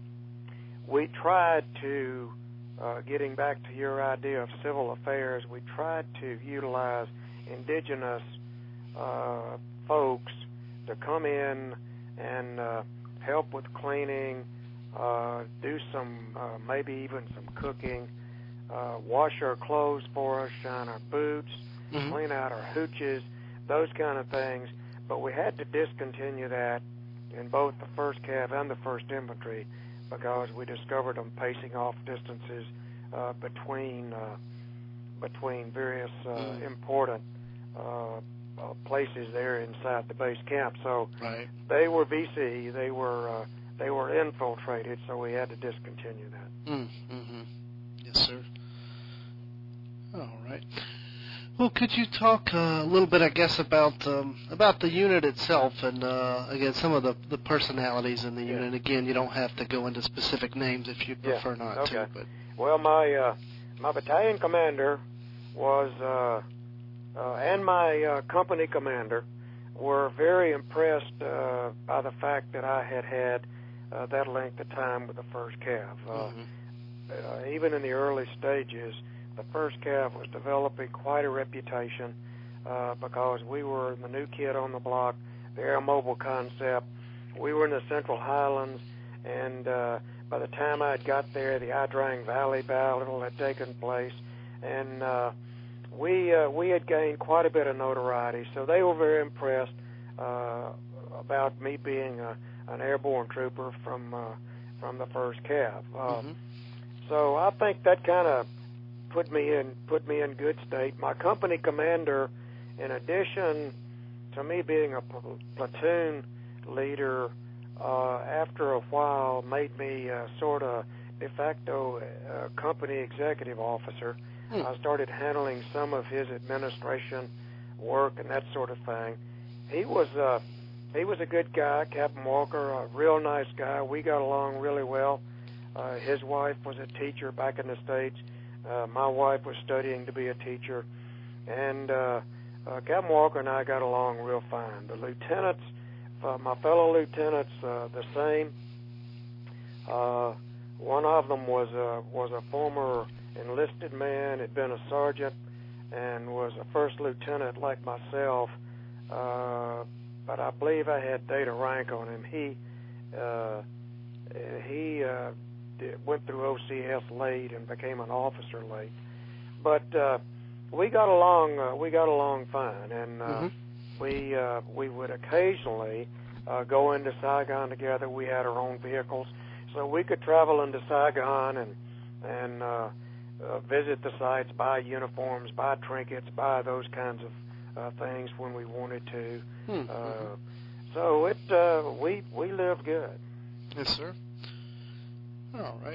we tried to, uh, getting back to your idea of civil affairs, we tried to utilize indigenous uh, folks to come in and uh, help with cleaning, uh, do some, uh, maybe even some cooking, uh, wash our clothes for us, shine our boots, Mm-hmm. clean out our hooches, those kind of things. But we had to discontinue that in both the first Cav and the first Infantry because we discovered them pacing off distances uh, between uh, between various uh, Mm. important uh, uh, places there inside the base camp. So Right. they were V C, they were uh, they were infiltrated, so we had to discontinue that. Mm-hmm. Yes, sir. All right. Well, could you talk uh, a little bit, I guess, about um, about the unit itself, and uh, again, some of the, the personalities in the Yeah. unit. Again, you don't have to go into specific names if you Yeah, prefer not okay. to. But Well, my uh, my battalion commander was, uh, uh, and my uh, company commander were very impressed uh, by the fact that I had had uh, that length of time with the first Cav. Uh, mm-hmm. uh, even in the early stages, the first Cav was developing quite a reputation uh, because we were the new kid on the block, the air mobile concept. We were in the Central Highlands, and uh, by the time I had got there, the Idrang Valley battle had taken place, and uh, we uh, we had gained quite a bit of notoriety. So they were very impressed uh, about me being a, an airborne trooper from uh, from the first Cav. Uh, Mm-hmm. So I think that kind of put me in put me in good state. My company commander, in addition to me being a pl- platoon leader, uh, after a while made me uh, sort of de facto uh, company executive officer. Hmm. I started handling some of his administration work and that sort of thing. He was uh, he was a good guy, Captain Walker, a real nice guy. We got along really well. Uh, his wife was a teacher back in the States. Uh, my wife was studying to be a teacher. And uh, uh, Captain Walker and I got along real fine. The lieutenants, uh, my fellow lieutenants, uh, the same. Uh, one of them was a, was a former enlisted man, had been a sergeant, and was a first lieutenant like myself. Uh, but I believe I had data rank on him. He uh, he uh, did, went through O C S late and became an officer late. But uh, we got along. Uh, we got along fine, and uh, Mm-hmm. we uh, we would occasionally uh, go into Saigon together. We had our own vehicles, so we could travel into Saigon and and uh, uh, visit the sites, buy uniforms, buy trinkets, buy those kinds of uh, things when we wanted to. Mm-hmm. Uh, so it uh, we we lived good. Yes, sir. All right.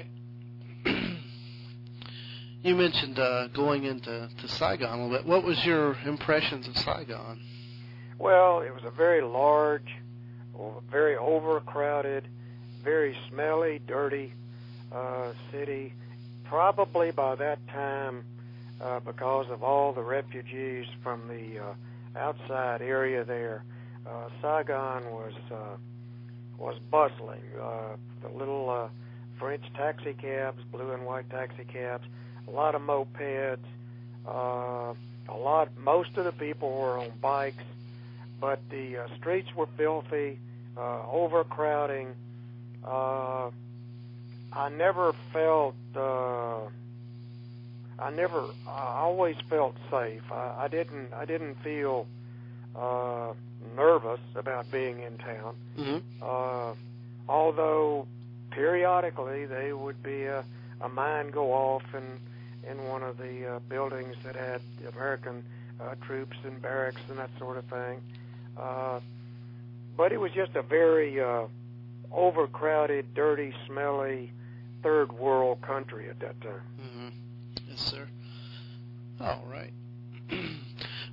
You mentioned uh, going into to Saigon a little bit. What was your impressions of Saigon? Well, it was a very large, very overcrowded, very smelly, dirty uh, city. Probably by that time, uh, because of all the refugees from the uh, outside area there, uh, Saigon was uh, was bustling. Uh, the little uh, French taxi cabs, blue and white taxi cabs, a lot of mopeds, uh, a lot. Most of the people were on bikes, but the uh, streets were filthy, uh, overcrowding. Uh, I never felt. Uh, I never. I always felt safe. I, I didn't. I didn't feel uh, nervous about being in town. Mm-hmm. Uh, although periodically there would be a, a mine go off in in one of the uh, buildings that had American uh, troops and barracks and that sort of thing. Uh, but it was just a very uh, overcrowded, dirty, smelly, third world country at that time. Mm-hmm. Yes, sir. All right.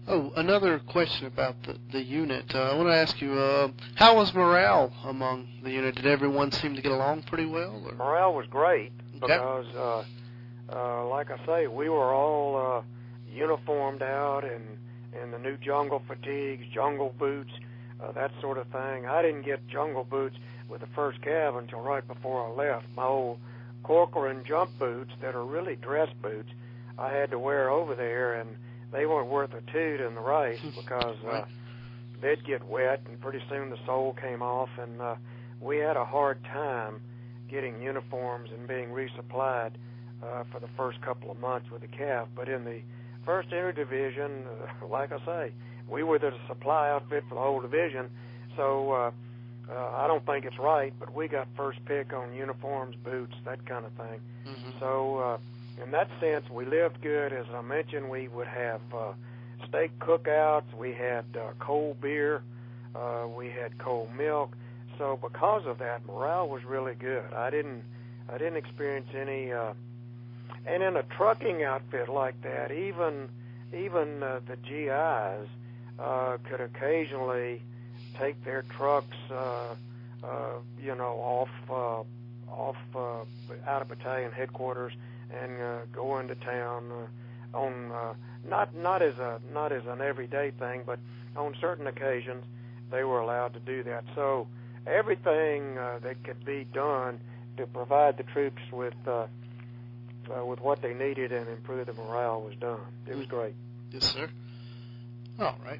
Oh, another question about the, the unit. Uh, I want to ask you, uh, how was morale among the unit? Did everyone seem to get along pretty well? Or? Morale was great Okay. because, uh, uh, like I say, we were all uh, uniformed out in, in the new jungle fatigues, jungle boots, uh, that sort of thing. I didn't get jungle boots with the first Cav until right before I left. My old Corcoran jump boots that are really dress boots I had to wear over there, and they weren't worth a toot in the race because uh, they'd get wet, and pretty soon the sole came off, and uh, we had a hard time getting uniforms and being resupplied uh, for the first couple of months with the Cav. But in the first interdivision, uh, like I say, we were the supply outfit for the whole division, so uh, uh, I don't think it's right, but we got first pick on uniforms, boots, that kind of thing. Mm-hmm. So uh, in that sense, we lived good. As I mentioned, we would have uh, steak cookouts. We had uh, cold beer. Uh, we had cold milk. So because of that, morale was really good. I didn't, I didn't experience any. Uh, and in a trucking outfit like that, even, even uh, the G Is uh, could occasionally take their trucks, uh, uh, you know, off, uh, off uh, out of battalion headquarters and uh, go into town uh, on uh, not not as a not as an everyday thing, but on certain occasions they were allowed to do that. So everything uh, that could be done to provide the troops with uh, uh, with what they needed and improve the morale was done. It was great. Yes, sir. All right.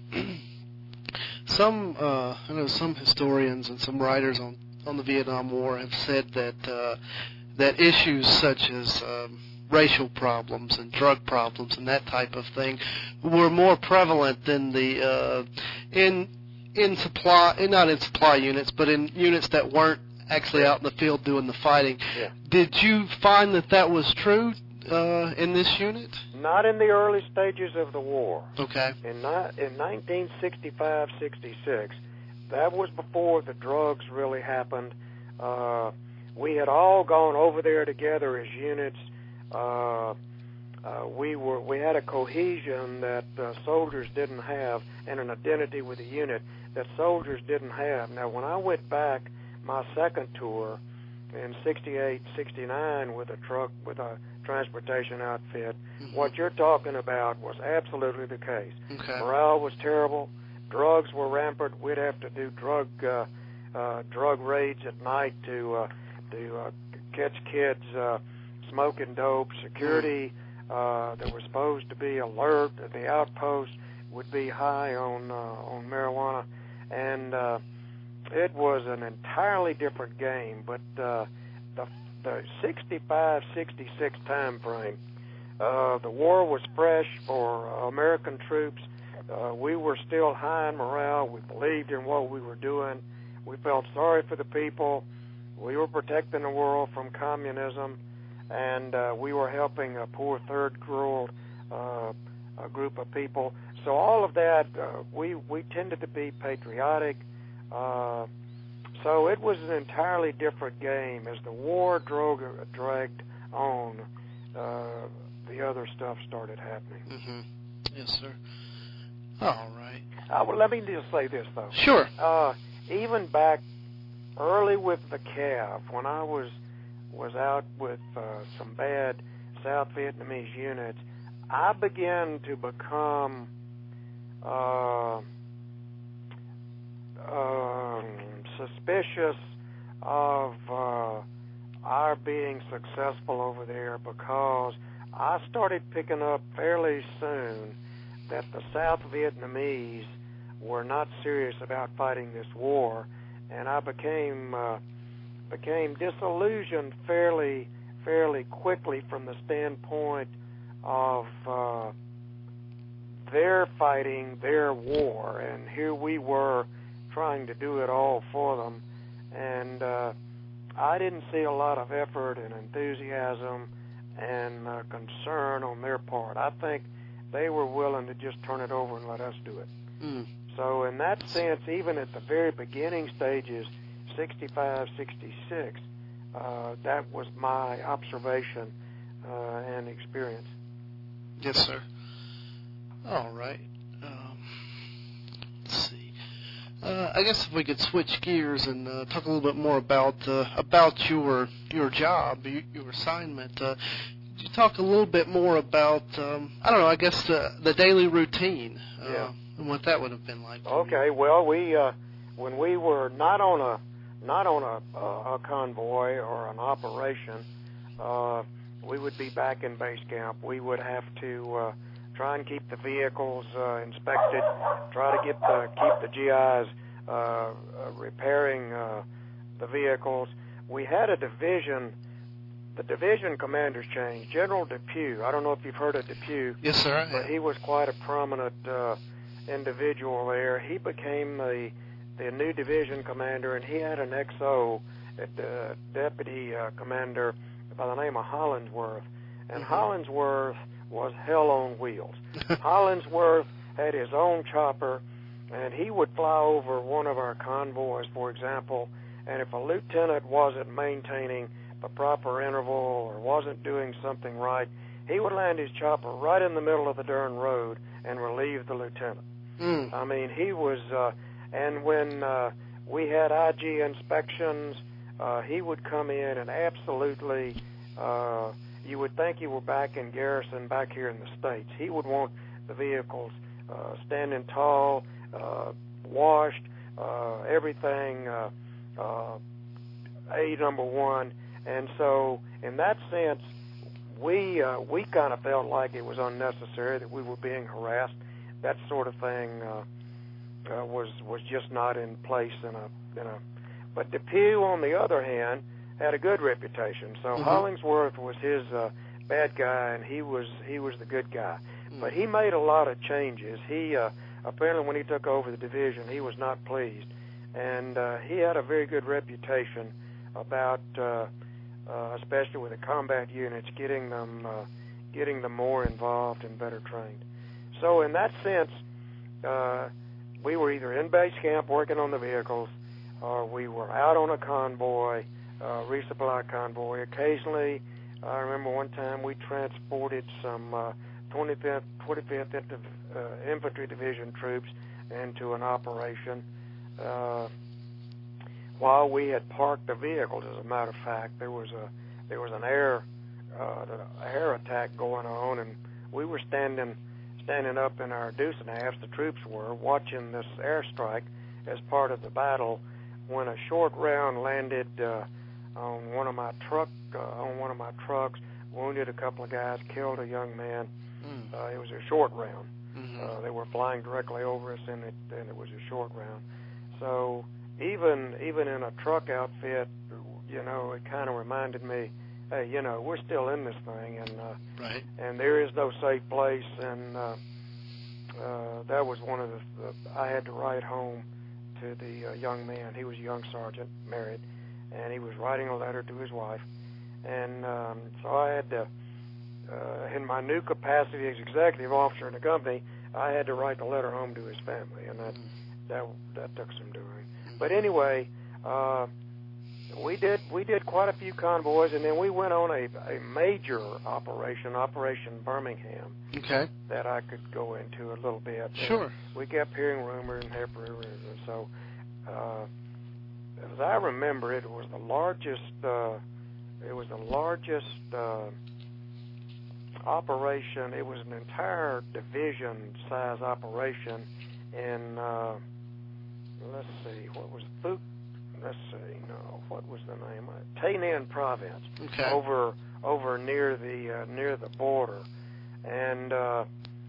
Some uh, I know some historians and some writers on on the Vietnam War have said that. Uh, that issues such as um, racial problems and drug problems and that type of thing were more prevalent than the uh, in in supply, in, not in supply units, but in units that weren't actually out in the field doing the fighting. Yeah. Did you find that that was true uh, in this unit? Not in the early stages of the war. Okay. In, ni- in nineteen sixty-five sixty-six, that was before the drugs really happened. Uh, We had all gone over there together as units. Uh, uh, we were we had a cohesion that uh, soldiers didn't have, and an identity with the unit that soldiers didn't have. Now, when I went back my second tour in sixty-eight, sixty-nine with a truck with a transportation outfit, mm-hmm. what you're talking about was absolutely the case. Okay. Morale was terrible. Drugs were rampant. We'd have to do drug uh, uh, drug raids at night to. Uh, to uh, catch kids uh, smoking dope. Security uh, that was supposed to be alert at the outpost would be high on uh, on marijuana, and uh, it was an entirely different game. But uh, the the sixty-five sixty-six time frame, uh, the war was fresh for uh, American troops. Uh, we were still high in morale. We believed in what we were doing. We felt sorry for the people. We were protecting the world from communism, and uh, we were helping a poor third world uh, a group of people. So all of that, uh, we we tended to be patriotic. Uh, so it was an entirely different game. As the war drog, dragged on, uh, the other stuff started happening. Mm-hmm. Yes, sir. All right. Uh, well, let me just say this, though. Sure. Uh, even back early with the Cav, when I was was out with uh, some bad South Vietnamese units, I began to become uh, uh, suspicious of uh, our being successful over there, because I started picking up fairly soon that the South Vietnamese were not serious about fighting this war, and I became uh, became disillusioned fairly fairly quickly from the standpoint of uh, their fighting their war, and here we were trying to do it all for them, and uh, I didn't see a lot of effort and enthusiasm and uh, concern on their part. I think they were willing to just turn it over and let us do it. Mm. So in that sense, even at the very beginning stages, sixty-five, sixty-six, uh, that was my observation uh, and experience. Yes, sir. All right. Uh, I guess if we could switch gears and uh, talk a little bit more about uh, about your your job, your, your assignment. Uh, could you talk a little bit more about um, I don't know, I guess uh, the daily routine uh, yeah. and what that would have been like. For okay, you. well, we uh, when we were not on a not on a, uh, a convoy or an operation, uh, we would be back in base camp. We would have to uh, try and keep the vehicles uh, inspected, try to get the, keep the G Is uh, uh, repairing uh, the vehicles. We had a division. The division commanders changed. General Depew, I don't know if you've heard of Depew. Yes, sir. I But have. he was quite a prominent uh, individual there. He became the the new division commander, and he had an X O, a deputy uh, commander by the name of Hollingsworth. And Mm-hmm. Hollingsworth was hell on wheels. Hollingsworth had his own chopper, and he would fly over one of our convoys, for example, and if a lieutenant wasn't maintaining the proper interval or wasn't doing something right, he would land his chopper right in the middle of the darn road and relieve the lieutenant. Mm. I mean, he was, uh, and when uh, we had I G inspections, uh, he would come in and absolutely, uh, you would think you were back in garrison back here in the States. He would want the vehicles uh, standing tall, uh, washed, uh, everything, uh, uh, A number one. And so, in that sense, we uh, we kind of felt like it was unnecessary, that we were being harassed. That sort of thing uh, uh, was was just not in place in a in a. But Depew, on the other hand, had a good reputation. So Mm-hmm. Hollingsworth was his uh, bad guy, and he was he was the good guy. Mm-hmm. But he made a lot of changes. He uh, apparently, when he took over the division, he was not pleased, and uh, he had a very good reputation about. Uh, Uh, especially with the combat units, getting them uh, getting them more involved and better trained. So in that sense, uh, we were either in base camp working on the vehicles, or we were out on a convoy, uh, resupply convoy. Occasionally, I remember one time we transported some uh, twenty-fifth, twenty-fifth uh, Infantry Division troops into an operation. Uh, While we had parked the vehicles, as a matter of fact, there was a there was an air uh, air attack going on, and we were standing standing up in our deuce and a half. The troops were watching this airstrike as part of the battle, when a short round landed uh, on one of my truck uh, on one of my trucks, wounded a couple of guys, killed a young man. Mm. Uh, it was a short round. Mm-hmm. Uh, they were flying directly over us, and it and it was a short round. So. Even even in a truck outfit, you know, it kind of reminded me, hey, you know, we're still in this thing, and uh, right. and there is no safe place, and uh, uh, that was one of the, the I had to write home to the uh, young man. He was a young sergeant, married, and he was writing a letter to his wife, and um, so I had to, uh, in my new capacity as executive officer in the company, I had to write the letter home to his family, and that Mm. that that took some doing. But anyway, uh, we did we did quite a few convoys, and then we went on a, a major operation, Operation Birmingham, Okay. that I could go into a little bit. Sure. And we kept hearing rumors and hearing rumors, and so uh, as I remember, it was the largest uh, it was the largest uh, operation. It was an entire division size operation in. Uh, Let's see, what was Thuk? Let's see, no, what was the name? Tainan Province, Okay. over over near the uh, near the border, and uh,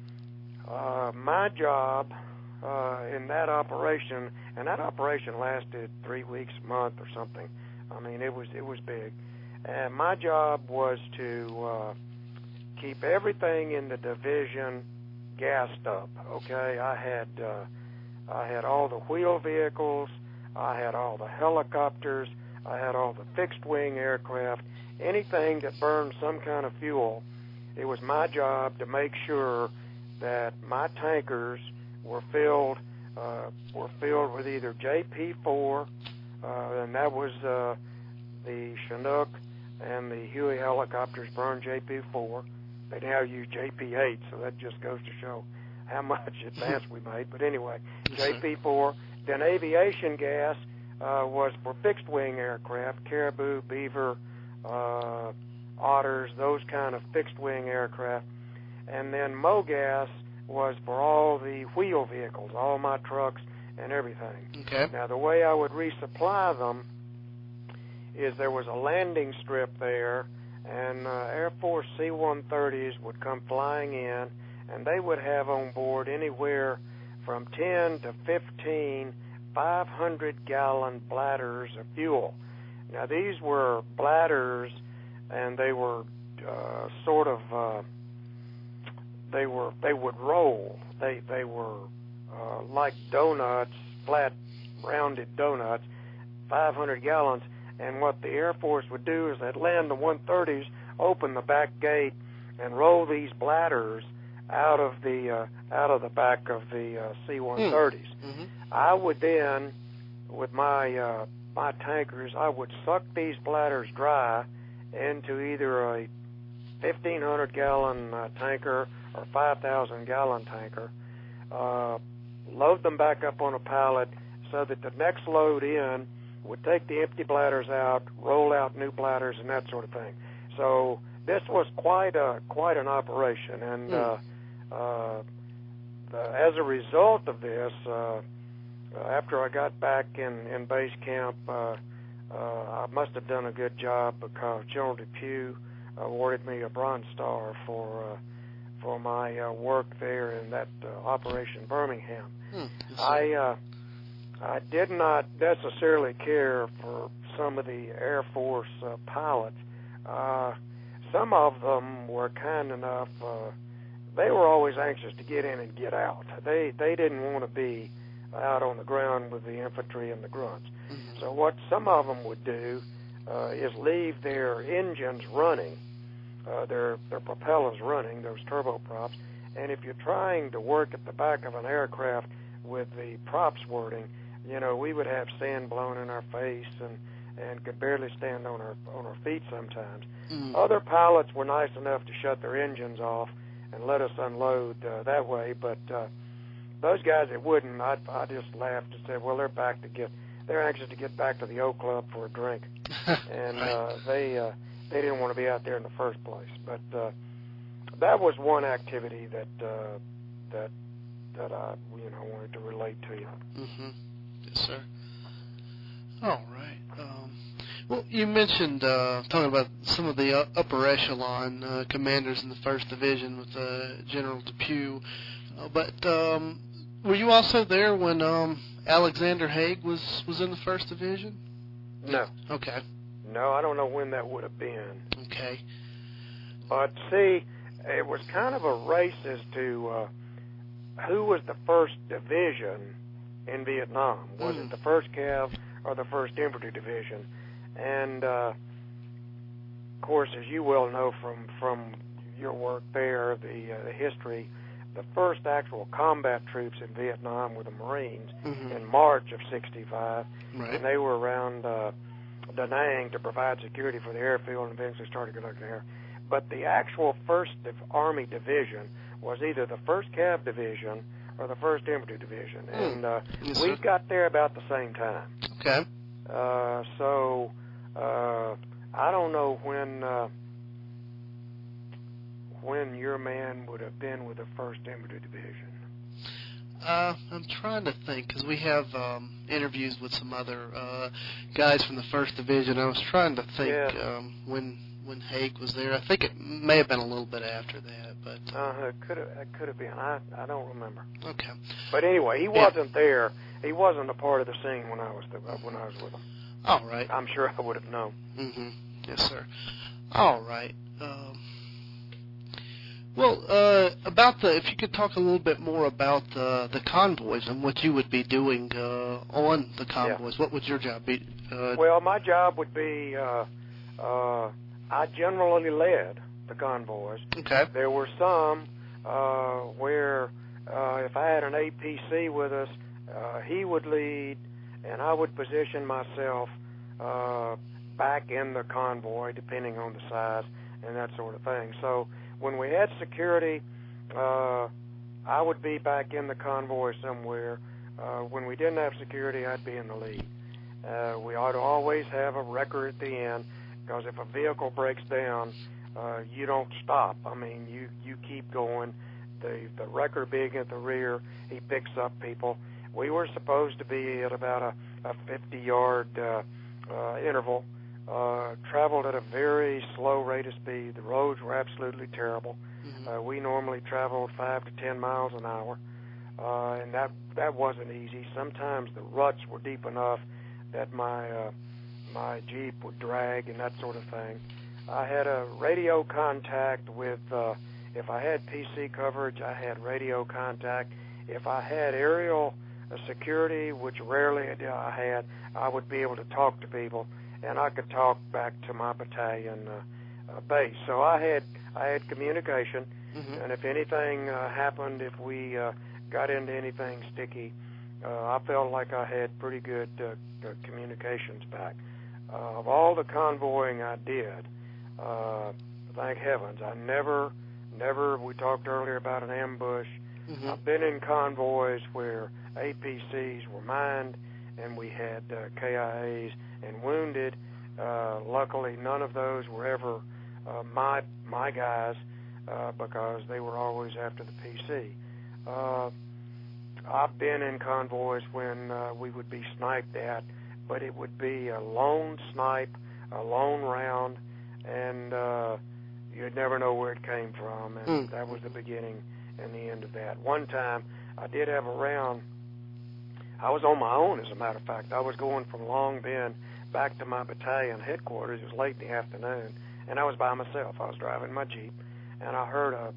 uh, my job uh, in that operation, and that operation lasted three weeks, a month, or something. I mean, it was it was big, and my job was to uh, keep everything in the division gassed up. Okay, I had. Uh, I had all the wheel vehicles, I had all the helicopters, I had all the fixed-wing aircraft, anything that burned some kind of fuel. It was my job to make sure that my tankers were filled uh, were filled with either J P four, uh, and that was uh, the Chinook, and the Huey helicopters burned J P four. They now use J P eight, so that just goes to show how much advance we made. But anyway, Yes, J P four, Then aviation gas uh, was for fixed-wing aircraft, Caribou, Beaver, uh, Otters, those kind of fixed-wing aircraft. And then MoGas was for all the wheel vehicles, all my trucks and everything. Okay. Now, the way I would resupply them is there was a landing strip there, and uh, Air Force C one thirties would come flying in, and they would have on board anywhere from ten to fifteen five hundred gallon bladders of fuel. Now, these were bladders, and they were uh, sort of, uh, they were, they would roll. They, they were uh, like donuts, flat, rounded donuts, five hundred gallons. And what the Air Force would do is they'd land the one thirties, open the back gate, and roll these bladders out of the uh, out of the back of the uh, C one thirties. Mm-hmm. I would then, with my uh, my tankers, I would suck these bladders dry into either a fifteen hundred gallon uh, tanker or five thousand gallon tanker, uh, load them back up on a pallet so that the next load in would take the empty bladders out, roll out new bladders, and that sort of thing. So this was quite a quite an operation, and mm. uh, uh, as a result of this, uh, after I got back in, in base camp, uh, uh, I must have done a good job because General Depew awarded me a Bronze Star for uh, for my uh, work there in that uh, Operation Birmingham. Mm. I uh, I did not necessarily care for some of the Air Force uh, pilots. Uh, some of them were kind enough, uh, they were always anxious to get in and get out. They they didn't want to be out on the ground with the infantry and the grunts. Mm-hmm. So what some of them would do uh, is leave their engines running, uh, their, their propellers running, those turboprops, and if you're trying to work at the back of an aircraft with the props working, you know, we would have sand blown in our face and, and could barely stand on our on our feet sometimes. Mm. Other pilots were nice enough to shut their engines off and let us unload uh, that way, but uh, those guys that wouldn't, I I just laughed and said, well, they're back to get, they're anxious to get back to the O Club for a drink, and right. uh, they uh, they didn't want to be out there in the first place. But uh, that was one activity that uh, that that I you know wanted to relate to you. Mm-hmm. Yes, sir. All right. Um, well, you mentioned uh, talking about some of the uh, upper echelon uh, commanders in the First Division with uh, General Depew, uh, but um, were you also there when um, Alexander Haig was, was in the First Division? No. Okay. No, I don't know when that would have been. Okay. But see, it was kind of a race as to uh, who was the First Division in Vietnam. Was mm. it the First Cav or the First Infantry Division? And, uh, of course, as you well know from, from your work there, the, uh, the history, the first actual combat troops in Vietnam were the Marines mm-hmm. in March of sixty-five. Right. And they were around uh, Da Nang to provide security for the airfield and eventually started conducting air. But the actual First Army Division was either the First Cav Division or the First Infantry Division, mm. and uh, yes, we sir. got there about the same time. Okay. Uh, so uh, I don't know when uh, when your man would have been with the First Infantry Division. Uh, I'm trying to think because we have um, interviews with some other uh, guys from the First Division. I was trying to think Yeah. um, when when Haig was there. I think it may have been a little bit after that, but Uh, it could have it could have been. I I don't remember. okay. But anyway, he Yeah. wasn't there. He wasn't a part of the scene when I was the, when I was with him. All right. I'm sure I would have known. Mm-hmm. Yes, sir. All right. Um, well, uh, about the, if you could talk a little bit more about the the convoys and what you would be doing uh, on the convoys. Yeah. What would your job be? Uh, Well, my job would be uh, uh, I generally led the convoys. okay. There were some uh, where uh, if I had an A P C with us, uh, he would lead, and I would position myself uh, back in the convoy, depending on the size and that sort of thing. So when we had security, uh, I would be back in the convoy somewhere. Uh, when we didn't have security, I'd be in the lead. Uh, we ought to always have a wrecker at the end, because if a vehicle breaks down, uh, you don't stop. I mean, you, you keep going. The, the wrecker being at the rear, he picks up people. We were supposed to be at about a, a fifty-yard uh, uh, interval, uh, traveled at a very slow rate of speed. The roads were absolutely terrible. Mm-hmm. Uh, we normally traveled five to ten miles an hour, uh, and that that wasn't easy. Sometimes the ruts were deep enough that my uh, my Jeep would drag and that sort of thing. I had a radio contact with, uh, if I had P C coverage, I had radio contact. If I had aerial uh, security, which rarely I had, I would be able to talk to people, and I could talk back to my battalion uh, uh, base. So I had I had communication, mm-hmm. and if anything uh, happened, if we uh, got into anything sticky, uh, I felt like I had pretty good uh, uh, communications back. Uh, of all the convoying I did, uh, thank heavens, I never, never, we talked earlier about an ambush. Mm-hmm. I've been in convoys where A P Cs were mined and we had uh, K I As and wounded. Uh, luckily, none of those were ever uh, my my guys uh, because they were always after the P C. Uh, I've been in convoys when uh, we would be sniped at, but it would be a lone snipe, a lone round, and uh, you'd never know where it came from, and mm. that was the beginning and the end of that. One time, I did have a round. I was on my own, as a matter of fact. I was going from Long Bend back to my battalion headquarters. It was late in the afternoon, and I was by myself. I was driving my Jeep, and I heard a,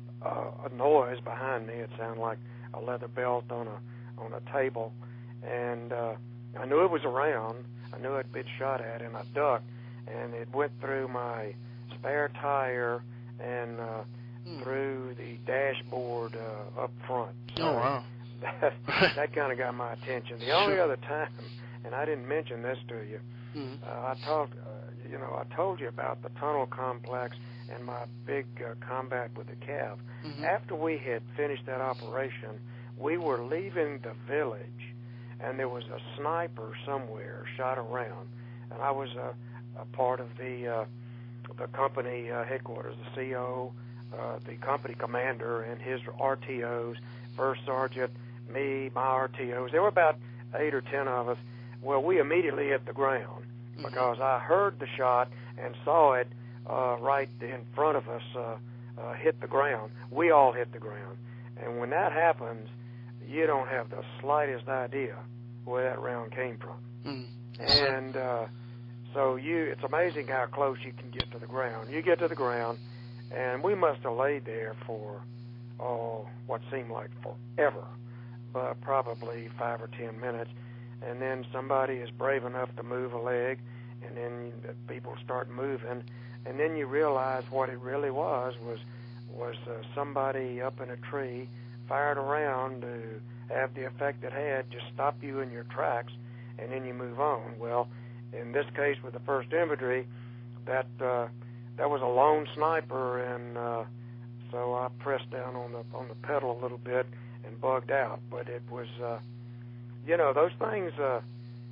a, a noise behind me. It sounded like a leather belt on a on a table, and uh, I knew it was around. I knew I'd been shot at, and I ducked, and it went through my spare tire and uh, mm. through the dashboard uh, up front. So oh, wow. That, that kind of got my attention. The only sure. other time, and I didn't mention this to you, mm-hmm. uh, I talked, uh, you know, I told you about the tunnel complex and my big uh, combat with the Cav. Mm-hmm. After we had finished that operation, we were leaving the village, and there was a sniper somewhere shot around, and I was a, a part of the uh, the company uh, headquarters, the C O, uh, the company commander, and his R T Os, first sergeant, me, my R T Os. There were about eight or ten of us. Well, we immediately hit the ground mm-hmm. because I heard the shot and saw it uh, right in front of us uh, uh, hit the ground. We all hit the ground. And when that happens, you don't have the slightest idea where that round came from. Mm-hmm. And uh, so you, it's amazing how close you can get to the ground. You get to the ground, and we must have laid there for, oh, what seemed like forever, but probably five or ten minutes. And then somebody is brave enough to move a leg, and then people start moving, and then you realize what it really was was was uh, somebody up in a tree fired around to have the effect it had, just stop you in your tracks, and then you move on. Well, in this case with the First Infantry, that uh, that was a lone sniper, and uh, so I pressed down on the on the pedal a little bit and bugged out. But it was, uh, you know, those things. Uh,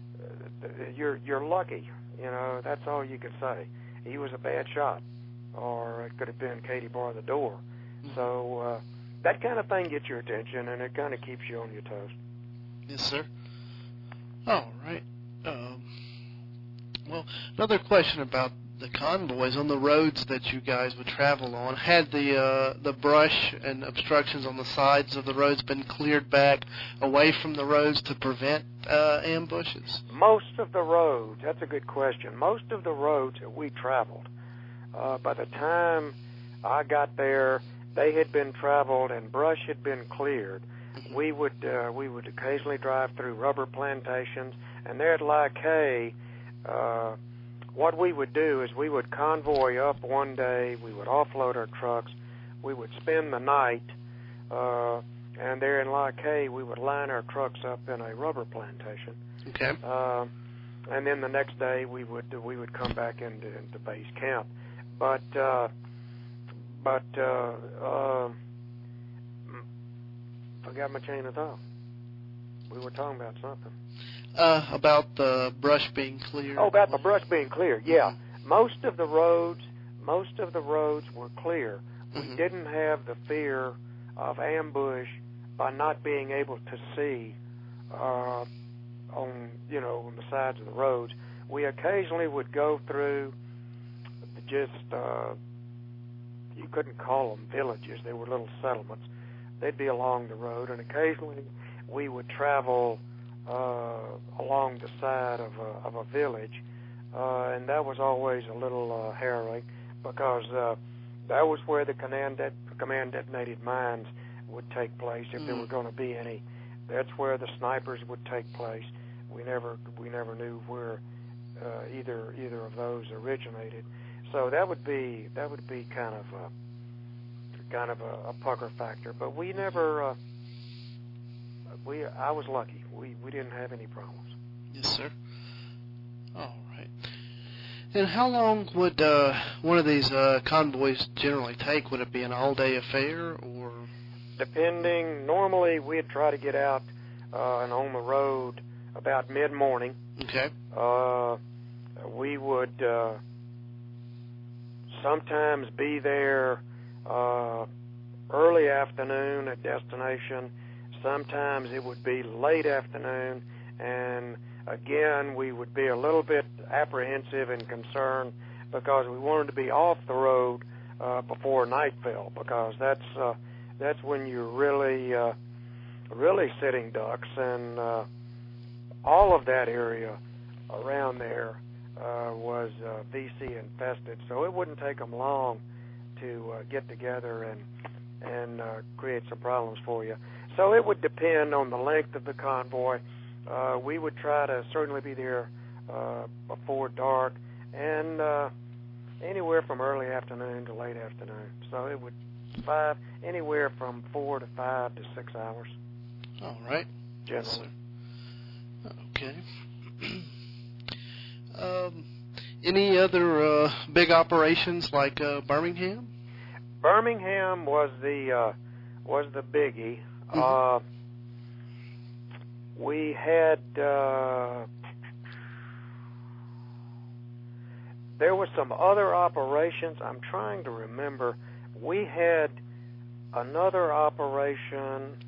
you're you're lucky. You know, that's all you can say. He was a bad shot, or it could have been Katie bar the door. Mm-hmm. So uh, that kind of thing gets your attention, and it kind of keeps you on your toes. Yes, sir. All right. Um, well, another question about the convoys on the roads that you guys would travel on. Had the uh, the brush and obstructions on the sides of the roads been cleared back away from the roads to prevent uh, ambushes? Most of the roads, that's a good question. Most of the roads that we traveled, uh, by the time I got there, they had been traveled and brush had been cleared. Mm-hmm. We would uh, we would occasionally drive through rubber plantations, and there at La Caille, uh, what we would do is we would convoy up one day, we would offload our trucks, we would spend the night, uh, and there in La Caille we would line our trucks up in a rubber plantation. Okay. Uh, and then the next day we would we would come back into, into base camp. But uh, but uh, uh, forgot my chain of thought. We were talking about something. Uh, about the brush being clear. Oh, about the brush being clear. Yeah, mm-hmm. most of the roads, most of the roads were clear. We mm-hmm. didn't have the fear of ambush by not being able to see uh, on, you know, on the sides of the roads. We occasionally would go through just, uh, you couldn't call them villages. They were little settlements. They'd be along the road, and occasionally we would travel uh, along the side of a, of a village, uh, and that was always a little uh, harrowing because uh, that was where the command, det- command detonated mines would take place if mm. there were going to be any. That's where the snipers would take place. We never we never knew where uh, either either of those originated. So that would be that would be kind of a, kind of a, a pucker factor. But we never uh, we I was lucky. We we didn't have any problems. Yes, sir. All right. And how long would uh, one of these uh, convoys generally take? Would it be an all-day affair, or? Depending. Normally, we'd try to get out uh, and on the road about mid-morning. Okay. Uh, we would uh, sometimes be there uh, early afternoon at destination. Sometimes it would be late afternoon, and again, we would be a little bit apprehensive and concerned because we wanted to be off the road uh, before night fell, because that's uh, that's when you're really uh, really sitting ducks, and uh, all of that area around there uh, was uh, V C infested, so it wouldn't take them long to uh, get together and and uh, create some problems for you. So it would depend on the length of the convoy. Uh, we would try to certainly be there uh, before dark, and uh, anywhere from early afternoon to late afternoon. So it would five anywhere from four to five to six hours. All right. Generally. Yes, okay. um, any other uh, big operations like uh, Birmingham? Birmingham was the uh, was the biggie. Mm-hmm. Uh, we had uh, there were some other operations. I'm trying to remember. We had another operation,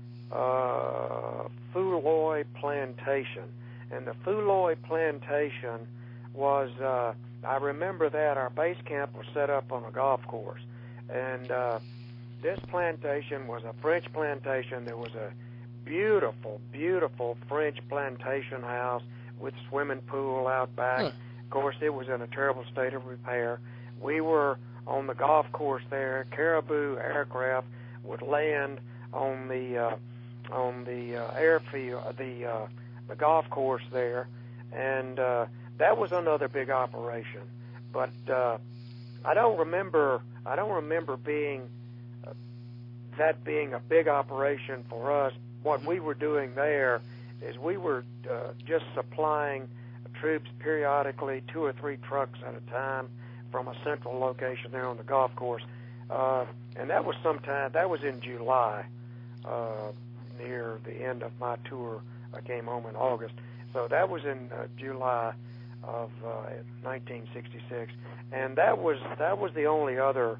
uh, Fuloy Plantation, and the Fuloy Plantation was. Uh, I remember that our base camp was set up on a golf course, and uh, this plantation was a French plantation. There was a beautiful, beautiful French plantation house with swimming pool out back. Huh. Of course, it was in a terrible state of repair. We were on the golf course there. Caribou aircraft would land on the uh, on the uh, airfield, the uh, the golf course there, and uh, that was another big operation. But uh, I don't remember. I don't remember being uh, that being a big operation for us. What we were doing there is we were uh, just supplying troops periodically, two or three trucks at a time, from a central location there on the golf course, uh, and that was sometime. That was in July, uh, near the end of my tour. I came home in August, so that was in uh, July of uh, nineteen sixty-six, and that was that was the only other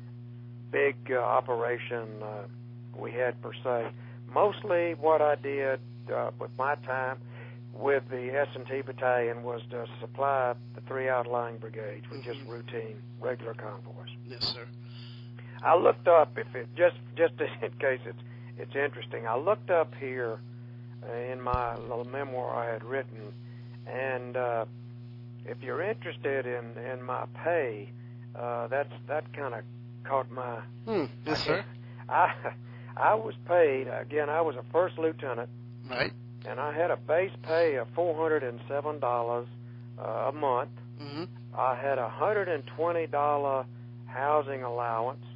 big uh, operation uh, we had per se. Mostly, what I did uh, with my time with the S and T battalion was to supply the three outlying brigades with mm-hmm. just routine, regular convoys. Yes, sir. I looked up, if it just just in case it's it's interesting. I looked up here uh, in my little memoir I had written, and uh, if you're interested in, in my pay, uh, that's that kind of caught my. Hmm. Yes, I, sir. I I was paid again. I was a first lieutenant. Right. And I had a base pay of four hundred and seven dollars uh, a month. Mm-hmm. I had a hundred and twenty dollar housing allowance.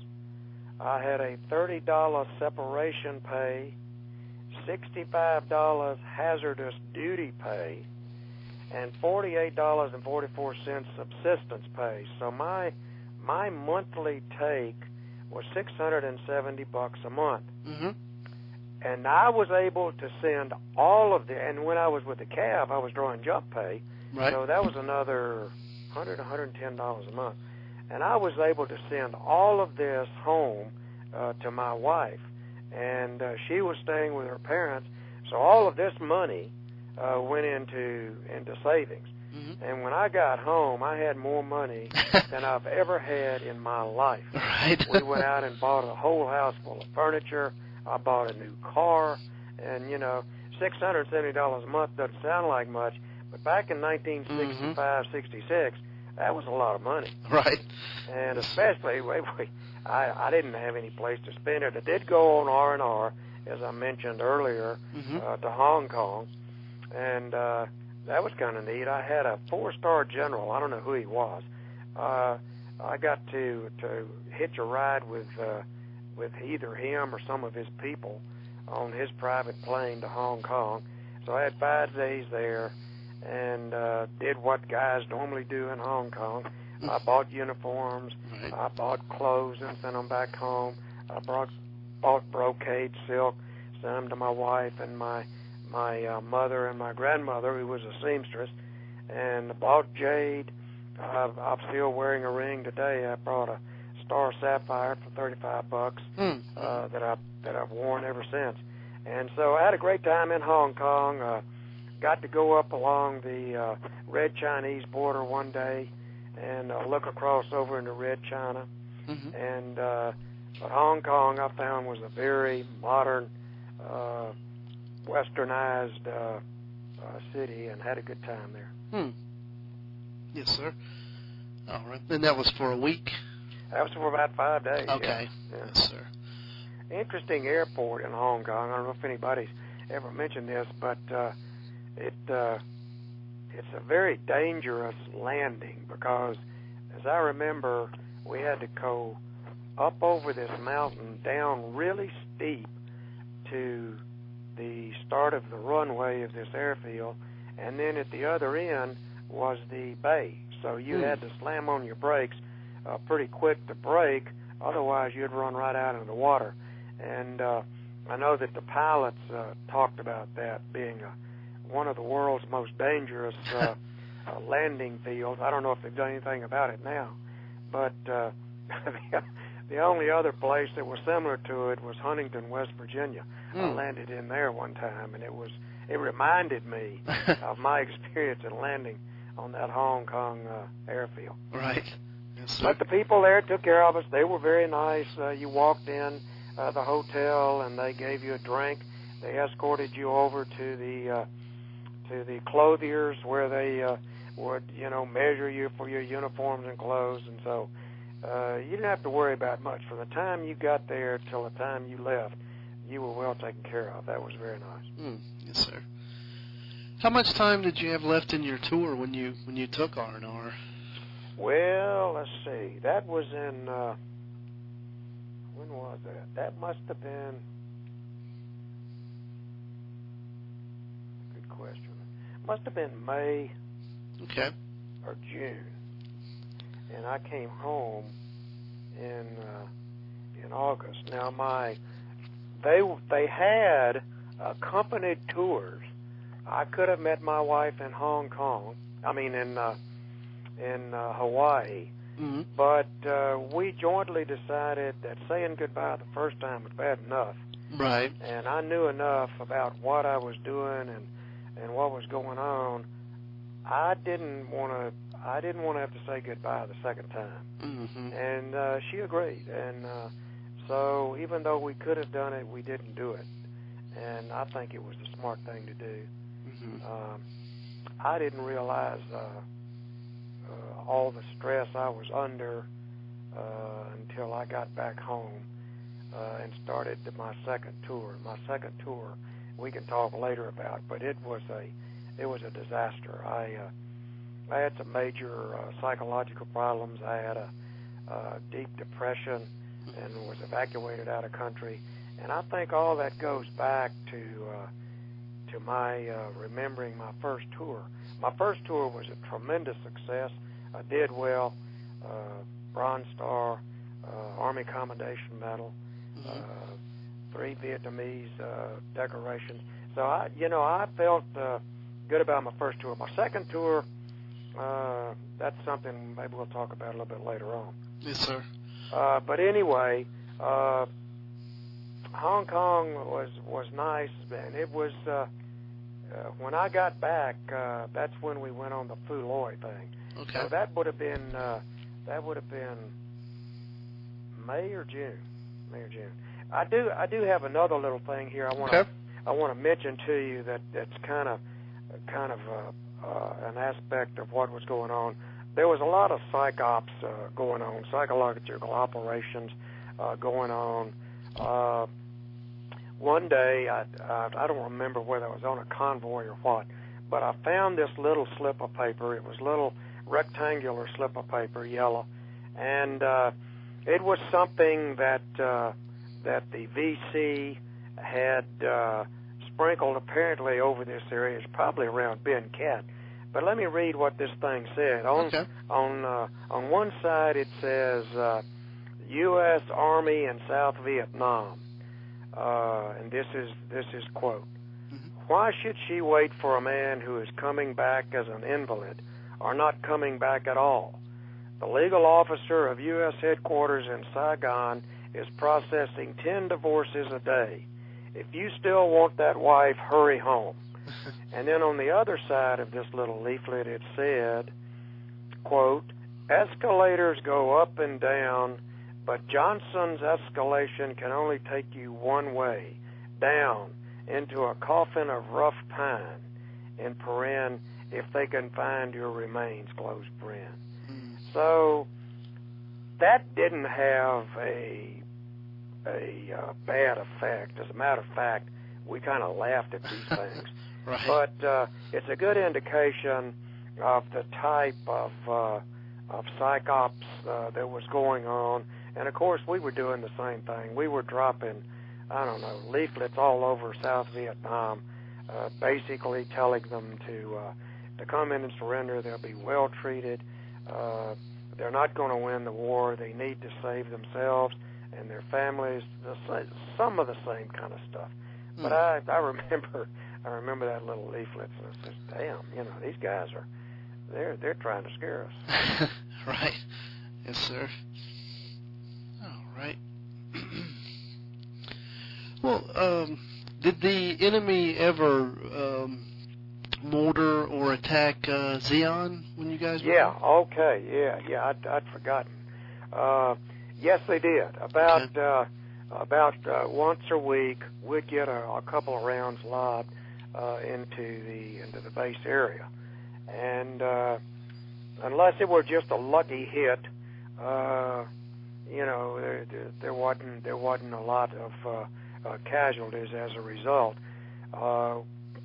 I had a thirty dollar separation pay, sixty five dollars hazardous duty pay, and forty eight dollars and forty four cents subsistence pay. So my my monthly take was six hundred and seventy bucks a month. Mm-hmm. and I was able to send all of the, and when I was with the Cav, I was drawing jump pay, Right. so that was another one hundred dollars, one hundred ten dollars a month. And I was able to send all of this home uh, to my wife, and uh, she was staying with her parents, so all of this money uh, went into into savings. Mm-hmm. And when I got home, I had more money than I've ever had in my life. Right. We went out and bought a whole house full of furniture. I bought a new car, and, you know, six hundred seventy dollars a month doesn't sound like much, but back in nineteen sixty-five, mm-hmm. sixty-six, that was a lot of money. Right. And especially, wait, wait, I, I didn't have any place to spend it. I did go on R and R, as I mentioned earlier, mm-hmm. uh, to Hong Kong, and uh, that was kind of neat. I had a four-star general. I don't know who he was. Uh, I got to to hitch a ride with uh, with either him or some of his people on his private plane to Hong Kong. So I had five days there and uh, did what guys normally do in Hong Kong. I bought uniforms. Right. I bought clothes and sent them back home. I brought, bought brocade silk, sent them to my wife and my my uh, mother and my grandmother, who was a seamstress, and bought jade. Uh, I'm still wearing a ring today. I brought a star sapphire for thirty-five bucks mm. uh, that I that I've worn ever since. And so I had a great time in Hong Kong. Uh, got to go up along the uh, Red Chinese border one day and uh, look across over into Red China. Mm-hmm. And uh, but Hong Kong I found was a very modern, uh, westernized uh, uh, city, and had a good time there. Hmm. Yes, sir. All right. And that was for a week? That was for about five days. Okay. Yeah. Yeah. Yes, sir. Interesting airport in Hong Kong. I don't know if anybody's ever mentioned this, but uh, it uh, it's a very dangerous landing because, as I remember, we had to go up over this mountain, down really steep to the start of the runway of this airfield, and then at the other end was the bay. So you mm. had to slam on your brakes uh, pretty quick to brake, otherwise you'd run right out into the water. And uh, I know that the pilots uh, talked about that being a, one of the world's most dangerous uh, uh, landing fields. I don't know if they've done anything about it now, but uh, the, the only other place that was similar to it was Huntington, West Virginia. Mm. I landed in there one time, and it was it reminded me of my experience in landing on that Hong Kong uh, airfield. Right. Yes, sir. But the people there took care of us. They were very nice. Uh, you walked in uh, the hotel, and they gave you a drink. They escorted you over to the uh, to the clothiers where they uh, would, you know, measure you for your uniforms and clothes. And so uh, you didn't have to worry about much. From the time you got there till the time you left, you were well taken care of. That was very nice. Mm, yes, sir. How much time did you have left in your tour when you when you took R and R? Well, let's see. That was in, uh, when was that? That must have been, good question. Must have been May okay. or June. And I came home in uh, in August. Now, my they they had accompanied tours. I could have met my wife in Hong Kong. I mean, in uh, in uh, Hawaii. Mm-hmm. But uh, we jointly decided that saying goodbye the first time was bad enough. Right. And I knew enough about what I was doing and and what was going on. I didn't want to. I didn't want to have to say goodbye the second time. Mm-hmm. And uh, she agreed. And uh, so even though we could have done it, we didn't do it. And I think it was the smart thing to do. Mm-hmm. Um, I didn't realize uh, uh, all the stress I was under uh, until I got back home uh, and started my second tour. My second tour, we can talk later about, but it was a it was a disaster. I uh, I had some major uh, psychological problems. I had a, a deep depression and was evacuated out of country. And I think all that goes back to uh, to my uh, remembering my first tour. My first tour was a tremendous success. I did well, uh, Bronze Star, uh, Army Commendation Medal, mm-hmm. uh, three Vietnamese uh, decorations. So I, you know, I felt uh, good about my first tour. My second tour, uh, that's something maybe we'll talk about a little bit later on. Yes, sir. Uh, but anyway, uh, Hong Kong was was nice, and it was uh, uh, when I got back. Uh, that's when we went on the Phu Loi thing. Okay. So that would have been uh, that would have been May or June, May or June. I do I do have another little thing here. I want to Okay. I want to mention to you that that's kind of kind of uh, uh, an aspect of what was going on. There was a lot of psych ops uh, going on, psychological operations uh, going on. Uh, one day, I, I I don't remember whether I was on a convoy or what, but I found this little slip of paper. It was a little rectangular slip of paper, yellow, and uh, it was something that uh, that the V C had uh, sprinkled apparently over this area. It's probably around Ben Cat. But let me read what this thing said. On Okay. on uh, on one side it says uh, U S Army in South Vietnam, uh, and this is this is quote. Mm-hmm. Why should she wait for a man who is coming back as an invalid, or not coming back at all? The legal officer of U S headquarters in Saigon is processing ten divorces a day. If you still want that wife, hurry home. And then on the other side of this little leaflet, it said, quote, escalators go up and down, but Johnson's escalation can only take you one way, down into a coffin of rough pine, in paren, if they can find your remains, close paren. Mm. So that didn't have a, a uh, bad effect. As a matter of fact, we kind of laughed at these things. Right. But uh, it's a good indication of the type of uh, of psych ops uh, that was going on. And, of course, we were doing the same thing. We were dropping, I don't know, leaflets all over South Vietnam, uh, basically telling them to uh, to come in and surrender. They'll be well treated. Uh, they're not going to win the war. They need to save themselves and their families, the, some of the same kind of stuff. Mm. But I, I remember... I remember that little leaflet, and I said, damn, you know, these guys are, they're they're trying to scare us. Right. Yes, sir. All right. Well, um, did the enemy ever um, mortar or attack uh, Zion when you guys were Yeah, there? okay, yeah, yeah, I'd, I'd forgotten. Uh, yes, they did. About, okay. uh, about uh, once a week, we'd get a, a couple of rounds lobbed Uh, into the into the base area, and uh, unless it were just a lucky hit, uh, you know, there, there, there wasn't there wasn't a lot of uh, uh, casualties as a result. Uh,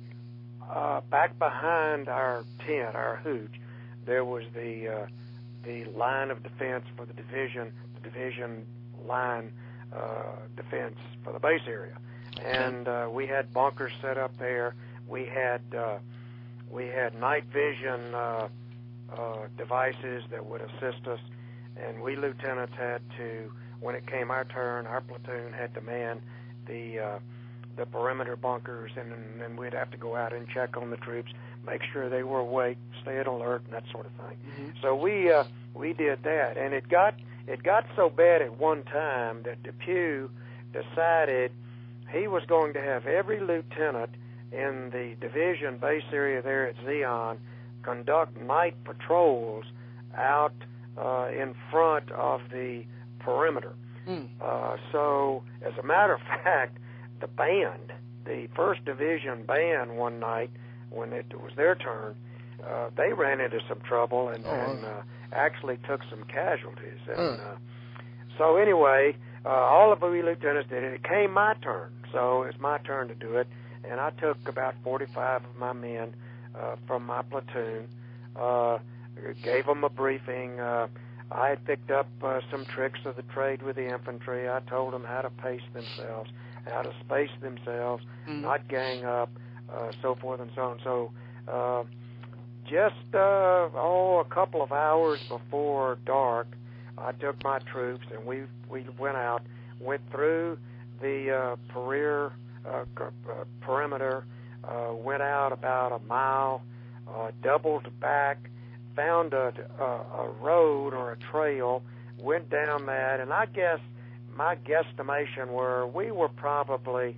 uh, back behind our tent, our hooch, there was the uh, the line of defense for the division, the division line uh, defense for the base area. And uh, we had bunkers set up there. We had uh, we had night vision uh, uh, devices that would assist us, and we lieutenants had to, when it came our turn, our platoon had to man the uh, the perimeter bunkers, and then we'd have to go out and check on the troops, make sure they were awake, stay at alert, and that sort of thing. Mm-hmm. So we uh, we did that, and it got it got so bad at one time that Depew decided he was going to have every lieutenant in the division base area there at Zion conduct night patrols out uh, in front of the perimeter. Mm. Uh, so, as a matter of fact, the band, the first Division band one night, when it was their turn, uh, they ran into some trouble and, oh, and uh, actually took some casualties. And uh, so anyway... Uh, all of we lieutenants did it. It came my turn, so it's my turn to do it. And I took about forty-five of my men uh, from my platoon, uh, gave them a briefing. Uh, I had picked up uh, some tricks of the trade with the infantry. I told them how to pace themselves, how to space themselves, mm-hmm. not gang up, uh, so forth and so on. So uh, just, uh, oh, a couple of hours before dark, I took my troops, and we we went out, went through the uh, perimeter, uh, uh, perimeter uh, went out about a mile, uh, doubled back, found a, a, a road or a trail, went down that, and I guess my guesstimation were we were probably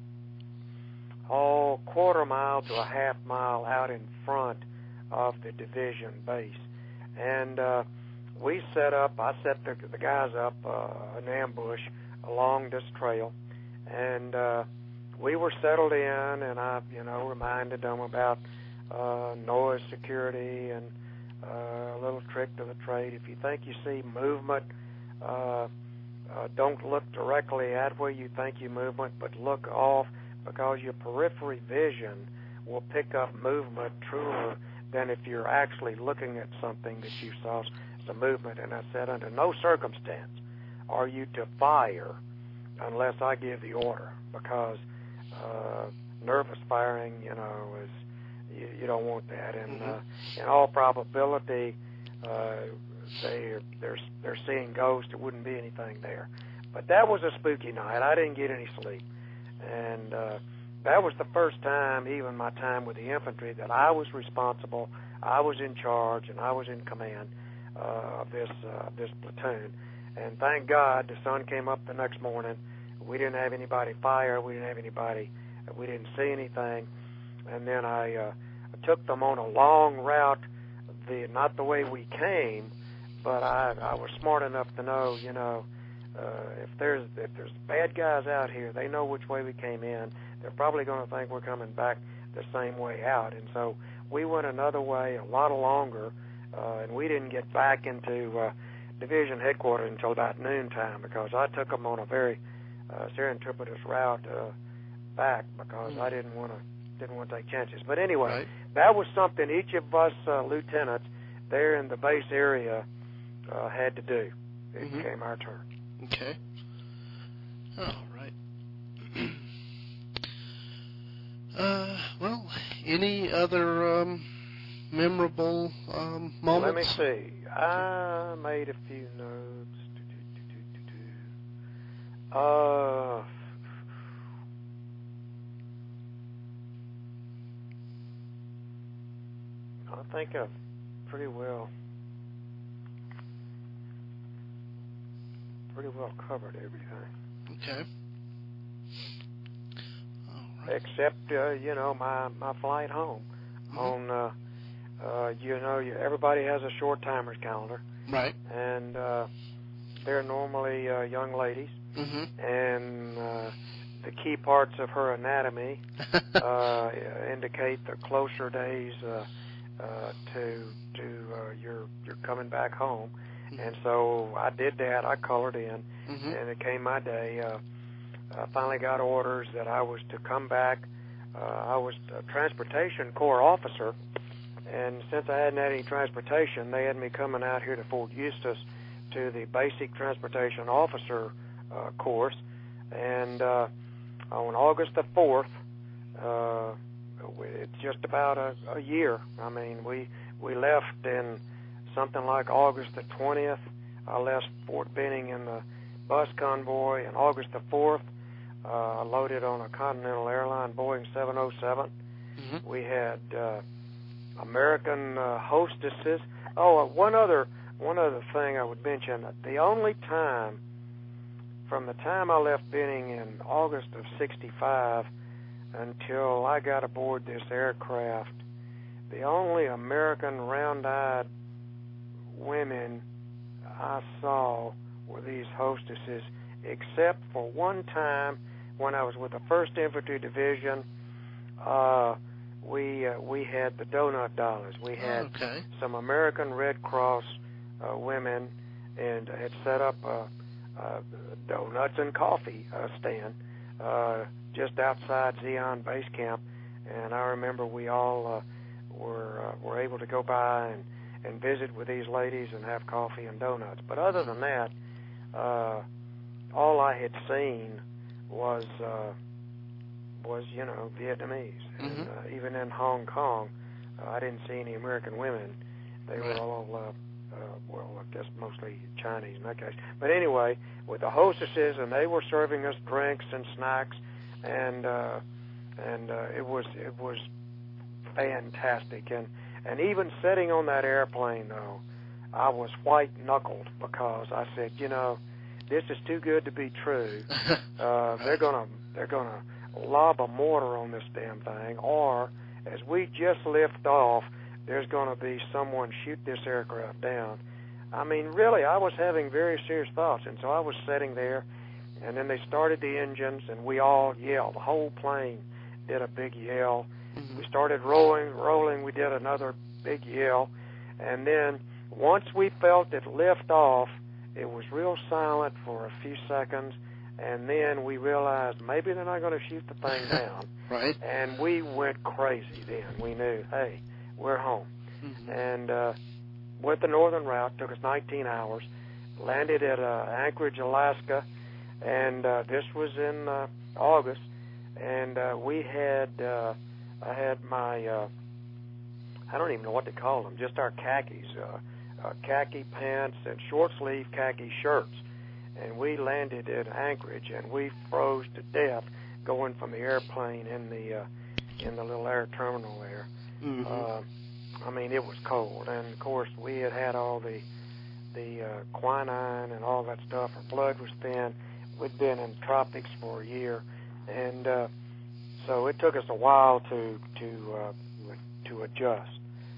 oh, quarter mile to a half mile out in front of the division base. And uh, we set up, I set the, the guys up uh, an ambush along this trail, and uh, we were settled in, and I, you know, reminded them about uh, noise security and uh, a little trick to the trade. If you think you see movement, uh, uh, don't look directly at where you think you movement, but look off, because your periphery vision will pick up movement truer than if you're actually looking at something that you saw some movement. And I said, under no circumstance are you to fire unless I give the order, because uh, nervous firing, you know, is you, you don't want that. And mm-hmm. uh, in all probability, uh, they they're they're seeing ghosts. There wouldn't be anything there. But that was a spooky night. I didn't get any sleep, and uh, that was the first time, even my time with the infantry, that I was responsible. I was in charge, and I was in command uh, of this uh, this platoon. And thank God, the sun came up the next morning. We didn't have anybody fire. We didn't have anybody. We didn't see anything. And then I, uh, I took them on a long route, the not the way we came, but I, I was smart enough to know, you know, uh, if there's if there's bad guys out here, they know which way we came in. They're probably going to think we're coming back the same way out. And so we went another way, a lot longer, uh, and we didn't get back into uh, division headquarters until about noontime, because I took them on a very uh, serendipitous route uh, back, because mm. I didn't want to didn't want to take chances. But anyway, right. that was something each of us uh, lieutenants there in the base area uh, had to do. It mm-hmm. became our turn. Okay. All right. uh, well, any other um, memorable um, moments? Let me see. I made a few notes. Uh, I think I've pretty well, pretty well covered everything. Okay. All right. Except, uh, you know, my, my flight home. Mm-hmm. On, uh, uh, you know, you, everybody has a short timer's calendar. Right. And uh, they're normally uh, young ladies. Mm-hmm. And uh, the key parts of her anatomy uh, indicate the closer days uh, uh, to to uh, your your coming back home. Mm-hmm. And so I did that. I colored in, mm-hmm. and it came my day. Uh, I finally got orders that I was to come back. Uh, I was a transportation corps officer, and since I hadn't had any transportation, they had me coming out here to Fort Eustis to the basic transportation officer uh, course. And uh, on August the fourth, uh, it's just about a, a year. I mean, we we left in something like August the twentieth. I left Fort Benning in the bus convoy, and August the fourth, uh, I loaded on a Continental Airline Boeing seven oh seven. Mm-hmm. We had uh, American uh, hostesses. Oh, uh, one other one other thing I would mention: the only time from the time I left Benning in August of sixty-five until I got aboard this aircraft, the only American round-eyed women I saw were these hostesses, except for one time when I was with the first Infantry Division. Uh, we uh, we had the donut dollars. We had okay. some American Red Cross uh, women, and had set up a, a donuts and coffee uh, stand uh, just outside Zion Base Camp. And I remember we all uh, were uh, were able to go by and, and visit with these ladies and have coffee and donuts. But other than that, uh, all I had seen was uh, was you know Vietnamese. Mm-hmm. And uh, even in Hong Kong, uh, I didn't see any American women. They right. were all uh, uh, well, I guess mostly Chinese in that case. But anyway, with the hostesses, and they were serving us drinks and snacks, and uh, and uh, it was it was fantastic. And and even sitting on that airplane, though, I was white-knuckled because I said, you know, this is too good to be true. Uh, they're gonna they're gonna lob a mortar on this damn thing, or as we just lift off, there's going to be someone shoot this aircraft down. I mean, really, I was having very serious thoughts, and so I was sitting there, and then they started the engines, and we all yelled. The whole plane did a big yell. Mm-hmm. We started rolling, rolling. We did another big yell, and then once we felt it lift off, it was real silent for a few seconds, and then we realized maybe they're not going to shoot the thing down. Right. And we went crazy then. We knew, hey, we're home. Mm-hmm. And uh, went the northern route. Took us nineteen hours. Landed at uh, Anchorage, Alaska, and uh, this was in uh, August. And uh, we had, uh, I had my, uh, I don't even know what to call them, just our khakis, uh, uh, khaki pants and short sleeve khaki shirts. And we landed at Anchorage, and we froze to death going from the airplane in the uh, in the little air terminal there. Mm-hmm. Uh, I mean, it was cold, and of course we had had all the the uh, quinine and all that stuff. Our blood was thin. We'd been in tropics for a year, and uh, so it took us a while to to uh, to adjust.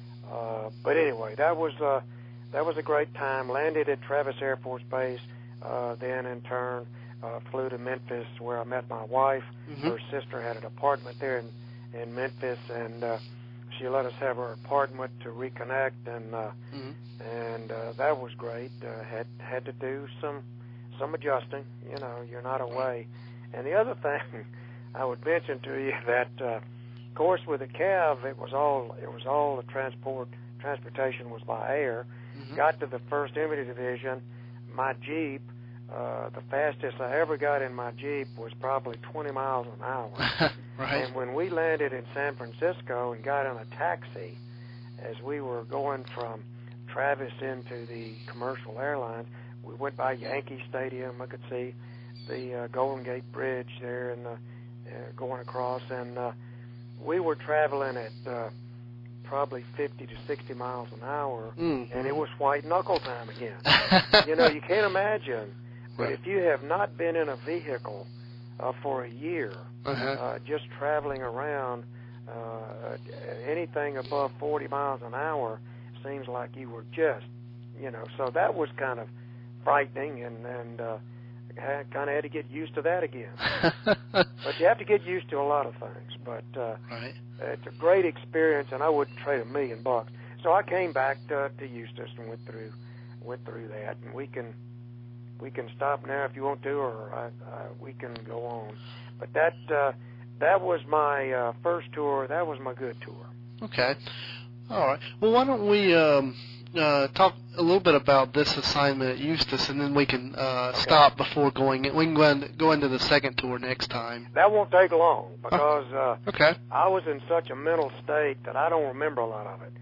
Uh, but anyway, that was uh, that was a great time. Landed at Travis Air Force Base. Uh, then, in turn, uh, flew to Memphis, where I met my wife. Mm-hmm. Her sister had an apartment there in, in Memphis, and uh, she let us have her apartment to reconnect, and uh, mm-hmm. and uh, that was great. Uh, had had to do some some adjusting. You know, you're not away. And the other thing I would mention to you that, uh, of course, with the Cav, it was all it was all the transport transportation was by air. Mm-hmm. Got to the First Infantry Division. My Jeep, uh, the fastest I ever got in my Jeep was probably twenty miles an hour. Right. And when we landed in San Francisco and got in a taxi, as we were going from Travis into the commercial airline, we went by Yankee Stadium. I could see the uh, Golden Gate Bridge there and the, uh, going across, and uh, we were traveling at uh, probably fifty to sixty miles an hour, mm-hmm. and it was white knuckle time again. You know, you can't imagine. But right. if you have not been in a vehicle uh, for a year, uh-huh. uh, just traveling around, uh, anything above forty miles an hour seems like you were just, you know. So that was kind of frightening, and and uh, kind of had to get used to that again. But you have to get used to a lot of things. But uh, right. it's a great experience, and I wouldn't trade a million bucks. So I came back to, to Eustis and went through went through that, and we can we can stop now if you want to, or I, I, we can go on. But that uh, that was my uh, first tour. That was my good tour. Okay, all right. Well, why don't we um, uh, talk a little bit about this assignment at Eustis, and then we can uh, okay. stop before going. We can go, in, go into the second tour next time. That won't take long because uh, okay. I was in such a mental state that I don't remember a lot of it.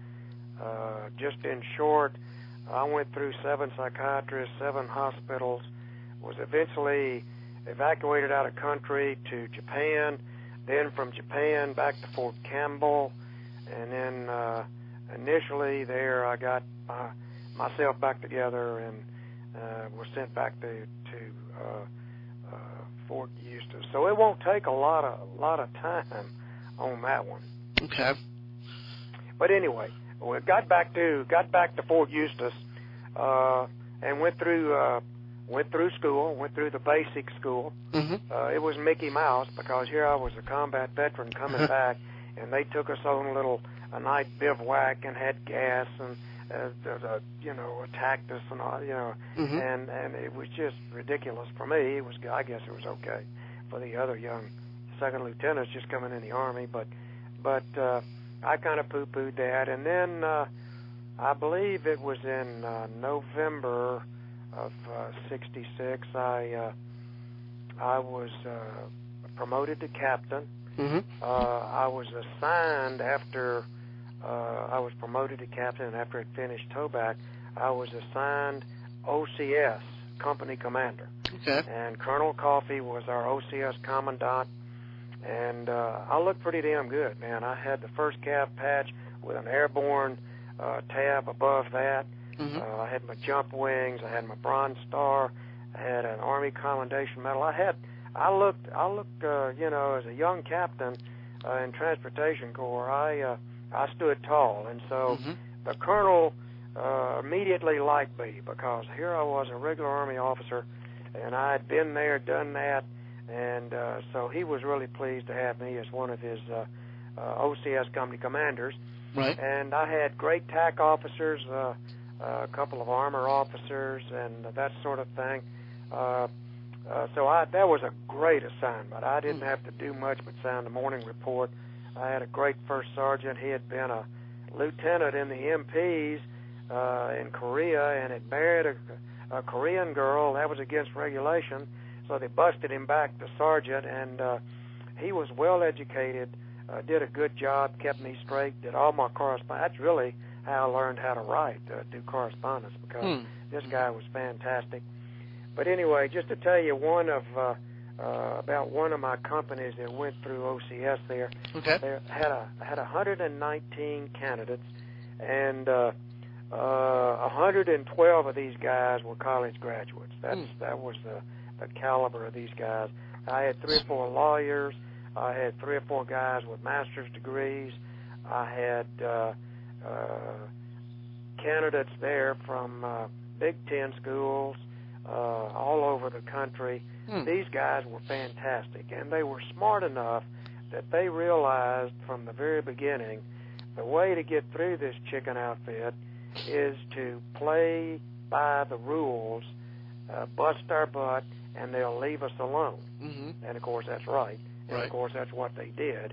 Uh, just in short, I went through seven psychiatrists, seven hospitals, was eventually evacuated out of country to Japan, then from Japan back to Fort Campbell, and then uh, initially there I got my, myself back together and uh, was sent back to, to uh, uh, Fort Eustis. So it won't take a lot of a lot of time on that one. Okay. But anyway, we got back to got back to Fort Eustis, uh, and went through uh, went through school, went through the basic school. Mm-hmm. Uh, it was Mickey Mouse because here I was a combat veteran coming back, and they took us on a little a night bivouac and had gas and uh, uh, you know attacked us and all, you know, mm-hmm. and and it was just ridiculous for me. It was I guess it was okay for the other young second lieutenants just coming in the Army, but but. Uh, I kind of poo-pooed that, and then uh, I believe it was in uh, November of uh, sixty-six. I uh, I was uh, promoted to captain. Mm-hmm. Uh, I was assigned after uh, I was promoted to captain, and after I finished TOBAC, I was assigned O C S, company commander. Okay. And Colonel Coffee was our O C S commandant. And uh, I looked pretty damn good, man. I had the first cav patch with an airborne uh, tab above that. Mm-hmm. Uh, I had my jump wings. I had my Bronze Star. I had an Army Commendation Medal. I had, I looked, I looked, uh, you know, as a young captain uh, in Transportation Corps, I, uh, I stood tall, and so mm-hmm. the colonel uh, immediately liked me because here I was, a regular Army officer, and I had been there, done that, and uh, so he was really pleased to have me as one of his uh, uh, O C S company commanders. Right. And I had great T A C officers. Uh, Uh, a couple of armor officers and that sort of thing. Uh, uh, so I, that was a great assignment. I didn't have to do much but sound the morning report. I had a great first sergeant. He had been a lieutenant in the M Ps uh, in Korea and had married a, a Korean girl. That was against regulation, so they busted him back to sergeant, and uh, he was well educated, uh, did a good job, kept me straight, did all my correspondence. That's really how I learned how to write, uh, do correspondence, because hmm. this guy was fantastic. But anyway, just to tell you one of uh, uh, about one of my companies that went through O C S there, okay. they had a had one hundred nineteen candidates, and uh, uh, one hundred twelve of these guys were college graduates. That's hmm. that was the, the caliber of these guys. I had three or four lawyers. I had three or four guys with master's degrees. I had uh, Uh, candidates there from uh, Big Ten schools uh, all over the country. Hmm. These guys were fantastic, and they were smart enough that they realized from the very beginning the way to get through this chicken outfit is to play by the rules, uh, bust our butt, and they'll leave us alone. Mm-hmm. And, of course, that's right. And, right. of course, that's what they did.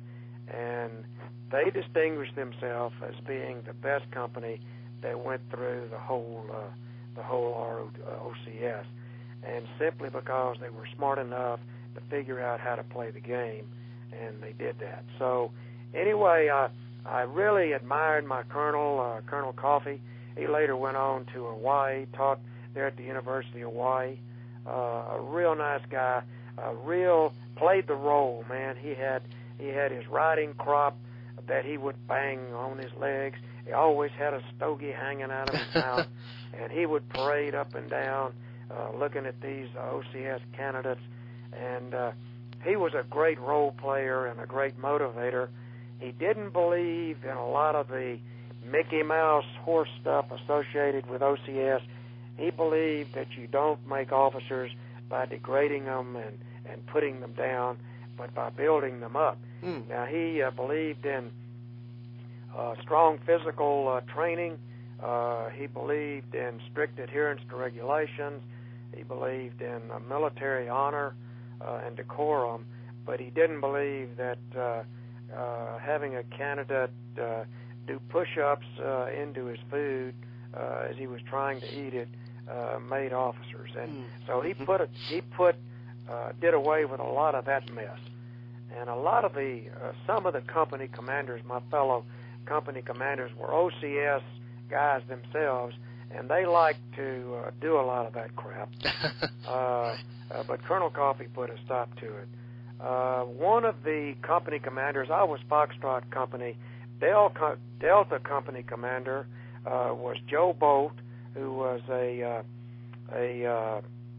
And they distinguished themselves as being the best company that went through the whole uh, the whole O C S, and simply because they were smart enough to figure out how to play the game, and they did that. So anyway, I I really admired my colonel, uh, Colonel Coffee. He later went on to Hawaii, taught there at the University of Hawaii. Uh, a real nice guy, a real played the role, man. He had he had his riding crop that he would bang on his legs. He always had a stogie hanging out of his mouth, and he would parade up and down uh, looking at these uh, O C S candidates. And uh, he was a great role player and a great motivator. He didn't believe in a lot of the Mickey Mouse horse stuff associated with O C S. He believed that you don't make officers by degrading them and, and putting them down, but by building them up. Mm. Now, he uh, believed in uh, strong physical uh, training. Uh, he believed in strict adherence to regulations. He believed in uh, military honor uh, and decorum, but he didn't believe that uh, uh, having a candidate uh, do push-ups uh, into his food uh, as he was trying to eat it uh, made officers. And mm. so he put it, he put uh, did away with a lot of that mess. And a lot of the, uh, some of the company commanders, my fellow company commanders, were O C S guys themselves, and they liked to uh, do a lot of that crap. uh, uh, but Colonel Coffee put a stop to it. Uh, one of the company commanders, I was Foxtrot Company, Del- Delta Company commander uh, was Joe Bolt, who was a, uh, a uh,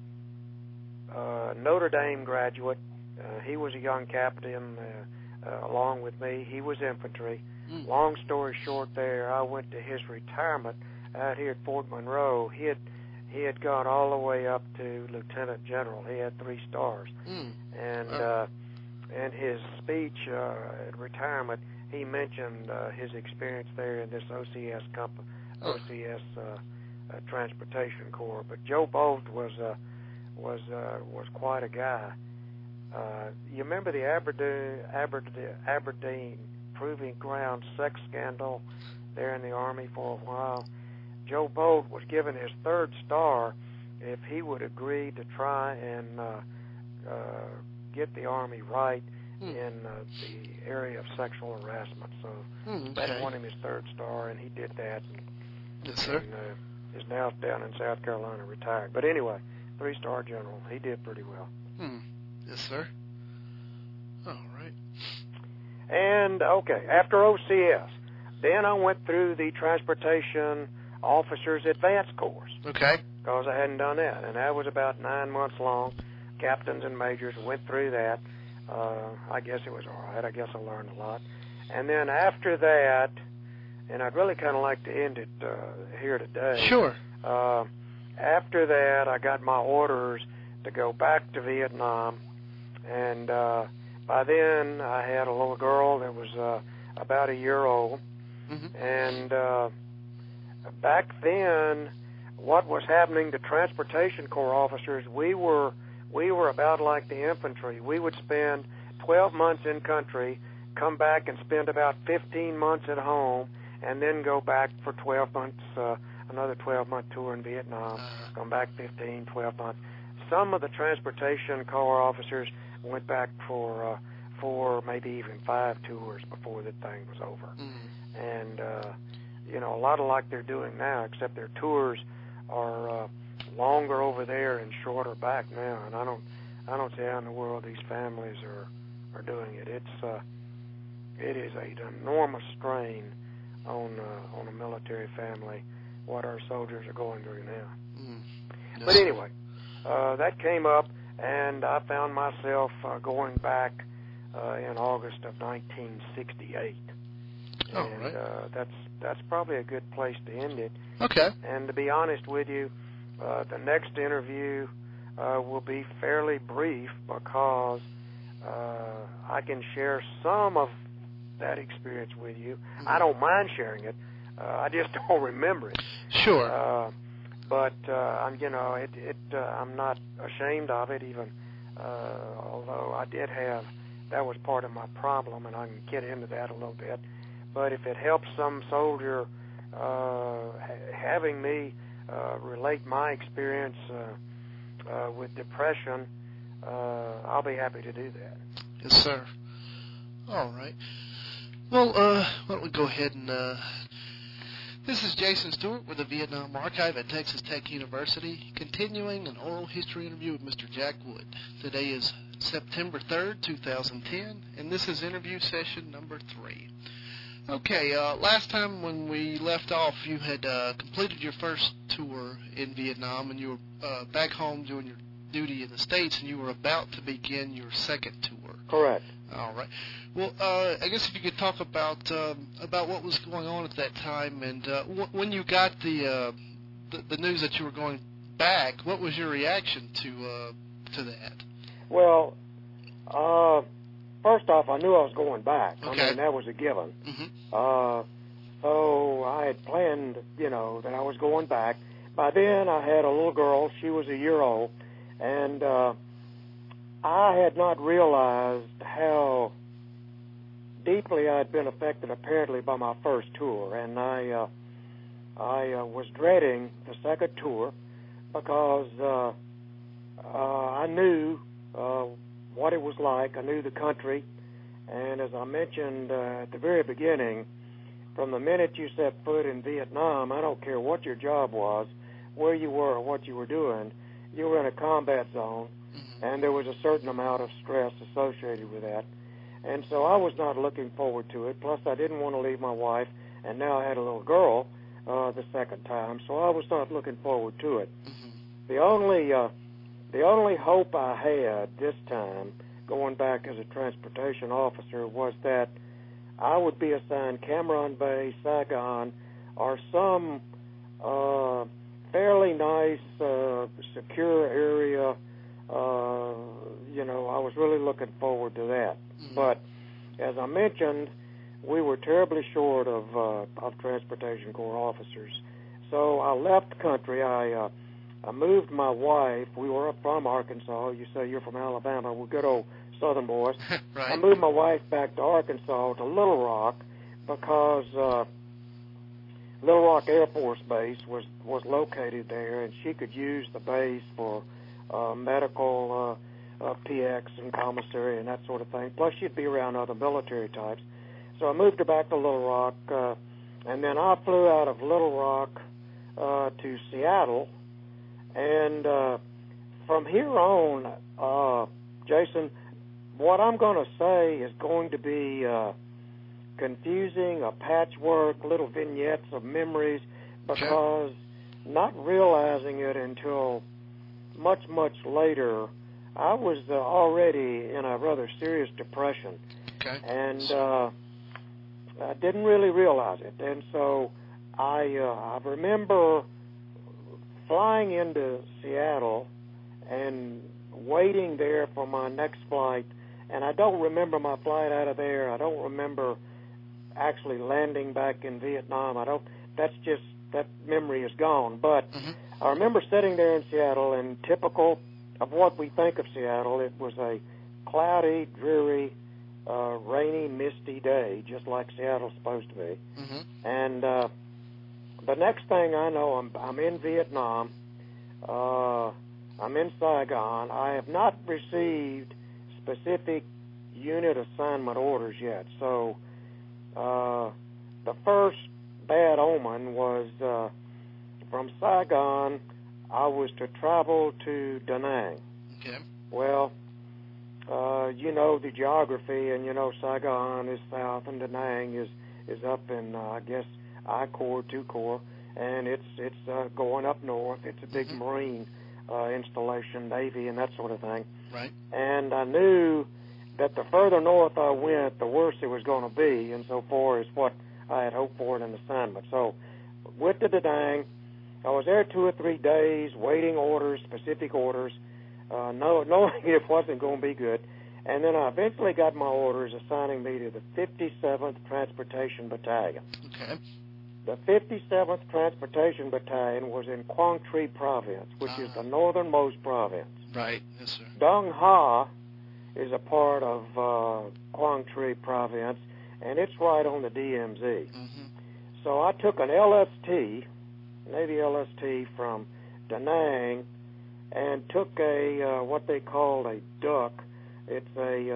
uh, Notre Dame graduate. Uh, he was a young captain uh, uh, along with me. He was infantry. Mm. Long story short there, I went to his retirement out here at Fort Monroe. He had he had gone all the way up to lieutenant general. He had three stars. Mm. And uh, in his speech uh, at retirement, he mentioned uh, his experience there in this O C S comp- O C S uh, uh, Transportation Corps. But Joe Bolt was uh, was uh, was quite a guy. Uh, you remember the Aberdeen, Aberdeen, Aberdeen Proving Ground sex scandal there in the Army for a while? Joe Bolt was given his third star if he would agree to try and uh, uh, get the Army right hmm. in uh, the area of sexual harassment. So hmm, okay. that won him his third star, and he did that. And, yes, sir. And, uh, is now down in South Carolina, retired. But anyway, three-star general. He did pretty well. Hmm. Yes, sir. All right. And, okay, after O C S, then I went through the Transportation Officers Advanced Course. Okay. Because I hadn't done that. And that was about nine months long. Captains and majors went through that. Uh, I guess it was all right. I guess I learned a lot. And then after that, and I'd really kind of like to end it uh, here today. Sure. Uh, after that, I got my orders to go back to Vietnam. And uh, by then, I had a little girl that was uh, about a year old. Mm-hmm. And uh, back then, what was happening to Transportation Corps officers, we were we were about like the infantry. We would spend twelve months in country, come back and spend about fifteen months at home, and then go back for twelve months, uh, another twelve-month tour in Vietnam, come back fifteen, twelve months. Some of the Transportation Corps officers went back for uh, four, maybe even five tours before the thing was over. Mm-hmm. And, uh, you know, a lot of like they're doing now, except their tours are uh, longer over there and shorter back now. And I don't, I don't see how in the world these families are, are doing it. It's, uh, it is an enormous strain on, uh, on a military family, what our soldiers are going through now. Mm. Yes. But anyway, uh, that came up, and I found myself uh, going back uh, in August of nineteen sixty-eight. Oh, and right. uh, that's that's probably a good place to end it. Okay. And to be honest with you, uh, the next interview uh, will be fairly brief because uh, I can share some of that experience with you. Mm-hmm. I don't mind sharing it. Uh, I just don't remember it. Sure. Uh, but uh, I'm, you know, it. it uh, I'm not ashamed of it, even uh, although I did have that was part of my problem, and I can get into that a little bit. But if it helps some soldier, uh, ha- having me uh, relate my experience uh, uh, with depression, uh, I'll be happy to do that. Yes, sir. All right. Well, uh, why don't we go ahead and... Uh, this is Jason Stewart with the Vietnam Archive at Texas Tech University, continuing an oral history interview with Mister Jack Wood. Today is September third, two thousand ten, and this is interview session number three. Okay, uh, last time when we left off, you had uh, completed your first tour in Vietnam, and you were uh, back home doing your duty in the States, and you were about to begin your second tour. Correct. All right. Well, uh, I guess if you could talk about um, about what was going on at that time, and uh, w- when you got the, uh, the the news that you were going back, what was your reaction to uh, to that? Well, uh, first off, I knew I was going back. Okay. I mean, that was a given. Mm-hmm. Uh, so I had planned, you know, that I was going back. By then, I had a little girl. She was a year old, and uh, I had not realized how deeply I had been affected, apparently, by my first tour, and I uh, I uh, was dreading the second tour because uh, uh, I knew uh, what it was like. I knew the country, and as I mentioned uh, at the very beginning, from the minute you set foot in Vietnam, I don't care what your job was, where you were, or what you were doing, you were in a combat zone, mm-hmm. and there was a certain amount of stress associated with that. And so I was not looking forward to it. Plus, I didn't want to leave my wife, and now I had a little girl uh, the second time, so I was not looking forward to it. Mm-hmm. The only uh, the only hope I had this time, going back as a transportation officer, was that I would be assigned Cam Ranh Bay, Saigon, or some uh, fairly nice, uh, secure area. Uh, you know, I was really looking forward to that. Mm-hmm. But as I mentioned, we were terribly short of uh, of Transportation Corps officers. So I left the country. I uh, I moved my wife. We were up from Arkansas. You say you're from Alabama. We're good old Southern boys. Right. I moved my wife back to Arkansas, to Little Rock, because uh, Little Rock Air Force Base was, was located there, and she could use the base for uh, medical uh, uh, P X and commissary and that sort of thing. Plus, she'd be around other military types. So I moved her back to Little Rock, uh, and then I flew out of Little Rock uh, to Seattle, and uh, from here on, uh, Jason, what I'm going to say is going to be uh, confusing, a patchwork, little vignettes of memories, because okay. not realizing it until much, much later, I was uh, already in a rather serious depression, okay. and uh, I didn't really realize it. And so I, uh, I remember flying into Seattle and waiting there for my next flight, and I don't remember my flight out of there. I don't remember actually landing back in Vietnam. I don't. That's just, that memory is gone. But mm-hmm. I remember sitting there in Seattle, and typical of what we think of Seattle, it was a cloudy, dreary, uh, rainy, misty day, just like Seattle's supposed to be. Mm-hmm. And uh, the next thing I know, I'm, I'm in Vietnam. Uh, I'm in Saigon. I have not received specific unit assignment orders yet. So uh, the first bad omen was uh, from Saigon, I was to travel to Da Nang. Okay. Well, uh, you know the geography, and you know Saigon is south, and Da Nang is is up in uh, I guess I Corps, two Corps, and it's it's uh, going up north. It's a big mm-hmm. marine uh, installation, Navy, and that sort of thing. Right. And I knew that the further north I went, the worse it was going to be, and so far as what I had hoped for in an assignment. So, went to Da Nang. I was there two or three days, waiting orders, specific orders, uh, know, knowing it wasn't going to be good. And then I eventually got my orders assigning me to the fifty-seventh Transportation Battalion. Okay. The fifty-seventh Transportation Battalion was in Quang Tri Province, which uh, is the northernmost province. Right, yes, sir. Dong Ha is a part of uh, Quang Tri Province, and it's right on the D M Z. Mm-hmm. So I took an L S T, Navy L S T from Da Nang, and took a uh, what they call a duck. It's a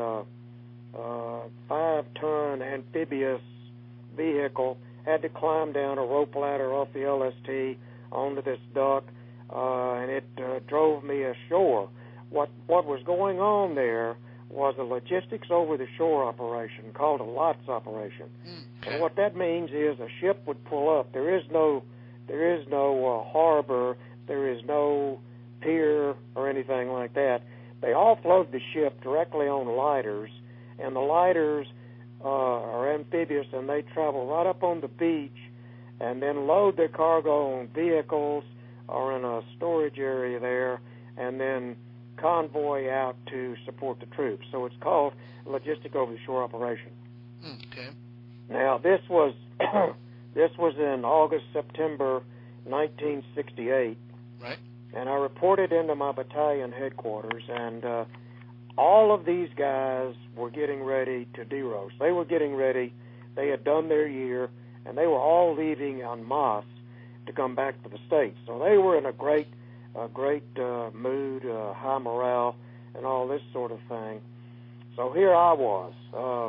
uh, uh, five-ton amphibious vehicle. Had to climb down a rope ladder off the L S T onto this duck, uh, and it uh, drove me ashore. What what was going on there was a logistics over the shore operation called a LOTS operation. Okay. And what that means is a ship would pull up. There is no there is no uh, harbor, there is no pier or anything like that. They offload the ship directly on lighters, and the lighters uh, are amphibious, and they travel right up on the beach and then load their cargo on vehicles or in a storage area there, and then convoy out to support the troops. So it's called logistic over the shore operation. Okay. Now this was this was in August, September nineteen sixty-eight. Right. And I reported into my battalion headquarters, and uh, all of these guys were getting ready to deroast. They were getting ready. They had done their year, and they were all leaving en masse to come back to the States. So they were in a great a great uh, mood, uh, high morale, and all this sort of thing. So here I was. Uh,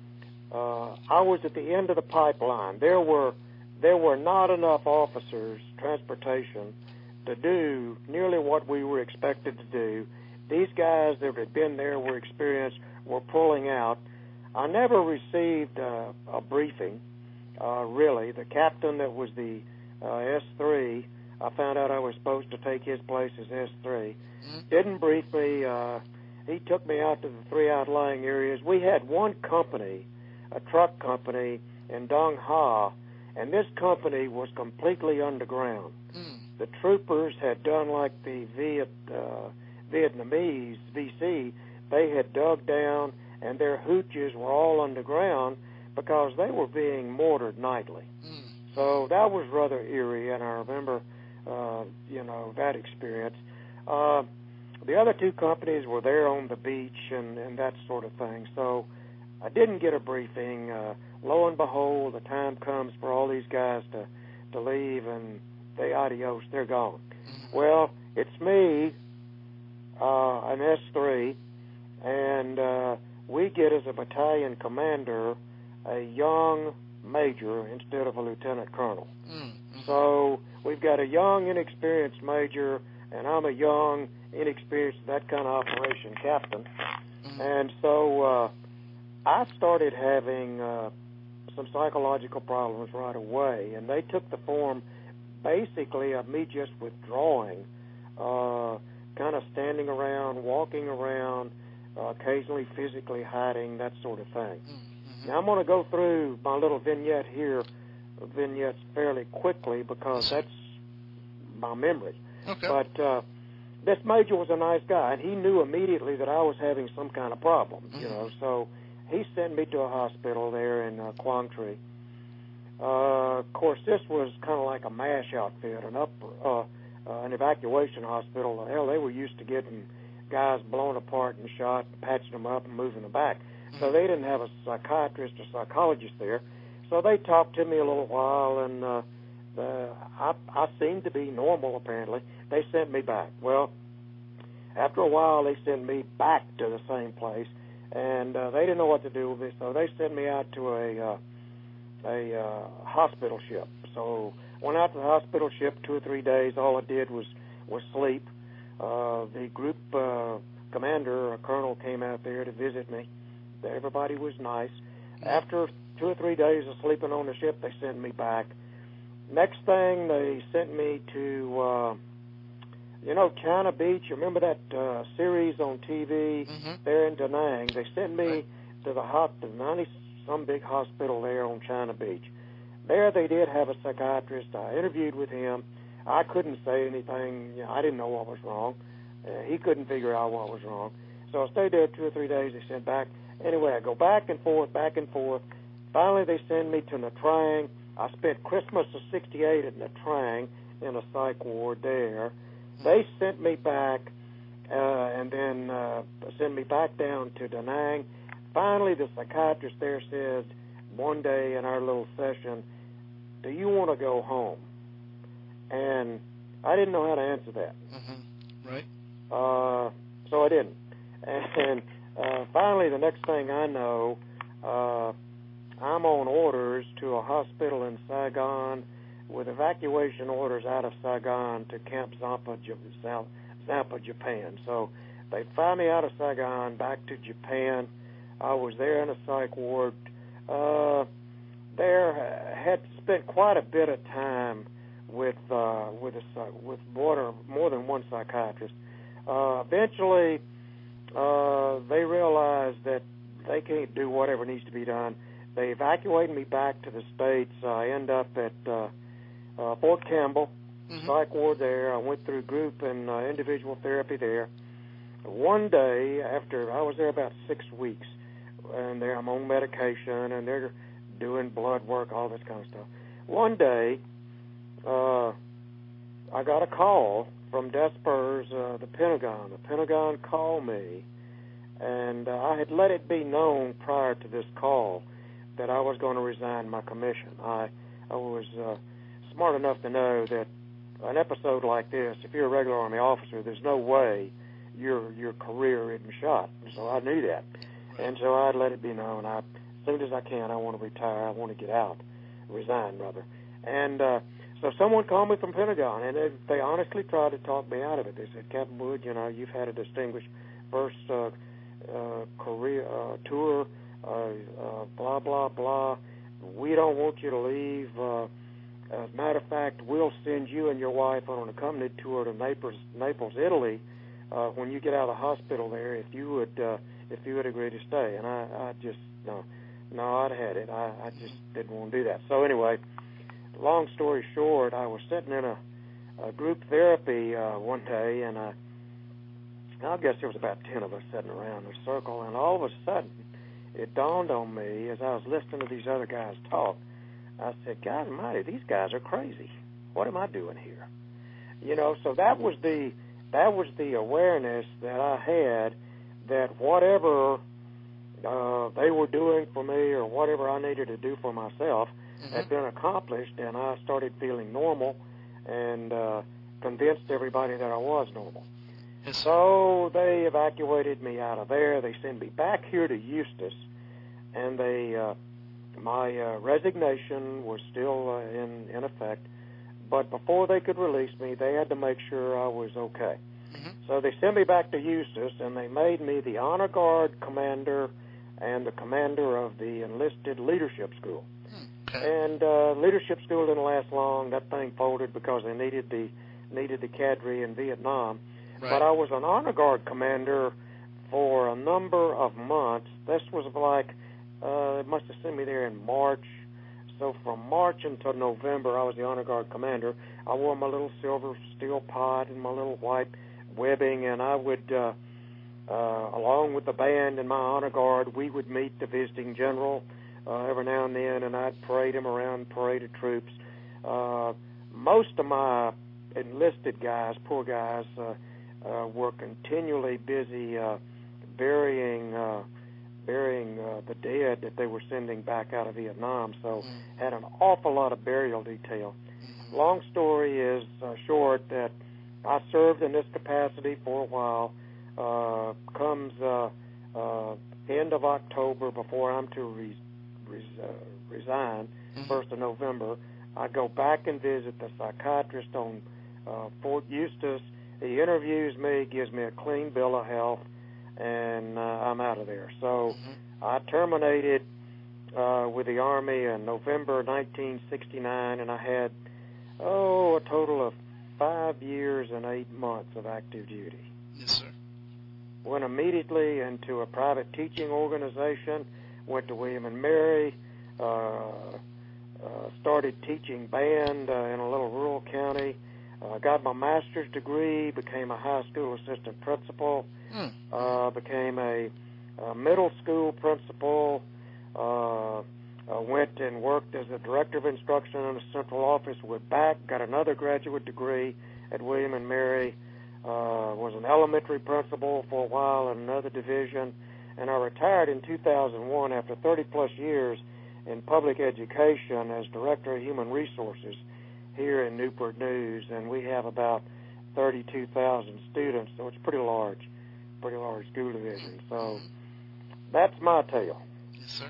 uh, I was at the end of the pipeline. There were there were not enough officers, transportation, to do nearly what we were expected to do. These guys that had been there, were experienced, were pulling out. I never received uh, a briefing, uh, really. The captain that was the uh, S three, I found out I was supposed to take his place as S three. Mm-hmm. Didn't brief me. Uh, he took me out to the three outlying areas. We had one company, a truck company in Dong Ha, and this company was completely underground. Mm. The troopers had done like the Viet, uh, Vietnamese V C. They had dug down, and their hooches were all underground because they were being mortared nightly. Mm. So that was rather eerie, and I remember Uh, you know, that experience. Uh, the other two companies were there on the beach and, and that sort of thing. So I didn't get a briefing. Uh, lo and behold, the time comes for all these guys to, to leave, and they adios, they're gone. Mm-hmm. Well, it's me, uh, an S three, and uh, we get as a battalion commander a young major instead of a lieutenant colonel. Mm-hmm. So we've got a young, inexperienced major, and I'm a young, inexperienced, that kind of operation captain. Mm-hmm. And so uh, I started having uh, some psychological problems right away, and they took the form basically of me just withdrawing, uh, kind of standing around, walking around, uh, occasionally physically hiding, that sort of thing. Mm-hmm. Now I'm going to go through my little vignette here, vignettes fairly quickly because that's my memory. Okay. But uh, this major was a nice guy, and he knew immediately that I was having some kind of problem, mm-hmm. you know, so he sent me to a hospital there in uh, Quang Tri. Uh, of course, this was kind of like a MASH outfit, an up, uh, uh, an evacuation hospital. Hell, they were used to getting guys blown apart and shot, and patching them up and moving them back. Mm-hmm. So they didn't have a psychiatrist or psychologist there. So they talked to me a little while, and uh, the, I, I seemed to be normal, apparently. They sent me back. Well, after a while, they sent me back to the same place, and uh, they didn't know what to do with me, so they sent me out to a uh, a uh, hospital ship. So went out to the hospital ship two or three days. All I did was, was sleep. Uh, the group uh, commander, a colonel, came out there to visit me. Everybody was nice. After two or three days of sleeping on the ship, they sent me back. Next thing, they sent me to, uh, you know, China Beach. You remember that uh, series on T V mm-hmm. there in Da Nang? They sent me right. to the hot, the ninety some big hospital there on China Beach. There they did have a psychiatrist. I interviewed with him. I couldn't say anything. You know, I didn't know what was wrong. Uh, he couldn't figure out what was wrong. So I stayed there two or three days. They sent back. Anyway, I go back and forth, back and forth. Finally, they send me to Nha Trang. I spent Christmas of sixty-eight at Nha Trang in a psych ward there. They sent me back uh, and then uh, sent me back down to Da Nang. Finally, the psychiatrist there said one day in our little session, "Do you want to go home?" And I didn't know how to answer that. Mm-hmm. Right. Uh, so I didn't. And uh, finally, the next thing I know, uh, I'm on orders to a hospital in Saigon with evacuation orders out of Saigon to Camp Zampa, South Zampa, Japan. So they fly me out of Saigon back to Japan. I was there in a psych ward. Uh, there had spent quite a bit of time with uh, with a, with more, more than one psychiatrist. Uh, eventually, uh, they realized that they can't do whatever needs to be done. They evacuated me back to the States. I end up at uh, uh, Fort Campbell, mm-hmm. psych ward there. I went through group and uh, individual therapy there. One day, after I was there about six weeks, and there I'm on medication, and they're doing blood work, all this kind of stuff. One day, uh, I got a call from Des Spurs, uh, the Pentagon. The Pentagon called me, and uh, I had let it be known prior to this call that I was going to resign my commission. I I was uh, smart enough to know that an episode like this, if you're a regular Army officer, there's no way your your career isn't shot. So I knew that. And so I'd let it be known. I, as soon as I can, I want to retire. I want to get out, resign, rather. And uh, so someone called me from Pentagon, and they, they honestly tried to talk me out of it. They said, "Captain Wood, you know, you've had a distinguished first uh, uh, career uh, tour, uh, uh, blah, blah, blah. We don't want you to leave. Uh, as a matter of fact, we'll send you and your wife on an accompanied tour to Naples, Naples, Italy, uh, when you get out of the hospital there, if you would uh, if you would agree to stay." And I, I just, no, no, I'd had it. I, I just didn't want to do that. So anyway, long story short, I was sitting in a, a group therapy uh, one day, and I, I guess there was about ten of us sitting around in a circle, and all of a sudden, it dawned on me as I was listening to these other guys talk. I said, "God almighty, these guys are crazy. What am I doing here?" You know, so that was the that was the awareness that I had that whatever uh, they were doing for me or whatever I needed to do for myself mm-hmm. had been accomplished, and I started feeling normal and uh, convinced everybody that I was normal. Yes. So they evacuated me out of there. They sent me back here to Eustis, and they uh, my uh, resignation was still uh, in, in effect. but before they could release me, they had to make sure I was okay. Mm-hmm. So they sent me back to Eustis, and they made me the Honor Guard commander and the commander of the enlisted leadership school. Okay. And uh, leadership school didn't last long. That thing folded because they needed the needed the cadre in Vietnam. Right. But I was an Honor Guard commander for a number of months. This was like, uh, it must have sent me there in March. So from March until November, I was the Honor Guard commander. I wore my little silver steel pot and my little white webbing, and I would, uh, uh, along with the band and my Honor Guard, we would meet the visiting general uh, every now and then, and I'd parade him around parade of troops. Uh, most of my enlisted guys, poor guys, uh, uh, were continually busy uh, burying uh, burying uh, the dead that they were sending back out of Vietnam, so mm-hmm. had an awful lot of burial detail. Mm-hmm. Long story is uh, short that I served in this capacity for a while. Uh, comes uh, uh, end of October, before I'm to re- res- uh, resign, mm-hmm. first of November, I go back and visit the psychiatrist on uh, Fort Eustis. He interviews me, gives me a clean bill of health, and uh, I'm out of there. So mm-hmm. I terminated uh, with the Army in November nineteen sixty-nine, and I had, oh, a total of five years and eight months of active duty. Yes, sir. Went immediately into a private teaching organization, went to William and Mary, uh, uh, started teaching band uh, in a little rural county, uh, got my master's degree, became a high school assistant principal, mm. uh, became a, a middle school principal, uh, uh, went and worked as a director of instruction in a central office, went back, got another graduate degree at William and Mary, uh, was an elementary principal for a while in another division, and I retired in two thousand one after thirty plus years in public education as director of human resources here in Newport News, and we have about thirty-two thousand students, so it's pretty large, pretty large school division. So that's my tale. Yes, sir.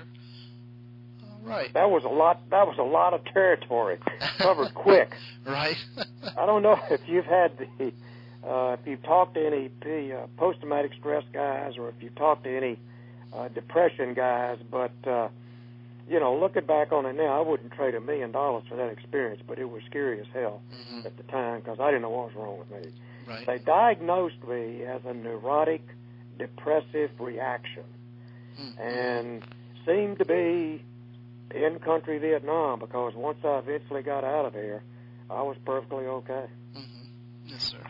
All right. That was a lot. That was a lot of territory covered quick. Right. I don't know if you've had the, uh, if you've talked to any uh, post-traumatic stress guys, or if you've talked to any uh, depression guys, but uh, you know, looking back on it now, I wouldn't trade a million dollars for that experience. But it was scary as hell mm-hmm. at the time because I didn't know what was wrong with me. Right. They diagnosed me as a neurotic, depressive reaction, mm-hmm. and seemed to be in country Vietnam, because once I eventually got out of there, I was perfectly okay. Mm-hmm. Yes, sir.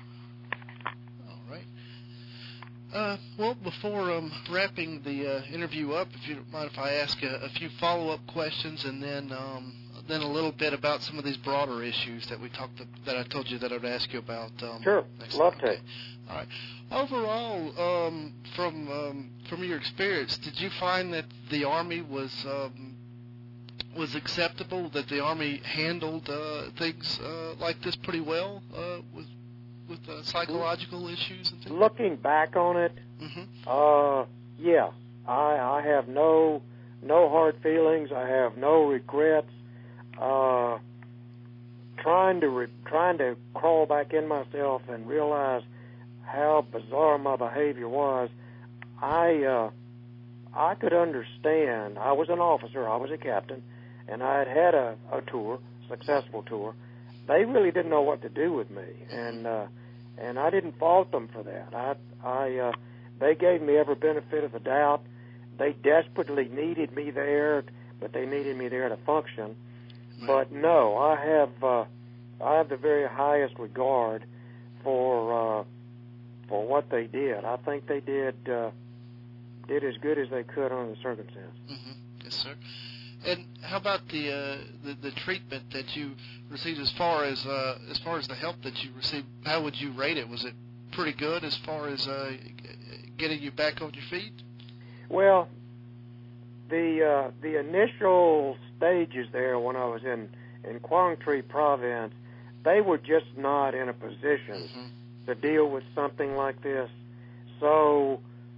All right. Uh, well, before um, wrapping the uh, interview up, if you don't mind if I ask a, a few follow-up questions, and then um, then a little bit about some of these broader issues that we talked to, that I told you that I would ask you about. Um, sure, next love time. to. Okay. All right. Overall, um, from um, from your experience, did you find that the Army was um, was acceptable? That the Army handled uh, things uh, like this pretty well uh, with with uh, psychological issues and things? Looking back on it, mm-hmm. uh, yeah, I I have no no hard feelings. I have no regrets. Uh, trying to re- trying to crawl back in myself and realize how bizarre my behavior was, I uh, I could understand. I was an officer. I was a captain, and I had had a, a tour, successful tour. They really didn't know what to do with me, and uh, and I didn't fault them for that. I I uh, they gave me every benefit of the doubt. They desperately needed me there, but they needed me there to function. But no, I have uh, I have the very highest regard for uh, for what they did. I think they did uh, did as good as they could under the circumstances. Mm-hmm. Yes, sir. And how about the, uh, the the treatment that you received, as far as uh, as far as the help that you received? How would you rate it? Was it pretty good as far as uh, getting you back on your feet? Well, the uh, the initial stages there when I was in in Quang Tri Province, they were just not in a position mm-hmm. to deal with something like this. So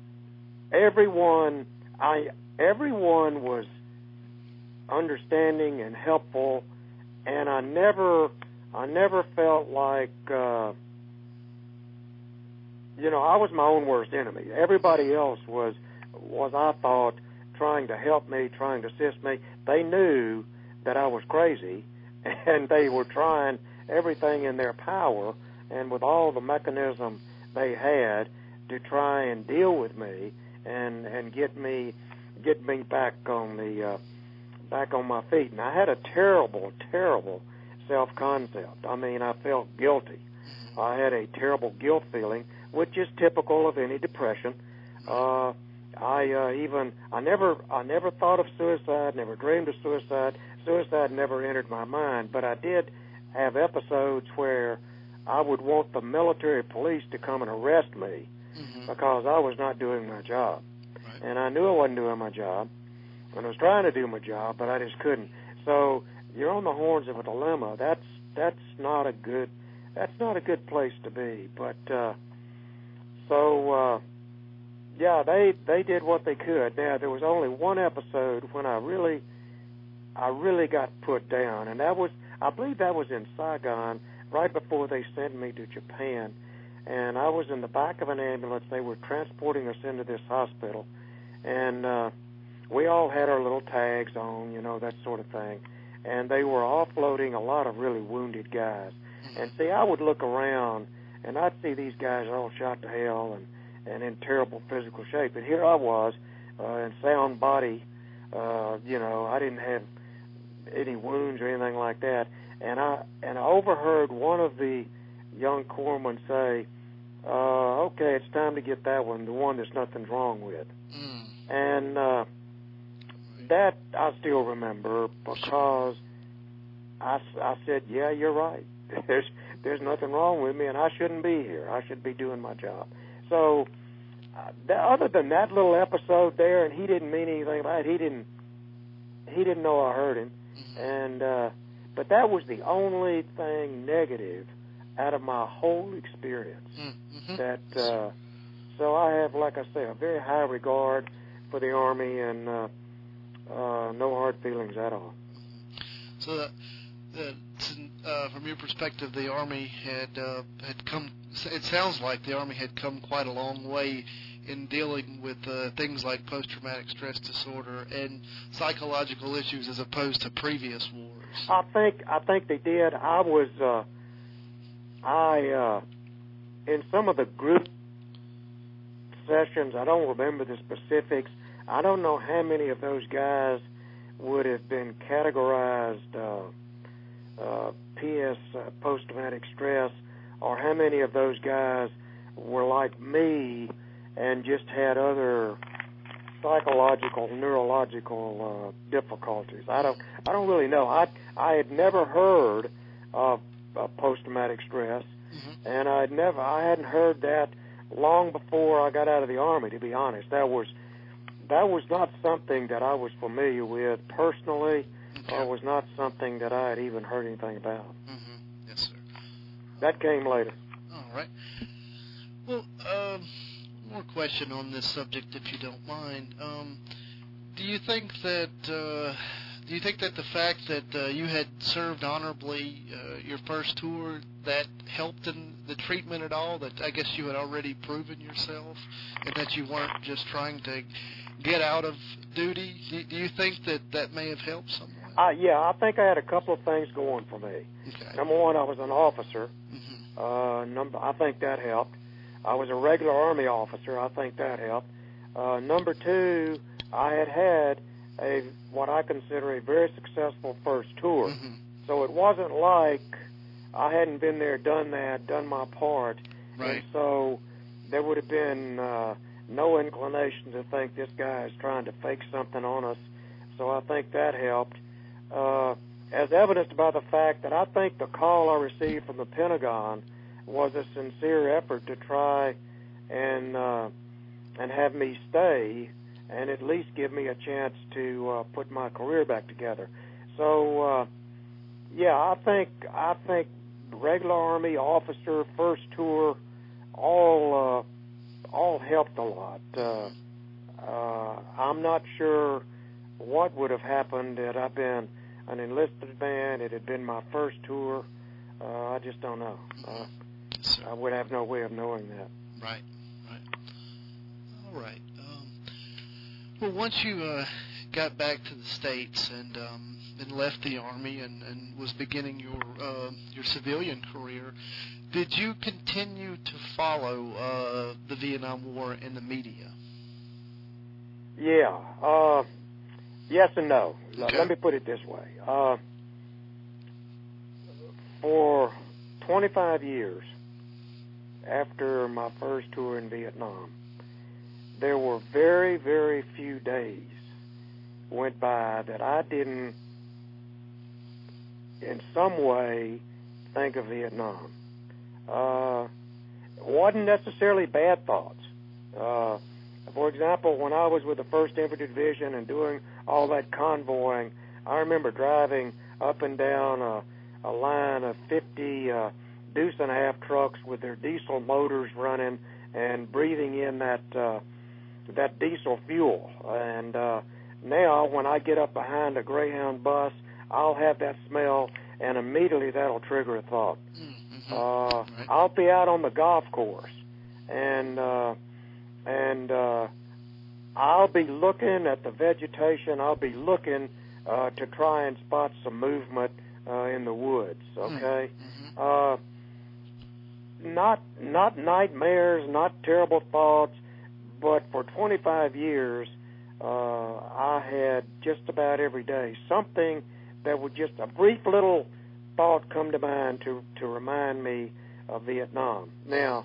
everyone, I everyone was understanding and helpful, and I never I never felt like, uh, you know, I was my own worst enemy. Everybody else was, was I thought, trying to help me, trying to assist me. They knew that I was crazy, and they were trying everything in their power and with all the mechanism they had to try and deal with me and and get me get me back on the uh, back on my feet. And I had a terrible, terrible self-concept. I mean, I felt guilty. I had a terrible guilt feeling, which is typical of any depression. Uh, I uh, even I never I never thought of suicide, never dreamed of suicide. Suicide never entered my mind, but I did have episodes where I would want the military police to come and arrest me mm-hmm. because I was not doing my job. Right. And I knew I wasn't doing my job, and I was trying to do my job, but I just couldn't. So you're on the horns of a dilemma. That's that's not a good that's not a good place to be. But uh, so uh, yeah, they they did what they could. Now there was only one episode when I really I really got put down, and that was I believe that was in Saigon right before they sent me to Japan. And I was in the back of an ambulance. They were transporting us into this hospital, and uh, we all had our little tags on, you know, that sort of thing. And they were offloading a lot of really wounded guys. And see, I would look around, and I'd see these guys all shot to hell and, and in terrible physical shape. And here I was, uh, in sound body. Uh, you know, I didn't have any wounds or anything like that. And I and I overheard one of the young corpsmen say, uh, okay, it's time to get that one, the one there's nothing wrong with. Mm. And uh, that I still remember because I, I said, yeah, you're right. There's there's nothing wrong with me, and I shouldn't be here. I should be doing my job. So uh, that, other than that little episode there, and he didn't mean anything by it. He didn't he didn't know I hurt him, mm-hmm. and uh, but that was the only thing negative out of my whole experience. Mm-hmm. That uh, so I have, like I say, a very high regard for the Army, and uh, uh, no hard feelings at all. So that. Uh, from your perspective, the Army had uh, had come. It sounds like the Army had come quite a long way in dealing with uh, things like post-traumatic stress disorder and psychological issues, as opposed to previous wars. I think I think they did. I was uh, I uh, in some of the group sessions. I don't remember the specifics. I don't know how many of those guys would have been categorized. Uh, Uh, P S, uh, post-traumatic stress, or how many of those guys were like me and just had other psychological, neurological uh, difficulties. I don't, I don't really know. I, I had never heard of uh, post-traumatic stress, mm-hmm. and I'd never, I hadn't heard that long before I got out of the Army. To be honest, that was, that was not something that I was familiar with personally. Okay. Or was not something that I had even heard anything about. Mm-hmm. Yes, sir. That came later. All right. Well, um, more question on this subject, if you don't mind. Um, do you think that uh, do you think that the fact that uh, you had served honorably uh, your first tour, that helped in the treatment at all? That I guess you had already proven yourself, and that you weren't just trying to get out of duty? Do, do you think that that may have helped somewhat? Uh, yeah, I think I had a couple of things going for me. Okay. Number one, I was an officer. Mm-hmm. Uh, number, I think that helped. I was a regular Army officer. I think that helped. Uh, number two, I had had a what I consider a very successful first tour. Mm-hmm. So it wasn't like I hadn't been there, done that, done my part. Right. And so there would have been uh, no inclination to think this guy is trying to fake something on us. So I think that helped. Uh, as evidenced by the fact that I think the call I received from the Pentagon was a sincere effort to try and uh, and have me stay and at least give me a chance to uh, put my career back together. So, uh, yeah, I think I think regular Army officer, first tour, all uh, all helped a lot. Uh, uh, I'm not sure what would have happened had I been an enlisted man. It had been my first tour. Uh, I just don't know. Uh, yes, I would have no way of knowing that. Right, right. All right. Um, well, once you uh, got back to the States and um, and left the Army and, and was beginning your uh, your civilian career, did you continue to follow uh, the Vietnam War in the media? Yeah. Uh, yes and no. Okay. Let me put it this way. Uh, for twenty-five years after my first tour in Vietnam, there were very, very few days went by that I didn't, in some way, think of Vietnam. Uh, wasn't necessarily bad thoughts. Uh, for example, when I was with the first Infantry Division and doing all that convoying, I remember driving up and down a, a line of fifty uh, deuce and a half trucks with their diesel motors running and breathing in that uh, that diesel fuel. And uh, now when I get up behind a Greyhound bus, I'll have that smell, and immediately that'll trigger a thought. Mm-hmm. Uh, Right. I'll be out on the golf course, and uh, and uh, I'll be looking at the vegetation. I'll be looking uh, to try and spot some movement uh, in the woods. Okay, Mm-hmm. uh, not not nightmares, not terrible thoughts, but for twenty-five years, uh, I had just about every day something that would just a brief little thought come to mind to to remind me of Vietnam. Now,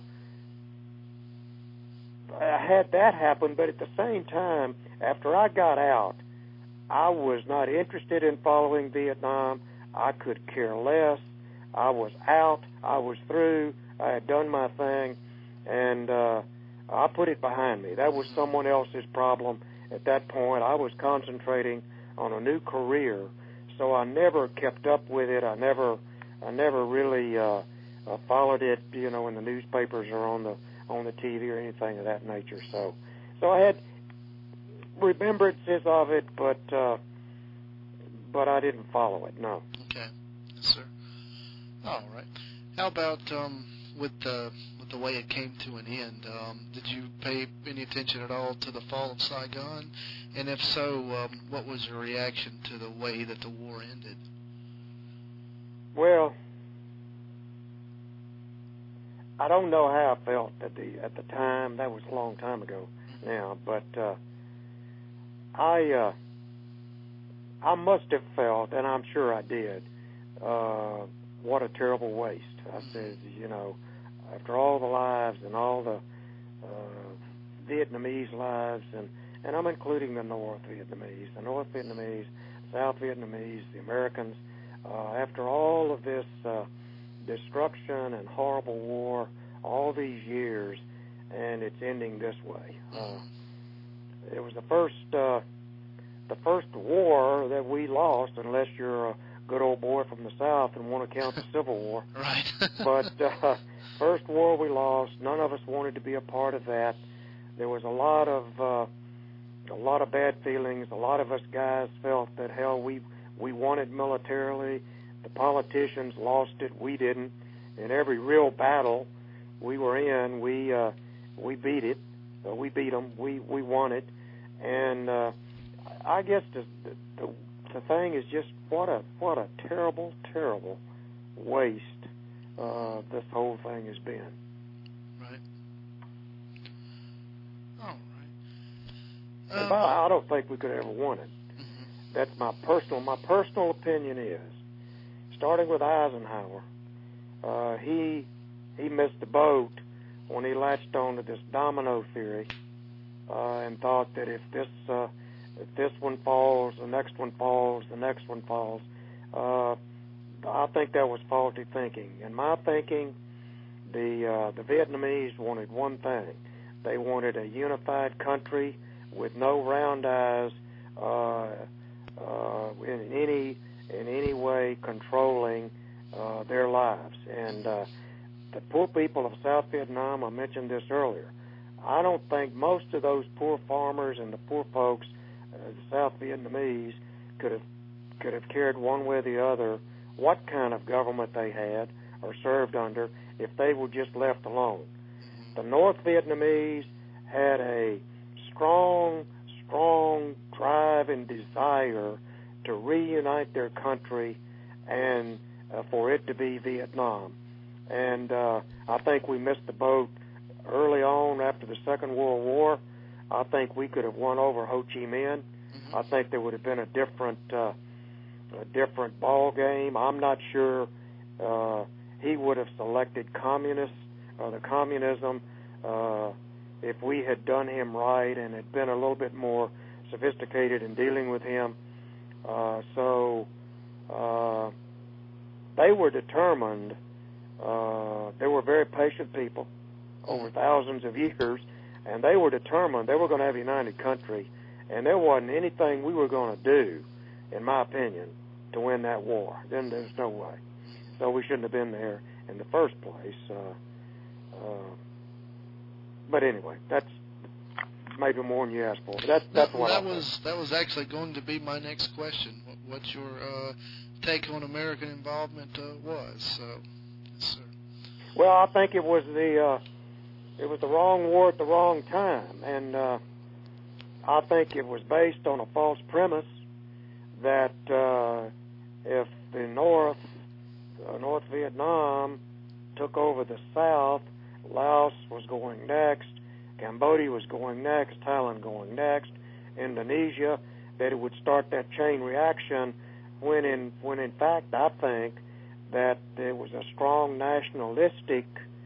I had that happen, but at the same time, after I got out, I was not interested in following Vietnam. I could care less. I was out. I was through. I had done my thing, and uh, I put it behind me. That was someone else's problem at that point. I was concentrating on a new career, so I never kept up with it. I never, I never really uh, uh, followed it, you know, in the newspapers or on the on the T V or anything of that nature. So, so I had remembrances of it, but uh, but I didn't follow it. No. Okay. Yes, sir. All right. How about um, with the with the way it came to an end? Um, did you pay any attention at all to the fall of Saigon? And if so, um, what was your reaction to the way that the war ended? Well, I don't know how I felt at the at the time. That was a long time ago now, but uh, I uh, I must have felt, and I'm sure I did, uh, what a terrible waste. I said, you know, after all the lives and all the uh, Vietnamese lives, and, and I'm including the North Vietnamese, the North Vietnamese, South Vietnamese, the Americans, uh, after all of this uh, destruction and horrible war, all these years, and it's ending this way. Uh, it was the first uh, the first war that we lost, unless you're a good old boy from the South and want to count the Civil War. Right. But uh, first war we lost. None of us wanted to be a part of that. There was a lot of uh, a lot of bad feelings. A lot of us guys felt that hell we we won it militarily. The politicians lost it. We didn't. In every real battle we were in, we uh, we beat it. Uh, we beat them. We we won it. And uh, I guess the, the the thing is just what a what a terrible terrible waste uh, this whole thing has been. Right. All right. Um, Um, I, I don't think we could have ever won it. mm-hmm. That's my personal my personal opinion is, starting with Eisenhower, uh, he he missed the boat when he latched on to this domino theory uh, and thought that if this uh, if this one falls, the next one falls, the next one falls. Uh, I think that was faulty thinking. In my thinking, the uh, the Vietnamese wanted one thing. They wanted a unified country with no round eyes uh, uh, in any in any way controlling uh, their lives. And uh, the poor people of South Vietnam, I mentioned this earlier, I don't think most of those poor farmers and the poor folks, uh, the South Vietnamese, could have could have cared one way or the other what kind of government they had, or served under if they were just left alone. The North Vietnamese had a strong, strong drive and desire to reunite their country and uh, for it to be Vietnam. And uh, I think we missed the boat early on after the Second World War. I think we could have won over Ho Chi Minh. Mm-hmm. I think there would have been a different, uh, a different ball game. I'm not sure uh, he would have selected communists or the communism uh, if we had done him right and had been a little bit more sophisticated in dealing with him. Uh, so uh, they were determined. Uh, they were very patient people over thousands of years, and they were determined they were going to have a united country, and there wasn't anything we were going to do, in my opinion, to win that war. Then there's no way. So we shouldn't have been there in the first place. Uh, uh, but anyway, that's maybe more than you asked for. But that's that's what that I was think. that was actually going to be my next question. What, what's your uh, take on American involvement uh, was? So, yes, sir. Well, I think it was the uh, it was the wrong war at the wrong time, and uh, I think it was based on a false premise that uh, if the North uh, North Vietnam took over the South, Laos was going next, Cambodia was going next, Thailand going next, Indonesia, that it would start that chain reaction. When in when in fact I think that there was a strong nationalistic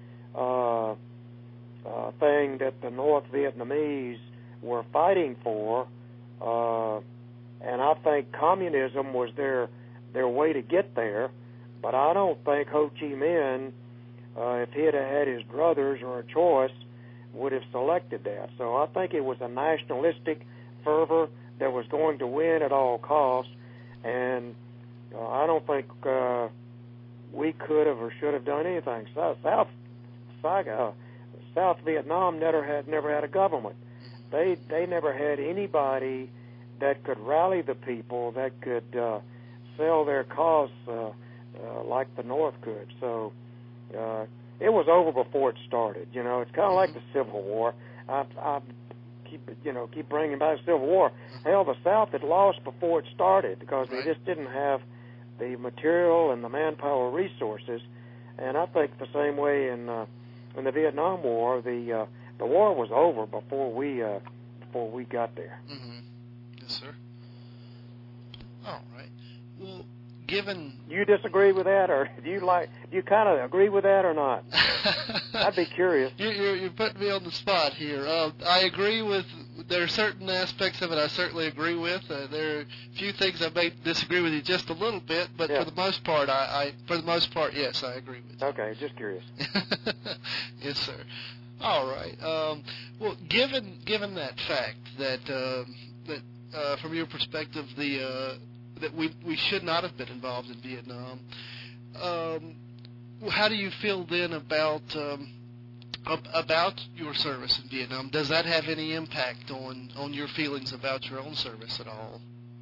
uh, uh, thing that the North Vietnamese were fighting for, uh, and I think communism was their their way to get there. But I don't think Ho Chi Minh, uh, if he had had his druthers or a choice, would have selected that. So I think it was a nationalistic fervor that was going to win at all costs, and uh, I don't think uh, we could have or should have done anything. South South, uh, South Vietnam never had never had a government. They they never had anybody that could rally the people, that could uh, sell their cause uh, uh, like the North could. So uh, it was over before it started. You know, it's kind of like the Civil War. I, I keep you know keep bringing back the Civil War. Hell, the South had lost before it started because they just didn't have the material and the manpower resources. And I think the same way in uh, in the Vietnam War, the uh, the war was over before we uh, before we got there. Mm-hmm. Yes, sir. All right. Well, given you disagree with that, or do you like do you kind of agree with that or not? I'd be curious. You're, you're, you're putting me on the spot here. Uh, I agree with. There are certain aspects of it I certainly agree with. Uh, there are a few things I may disagree with you just a little bit, but yeah. for the most part, I, I for the most part, yes, I agree with you. Okay, just curious. Yes, sir. All right. Um, well, given given that fact that um, that uh, from your perspective, the uh, that we we should not have been involved in Vietnam. Um, how do you feel then about um, about your service in Vietnam? Does that have any impact on, on your feelings about your own service at all?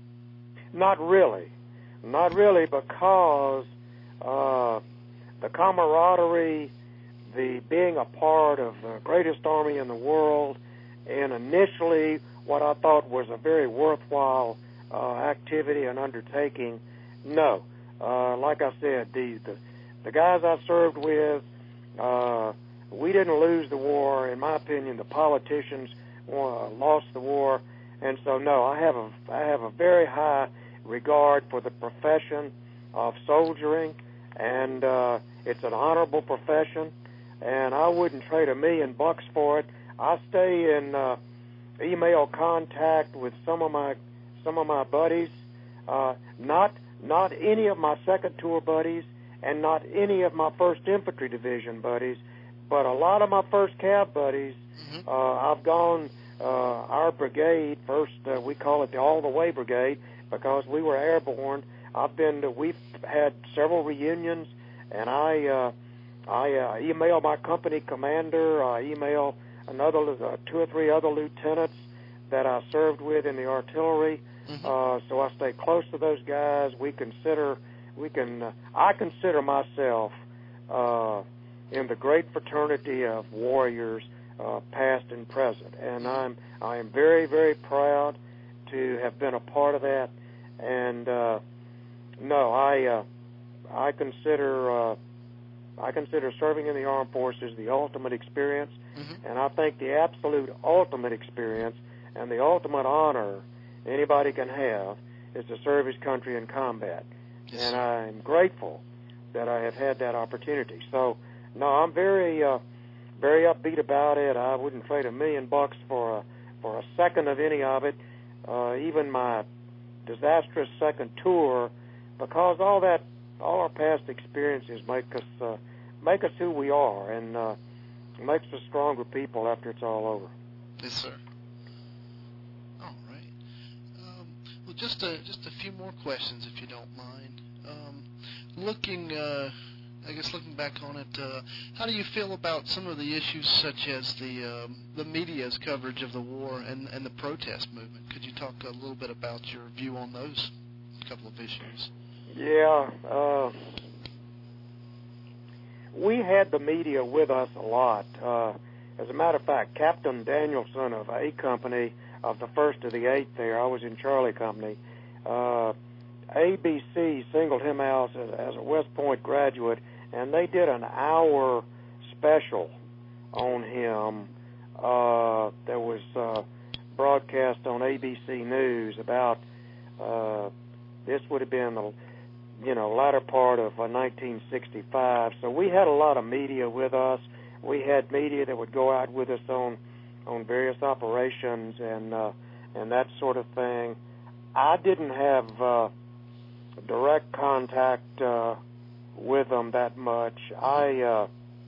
Not really. Not really, because uh, the camaraderie, the being a part of the greatest army in the world, and initially what I thought was a very worthwhile uh, activity and undertaking, no. Uh, like I said, the, the, the guys I served with, uh, we didn't lose the war. In my opinion, the politicians uh, lost the war. And so, no, I have a, I have a very high regard for the profession of soldiering, and uh, it's an honorable profession, and I wouldn't trade a million bucks for it. I stay in uh, email contact with some of my some of my buddies, uh, not not any of my second tour buddies, and not any of my first infantry division buddies, but a lot of my first cab buddies. Mm-hmm. Uh, I've gone uh, our brigade first. Uh, we call it the All the Way Brigade because we were airborne. I've been to, we've had several reunions, and I uh, I uh, email my company commander. I email another uh, two or three other lieutenants that I served with in the artillery. Mm-hmm. Uh, so I stay close to those guys. We consider, we can, uh, I consider myself uh, in the great fraternity of warriors, uh, past and present. And I'm I am very, very proud to have been a part of that. And uh, no, I uh, I consider uh, I consider serving in the armed forces the ultimate experience, mm-hmm. and I think the absolute ultimate experience and the ultimate honor anybody can have is to serve his country in combat. Yes, and I'm grateful that I have had that opportunity. So, no, I'm very, uh, very upbeat about it. I wouldn't trade a million bucks for a for a second of any of it, uh, even my disastrous second tour, because all that, all our past experiences make us uh, make us who we are, and uh, makes us stronger people after it's all over. Yes, sir. All right. Um, well, just a just a few more questions, if you don't mind. Um, looking, uh, I guess, looking back on it, uh, how do you feel about some of the issues, such as the um, the media's coverage of the war and and the protest movement? Could you talk a little bit about your view on those couple of issues? Yeah. Uh, we had the media with us a lot. Uh, as a matter of fact, Captain Danielson of A Company, of the first to the eighth there, I was in Charlie Company, uh, A B C singled him out as, as a West Point graduate, and they did an hour special on him uh, that was uh, broadcast on A B C News about, uh, this would have been the you know, latter part of uh, nineteen sixty-five. So we had a lot of media with us. We had media that would go out with us on on various operations and uh, and that sort of thing. I didn't have uh, direct contact uh, with them that much. I uh,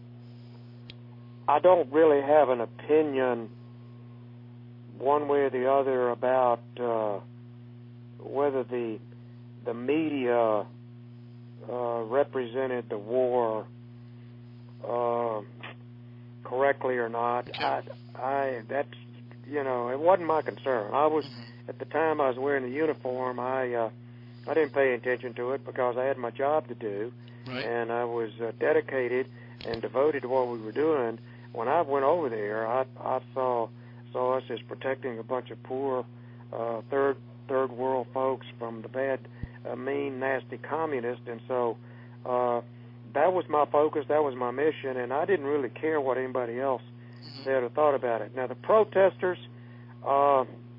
I don't really have an opinion one way or the other about uh, whether the the media Uh, represented the war uh, correctly or not. I, I, that's, you know, it wasn't my concern. I was, mm-hmm. at the time I was wearing the uniform, I, uh, I didn't pay attention to it because I had my job to do, right. and I was uh, dedicated and devoted to what we were doing. When I went over there, I, I saw, saw us as protecting a bunch of poor uh, third, third world folks from the bad, a mean, nasty communist, and so uh, that was my focus, that was my mission, and I didn't really care what anybody else mm-hmm. said or thought about it. Now, the protesters, uh,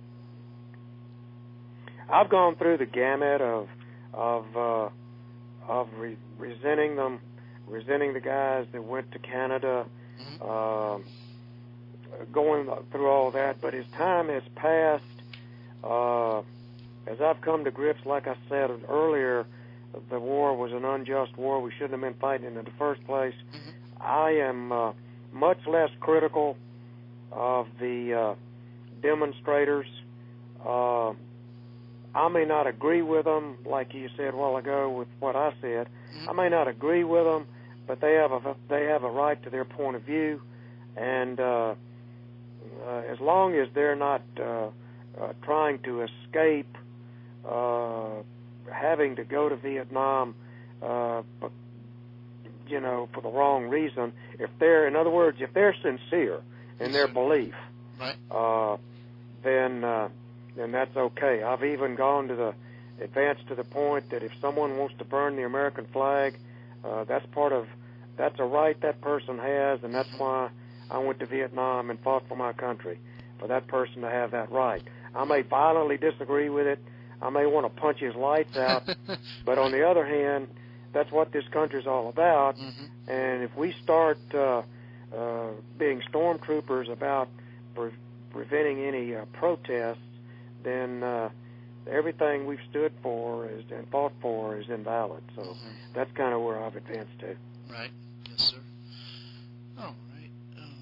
I've gone through the gamut of of uh, of re- resenting them, resenting the guys that went to Canada, mm-hmm. uh, going through all that, but as time has passed, uh, as I've come to grips, like I said earlier, the war was an unjust war. We shouldn't have been fighting it in the first place. Mm-hmm. I am uh, much less critical of the uh, demonstrators. Uh, I may not agree with them, like you said a while ago with what I said. Mm-hmm. I may not agree with them, but they have a they have a right to their point of view, and uh, uh, as long as they're not uh, uh, trying to escape Uh, having to go to Vietnam, uh, but, you know, for the wrong reason. If they're, in other words, if they're sincere in their belief, right. uh, then uh, then that's okay. I've even gone to the advanced to the point that if someone wants to burn the American flag, uh, that's part of that's a right that person has, and that's why I went to Vietnam and fought for my country, for that person to have that right. I may violently disagree with it. I may want to punch his lights out, but on the other hand, that's what this country's all about. Mm-hmm. And if we start uh, uh, being stormtroopers about pre- preventing any uh, protests, then uh, everything we've stood for is, and fought for is invalid. So mm-hmm. that's kind of where I've advanced to. Right. Yes, sir. All right. Um,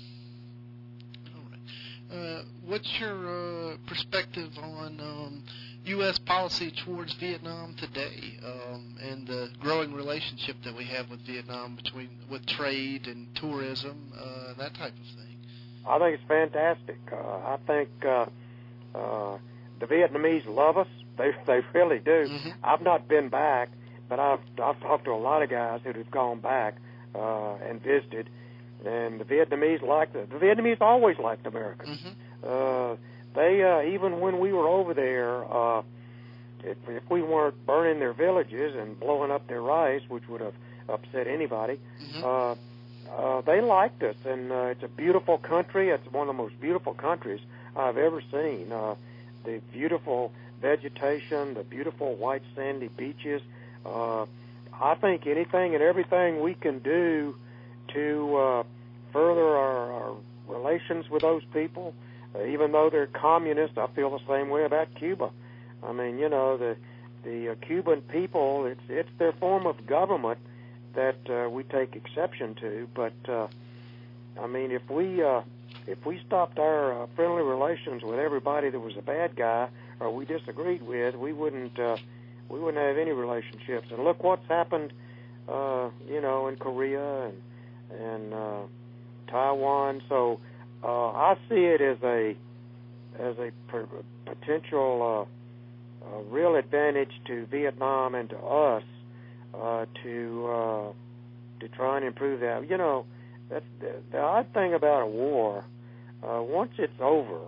all right. Uh, what's your uh, perspective on Um, U S policy towards Vietnam today, um, and the growing relationship that we have with Vietnam between with trade and tourism, uh, that type of thing? I think it's fantastic. Uh, I think uh, uh, the Vietnamese love us. They they really do. Mm-hmm. I've not been back, but I've I've talked to a lot of guys who have gone back uh, and visited, and the Vietnamese like the, the Vietnamese always liked Americans. Mm-hmm. Uh, they uh, even when we were over there, uh, if, if we weren't burning their villages and blowing up their rice, which would have upset anybody, Mm-hmm. uh, uh, they liked us. And uh, it's a beautiful country. It's one of the most beautiful countries I've ever seen. Uh, the beautiful vegetation, the beautiful white sandy beaches. Uh, I think anything and everything we can do to uh, further our, our relations with those people, uh, even though they're communist, I feel the same way about Cuba. I mean, you know, the the uh, Cuban people, it's it's their form of government that uh, we take exception to. But uh, I mean, if we uh, if we stopped our uh, friendly relations with everybody that was a bad guy or we disagreed with, we wouldn't uh, we wouldn't have any relationships. And look what's happened, uh, you know, in Korea and and uh, Taiwan. So uh, I see it as a as a per- potential uh, uh, real advantage to Vietnam and to us uh, to uh, to try and improve that. You know, that's the, the odd thing about a war. Uh, once it's over,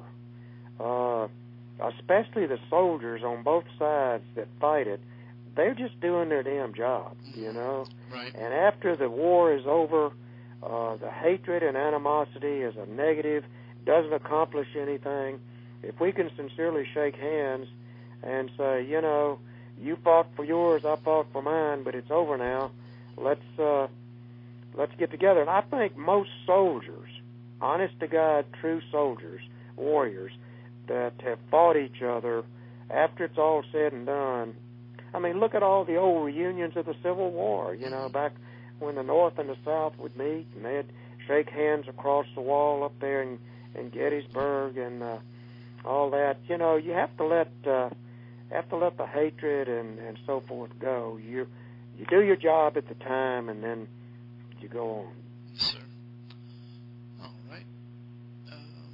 uh, especially the soldiers on both sides that fight it, they're just doing their damn job, you know. Right. And after the war is over, uh, the hatred and animosity is a negative, doesn't accomplish anything. If we can sincerely shake hands and say, you know, you fought for yours, I fought for mine, but it's over now. Let's uh, let's get together. And I think most soldiers, honest to God, true soldiers, warriors that have fought each other, after it's all said and done, I mean, look at all the old reunions of the Civil War, you know, back when the North and the South would meet, and they'd shake hands across the wall up there in, in Gettysburg and uh, all that. You know, you have to let uh, have to let the hatred and, and so forth go. You you do your job at the time, and then you go on. Yes, sir. All right. Um,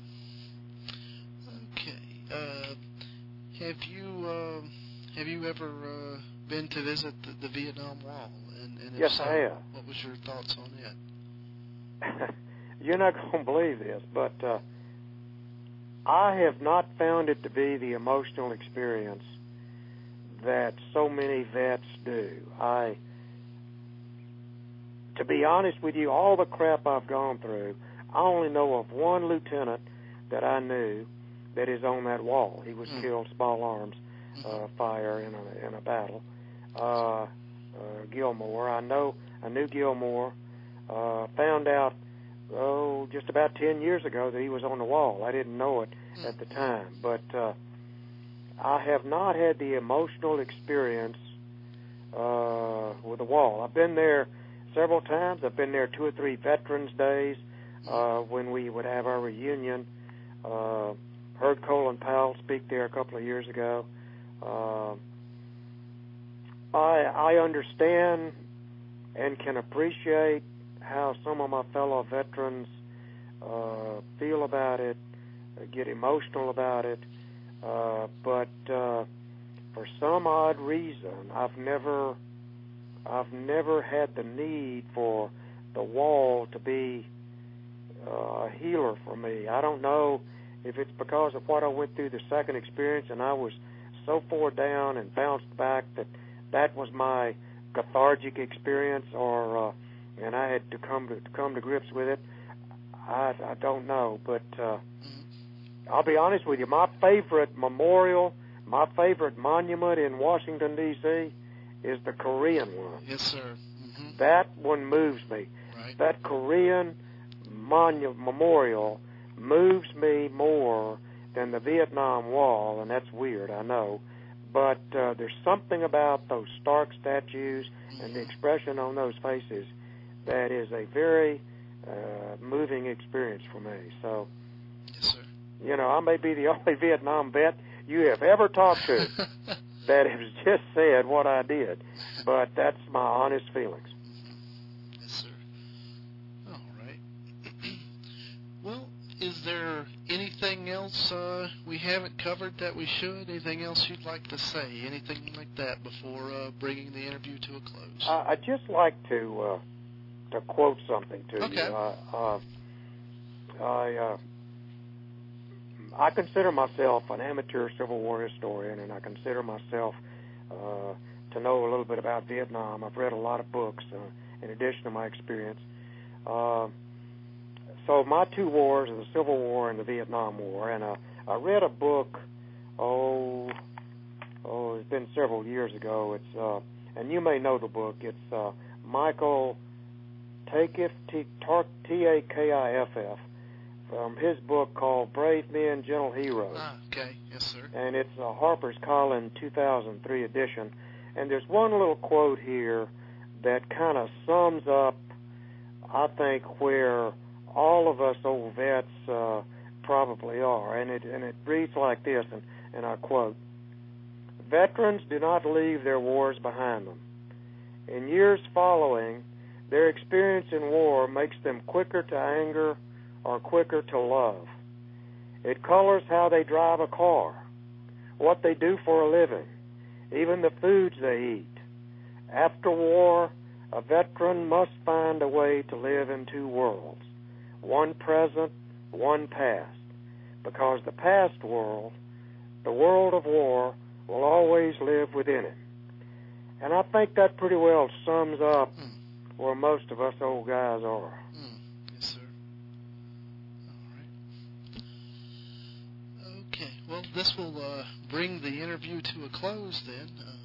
okay. Uh, have you uh, have you ever uh, been to visit the, the Vietnam Wall? And, and if Yes, so, I have. What was your thoughts on it? You're not going to believe this, but uh, I have not found it to be the emotional experience that so many vets do. I, to be honest with you, all the crap I've gone through, I only know of one lieutenant that I knew that is on that wall. He was mm. killed small arms uh, fire in a in a battle. Uh, uh, Gilmore, I know, I knew Gilmore. Uh, found out, oh, just about ten years ago that he was on the wall. I didn't know it mm. at the time, but uh, I have not had the emotional experience uh, with the wall. I've been there several times. I've been there two or three Veterans Days uh, when we would have our reunion. Uh, heard Colin Powell speak there a couple of years ago. Uh, I, I understand and can appreciate how some of my fellow veterans uh, feel about it, uh, get emotional about it, uh, but uh, for some odd reason, I've never, I've never had the need for the wall to be uh, a healer for me. I don't know if it's because of what I went through the second experience, and I was so far down and bounced back that that was my cathartic experience, or uh, and I had to come to, to come to grips with it. I, I don't know, but uh, I'll be honest with you. My favorite memorial, my favorite monument in Washington, D C is the Korean one. Yes, sir. Mm-hmm. That one moves me. Right. That Korean monu- memorial moves me more than the Vietnam Wall, and that's weird, I know. But uh, there's something about those stark statues mm-hmm. and the expression on those faces that is a very uh, moving experience for me. So, yes, sir. You know, I may be the only Vietnam vet you have ever talked to that has just said what I did, but that's my honest feelings. Mm-hmm. Yes, sir. All right. Well, is there anything else uh, we haven't covered that we should? Anything else you'd like to say? Anything like that before uh, bringing the interview to a close? Uh, I'd just like to uh, to quote something to okay. you. Uh, uh, I uh, I consider myself an amateur Civil War historian, and I consider myself uh, to know a little bit about Vietnam. I've read a lot of books uh, in addition to my experience. Uh, so my two wars are the Civil War and the Vietnam War, and uh, I read a book, oh, oh, it's been several years ago. It's uh, and you may know the book. It's uh, Michael Takif, T A K I F F, from his book called Brave Men, Gentle Heroes. Ah, okay. Yes, sir. And it's a Harper's Collins two thousand three edition. And there's one little quote here that kind of sums up, I think, where all of us old vets uh, probably are. And it and it reads like this, and, and I quote, "Veterans do not leave their wars behind them. In years following, their experience in war makes them quicker to anger or quicker to love. It colors how they drive a car, what they do for a living, even the foods they eat. After war, a veteran must find a way to live in two worlds, one present, one past, because the past world, the world of war, will always live within it." And I think that pretty well sums up mm. where most of us old guys are. Mm. Yes, sir. All right. Okay. Well, this will uh, bring the interview to a close then. Uh,